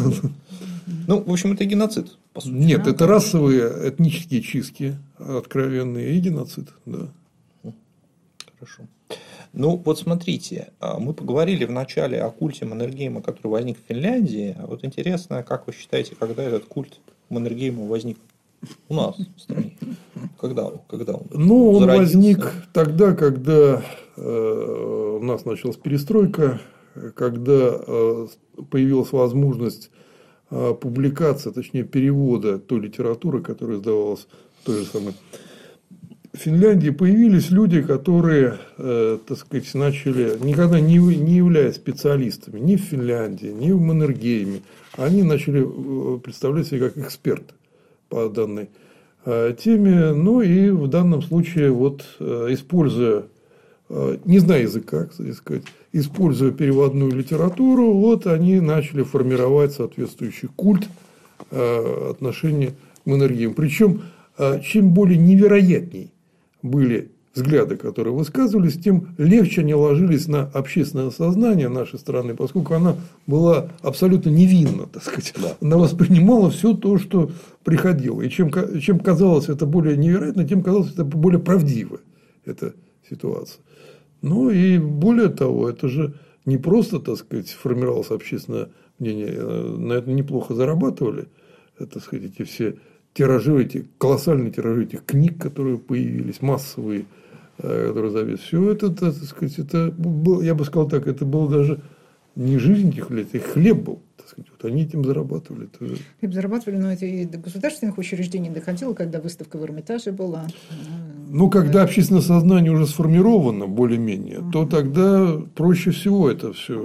D: Ну, в общем, это геноцид.
C: По сути. Нет, это расовые этнические чистки откровенные и геноцид. Да.
D: Хорошо. Ну, вот смотрите, мы поговорили в начале о культе Маннергейма, который возник в Финляндии. А вот интересно, как вы считаете, когда этот культ Маннергейма возник у нас в стране? Когда он
C: он возник тогда, когда у нас началась перестройка, когда появилась возможность публикации, точнее перевода той литературы, которая издавалась в той же самой Финляндии, появились люди, которые, так сказать, начали, никогда не являясь специалистами ни в Финляндии, ни в Маннергейме, они начали представлять себя как эксперты по данной теме. Ну и в данном случае, вот, используя, не зная языка, кстати сказать, используя переводную литературу, вот они начали формировать соответствующий культ отношения к энергиям. Причем, чем более невероятней были взгляды, которые высказывались, тем легче они ложились на общественное сознание нашей страны, поскольку она была абсолютно невинна, так сказать. Да. Она воспринимала все то, что приходило. И чем казалось это более невероятно, тем казалось это более правдиво, эта ситуация. Ну и более того, это же не просто, так сказать, формировалось общественное мнение, на это неплохо зарабатывали, так сказать, эти все тиражи, эти колоссальные тиражи этих книг, которые появились, массовые, которые завис. Все это, так сказать, это был, я бы сказал так, это было даже не жизнь этих людей, это хлеб был. Так сказать. Вот они этим зарабатывали.
B: Хлеб зарабатывали, но это и до государственных учреждений доходило, когда выставка в Эрмитаже была.
C: Ну, когда общественное сознание уже сформировано более-менее, то тогда проще всего это все.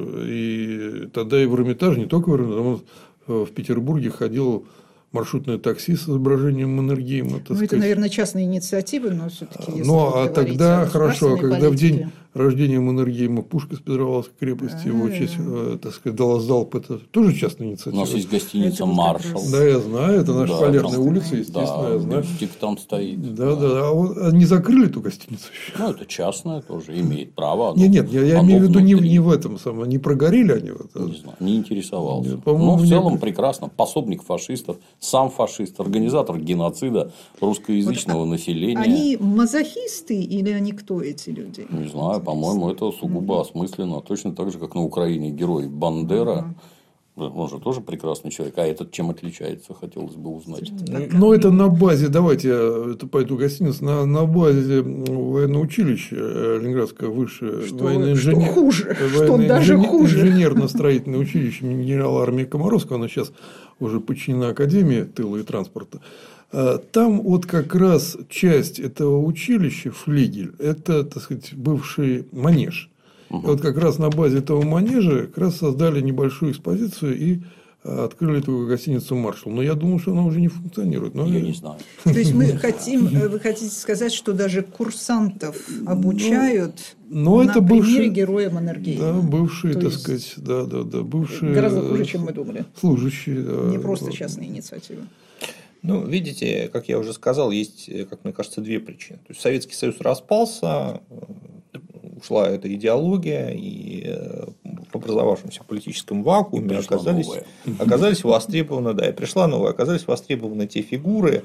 C: И тогда и в Эрмитаже, не только в Эрмитаже, в Петербурге ходил маршрутное такси с изображением Маннергейма.
B: Ну, это, наверное, частные инициативы, но все-таки.
C: Ну, а тогда хорошо, когда в день рождения Маннергейма пушка с Петропавловской крепости, его честь, так сказать, дала залп, это тоже частная инициатива.
A: У нас есть гостиница «Маршал».
C: Да, я знаю, это наша Полярная улица, естественно, я знаю.
A: Типа там стоит.
C: Да. А не закрыли эту гостиницу еще?
A: Ну, это частная тоже, имеет право.
C: Нет, я имею в виду не в этом самом, не прогорели они.
A: Не знаю, не интересовался.
C: Нет,
A: но в целом прекрасно. Пособник фашистов, сам фашист, организатор геноцида русскоязычного населения.
B: Они мазохисты или они кто, эти люди?
A: Не знаю, по-моему, это сугубо осмысленно. Точно так же, как на Украине герой Бандера. Он же тоже прекрасный человек. А этот чем отличается, хотелось бы узнать.
C: Ну, это на базе, давайте я пойду в гостиницу, на базе военного училища Ленинградское высшее военное инженерно-строительное училище генерала армии Комаровского, оно сейчас уже подчинено Академии тыла и транспорта. Там вот как раз часть этого училища, флигель, это, так сказать, бывший манеж. И вот как раз на базе этого манежа как раз создали небольшую экспозицию и открыли эту гостиницу «Маршал». Но я думаю, что она уже не функционирует.
A: Я не знаю.
B: То есть вы хотите сказать, что даже курсантов обучают на примере героя Маннергейма?
C: Да, бывшие, так сказать, да, бывшие.
B: Гораздо хуже, чем мы думали.
C: Служащие.
B: Не просто частные инициативы.
D: Ну, видите, как я уже сказал, есть, как мне кажется, две причины. То есть Советский Союз распался, ушла эта идеология, и в образовавшемся политическом вакууме оказались востребованы, да, и пришла новая, оказались востребованы те фигуры,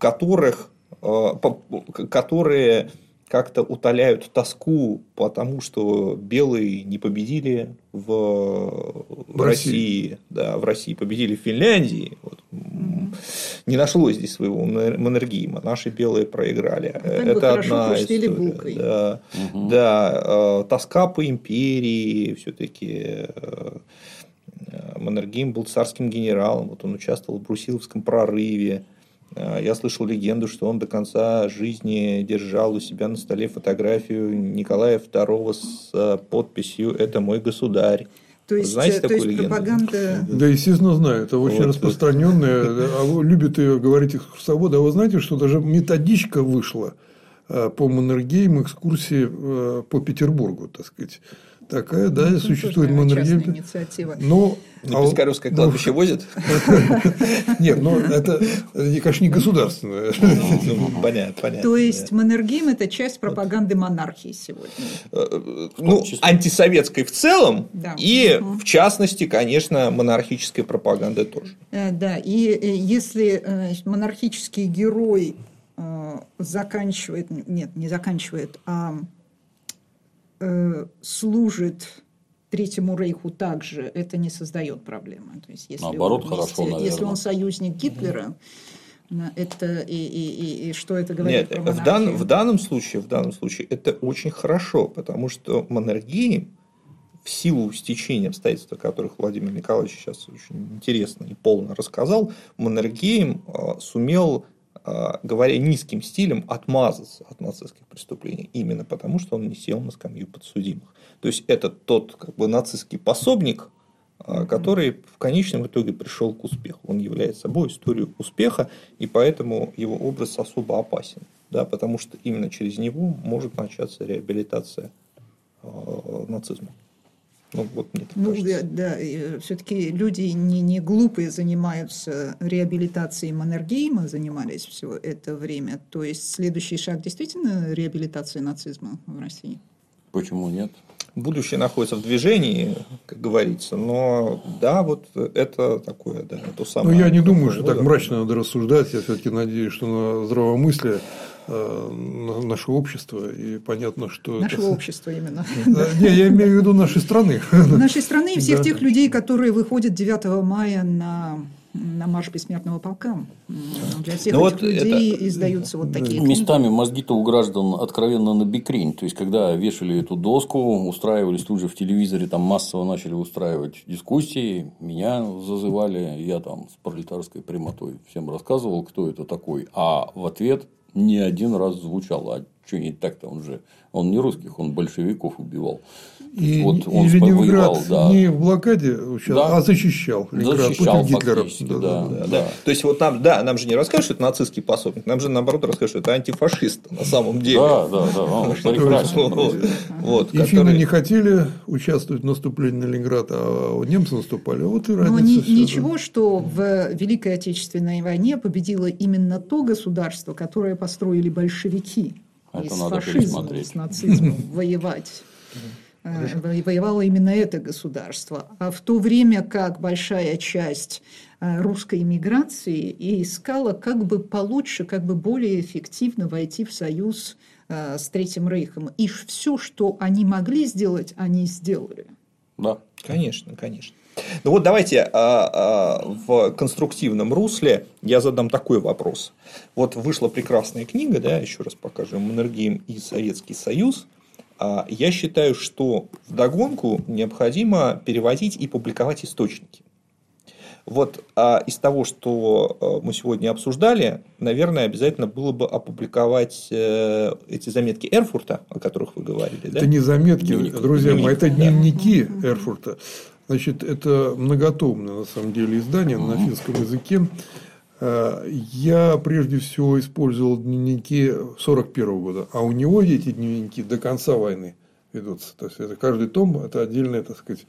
D: которые как-то утоляют тоску по тому, что белые не победили в России. Да, в России победили в Финляндии. Вот. Не нашлось здесь своего Маннергейма. Наши белые проиграли. Это одна история. Да, тоска по империи. Все-таки Маннергейм был царским генералом. Вот он участвовал в Брусиловском прорыве. Я слышал легенду, что он до конца жизни держал у себя на столе фотографию Николая II с подписью «Это мой государь».
B: То есть,
D: знаете такую легенду?
B: Пропаганда...
C: Да, естественно, знаю. Это очень распространенная. Любят ее говорить экскурсоводы. А вы знаете, что даже методичка вышла по Маннергейму, экскурсии по Петербургу, так сказать. Такая, да, существует Маннергейм.
D: Но на Пискаревское кладбище возят?
C: Нет, это, конечно, не государственное.
D: Понятно.
B: То есть Маннергейм – это часть пропаганды монархии сегодня.
D: Ну, антисоветской в целом, и в частности, конечно, монархической пропаганды тоже.
B: Да, и если монархический герой заканчивает, нет, не заканчивает, а служит Третьему Рейху также, это не создает проблемы. То есть, если
A: наоборот, хорошо, наверное.
B: Если он союзник Гитлера, это и что это говорит про монархию?
D: В данном случае это очень хорошо, потому что Маннергейм, в силу стечения обстоятельств, о которых Владимир Николаевич сейчас очень интересно и полно рассказал, Маннергейм сумел, говоря низким стилем, отмазаться от нацистских преступлений именно потому, что он не сел на скамью подсудимых. То есть это тот нацистский пособник, который в конечном итоге пришел к успеху. Он является собой историю успеха, и поэтому его образ особо опасен. Да, потому что именно через него может начаться реабилитация нацизма. Ну, вот мне так кажется.
B: Да, все-таки люди не глупые занимаются реабилитацией Маннергейма, занимались все это время. То есть следующий шаг действительно реабилитация нацизма в России?
A: Почему нет?
D: Будущее находится в движении, как говорится, но да, вот это такое, да, то самое.
C: Ну, я не думаю, что так мрачно надо рассуждать. Я все-таки надеюсь, что на здравомыслие нашего общества, и понятно, что...
B: Нашего общества именно.
C: Не, я имею в виду нашей страны.
B: Нашей страны и всех тех людей, которые выходят 9 мая на марш бессмертного полка. Для всех этих людей издаются вот такие книги.
A: Местами мозги-то у граждан откровенно набекрень. То есть, когда вешали эту доску, устраивались тут же в телевизоре, там массово начали устраивать дискуссии, меня зазывали, я там с пролетарской прямотой всем рассказывал, кто это такой, а в ответ не один раз звучало, а что не так-то, он не русских, он большевиков убивал.
C: И
A: вот он
C: Ленинград
A: воевал, да.
C: не в блокаде участвовал, а защищал Ленинград
A: защищал
C: против Гитлера.
A: фактически, да.
D: То есть, вот нам же не расскажут, что это нацистский пособник, нам же наоборот расскажут, что это антифашист на самом деле.
A: Да, он прекрасен.
D: Вот,
C: И финны не хотели участвовать в наступлении на Ленинград, а немцы наступали. Вот и разница.
B: Но
C: всё,
B: ничего, что в Великой Отечественной войне победило именно то государство, которое построили большевики.
A: Это
B: и с
A: надо
B: фашизмом,
A: пересмотреть.
B: с нацизмом воевать. Воевало именно это государство. А в то время как большая часть русской эмиграции и искала как бы получше, как бы более эффективно войти в союз с Третьим Рейхом. И все, что они могли сделать, они сделали.
A: Да.
D: Конечно. Ну вот давайте в конструктивном русле я задам такой вопрос. Вот вышла прекрасная книга, да, еще раз покажем, «Маннергейм и Советский Союз». Я считаю, что вдогонку необходимо переводить и публиковать источники. Вот из того, что мы сегодня обсуждали, наверное, обязательно было бы опубликовать эти заметки Эрфурта, о которых вы говорили.
C: Это не заметки, друзья мои, это дневники Эрфурта. Значит, это многотомное, на самом деле, издание на финском языке. Я, прежде всего, использовал дневники 1941 года, а у него эти дневники до конца войны ведутся. То есть, это каждый том, это отдельное, так сказать.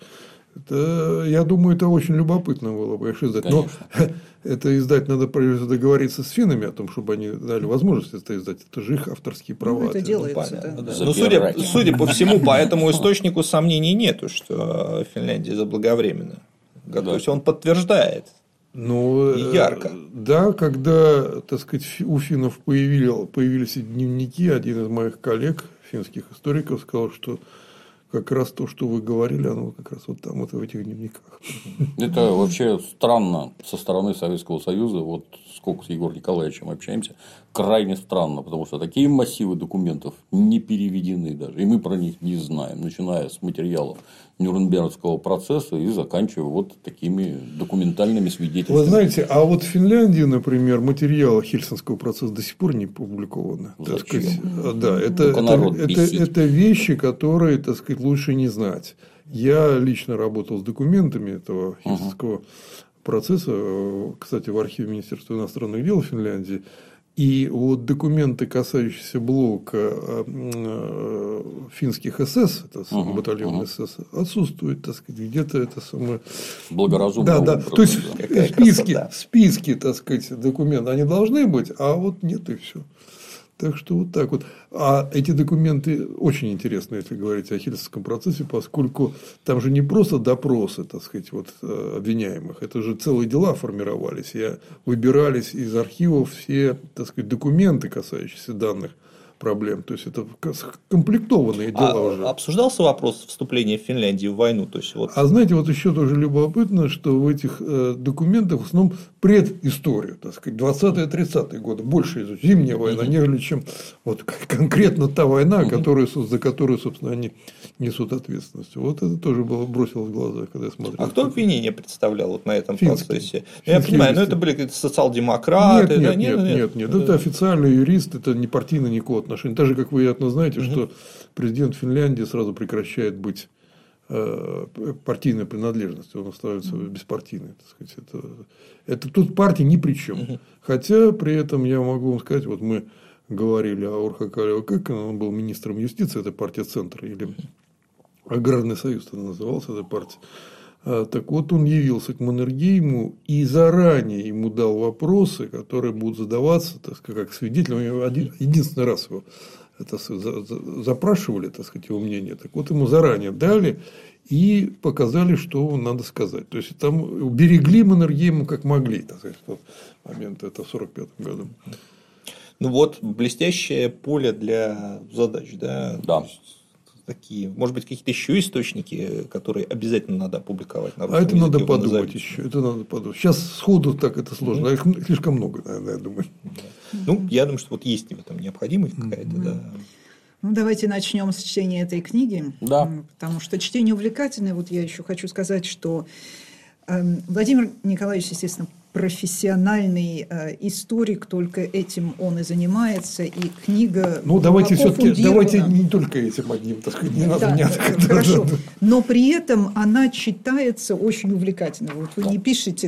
C: Я думаю, это очень любопытно было бы издать. Но это издать надо, прежде всего, договориться с финнами о том, чтобы они дали возможность это издать. Это же их авторские права.
B: Это делается, да.
D: Но судя по всему, по этому источнику сомнений нету, что Финляндия заблаговременно. То есть, он подтверждает.
C: Ну,
D: ярко.
C: Да, когда, так сказать, у финнов появились дневники, один из моих коллег, финских историков, сказал, что как раз то, что вы говорили, оно как раз вот там, вот в этих дневниках.
A: Это вообще странно со стороны Советского Союза. Вот сколько с Егором Николаевичем общаемся, крайне странно, потому что такие массивы документов не переведены даже. И мы про них не знаем, начиная с материалов Нюрнбергского процесса и заканчивая вот такими документальными свидетельствами.
C: Вы знаете, а вот в Финляндии, например, материалы Хельсинского процесса до сих пор не опубликованы. Так сказать, да, это вещи, которые, так сказать, лучше не знать. Я лично работал с документами этого Хельсинского процесса, кстати, в архиве Министерства иностранных дел Финляндии. И вот документы, касающиеся блока финских СС, это батальон СС, отсутствует, так сказать, где-то это самое...
A: Благоразумно.
C: Да. То есть, списки, так сказать, документов, они должны быть, а вот нет, и все. Так что вот так вот. А эти документы очень интересны, если говорить о Хельсинском процессе, поскольку там же не просто допросы, так сказать, вот, обвиняемых, это же целые дела формировались, выбирались из архивов все, так сказать, документы, касающиеся данных проблем. То есть, это комплектованные дела уже.
D: Обсуждался вопрос вступления Финляндии в войну? То есть, вот...
C: А знаете, вот еще тоже любопытно, что в этих документах в основном предысторию, так сказать, 20-30-е годы больше изучают. Зимняя война, нежели чем вот конкретно та война, за которую, собственно, они несут ответственность. Вот это тоже бросилось в глаза, когда я смотрел.
D: А кто обвинение представлял вот на этом процессе? Я понимаю, но это были какие-то социал-демократы.
C: Нет. Это официальный юрист, это не партийный никакого отношения. Так же, как вы, вероятно, знаете, что президент Финляндии сразу прекращает быть партийной принадлежности, он остается беспартийной. Так сказать. Это тут партия ни при чем. Хотя при этом я могу вам сказать, вот мы говорили о Орхакале Кэкконе, он был министром юстиции, это партия Центра, или Аграрный союз тогда назывался эта партия. Так вот, он явился к Маннергейму и заранее ему дал вопросы, которые будут задаваться, так сказать, как свидетель. Единственный раз его запрашивали, так сказать, его мнение. Так вот, ему заранее дали и показали, что надо сказать. То есть, там уберегли Маннергейма как могли, так сказать, в тот момент, это в 1945 году.
D: Ну вот, блестящее поле для задач, да?
A: Да.
D: Такие, может быть, какие-то еще источники, которые обязательно надо опубликовать на
C: А
D: русском
C: это надо
D: языке,
C: подумать еще. Это надо подумать. Сейчас сходу так это сложно. Их слишком много, наверное, я думаю.
D: Ну, я думаю, что вот есть в этом необходимость какая-то, да.
B: Ну, давайте начнем с чтения этой книги.
A: Да.
B: Потому что чтение увлекательное. Вот я еще хочу сказать, что Владимир Николаевич, естественно, профессиональный историк, только этим он и занимается, и книга...
C: Ну, давайте все-таки, давайте
B: фундирована.
C: не только этим одним, так сказать, не надо
B: Да,
C: мне...
B: хорошо. Но при этом она читается очень увлекательно. Вот вы
A: Да.
B: не пишете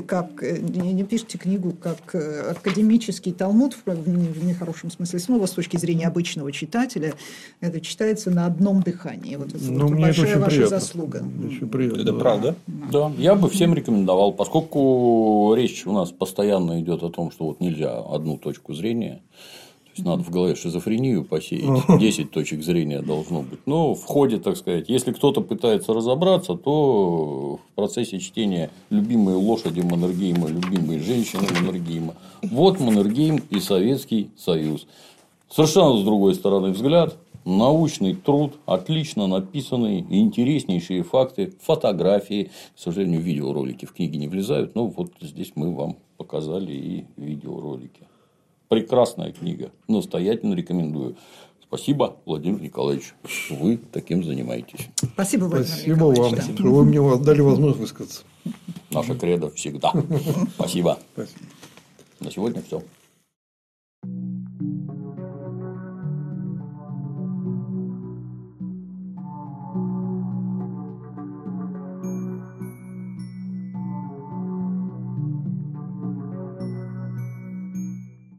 B: книгу как академический талмуд в нехорошем смысле слова, с точки зрения обычного читателя. Это читается на одном дыхании. Вот это
C: Ну,
B: вот
C: мне это
B: большая
C: очень
B: ваша
C: приятно.
B: заслуга.
C: Очень приятно.
D: Это
C: да.
D: правда?
A: Да, я бы всем рекомендовал, поскольку речь у нас постоянно идет о том, что вот нельзя одну точку зрения, то есть надо в голове шизофрению посеять, 10 точек зрения должно быть. Но в ходе, так сказать, если кто-то пытается разобраться, то в процессе чтения любимые лошади Маннергейма, любимые женщины Маннергейма, вот Маннергейм и Советский Союз. Совершенно с другой стороны взгляд. Научный труд, отлично написанный, интереснейшие факты, фотографии. К сожалению, видеоролики в книге не влезают, но вот здесь мы вам показали и видеоролики. Прекрасная книга. Настоятельно рекомендую. Спасибо, Владимир Николаевич. Вы таким занимаетесь.
B: Спасибо, Владимир
C: Спасибо вам,
B: Николаевич. Да.
C: что вы мне дали возможность высказаться.
A: Наша кредо всегда. Спасибо.
C: Спасибо.
A: На сегодня все.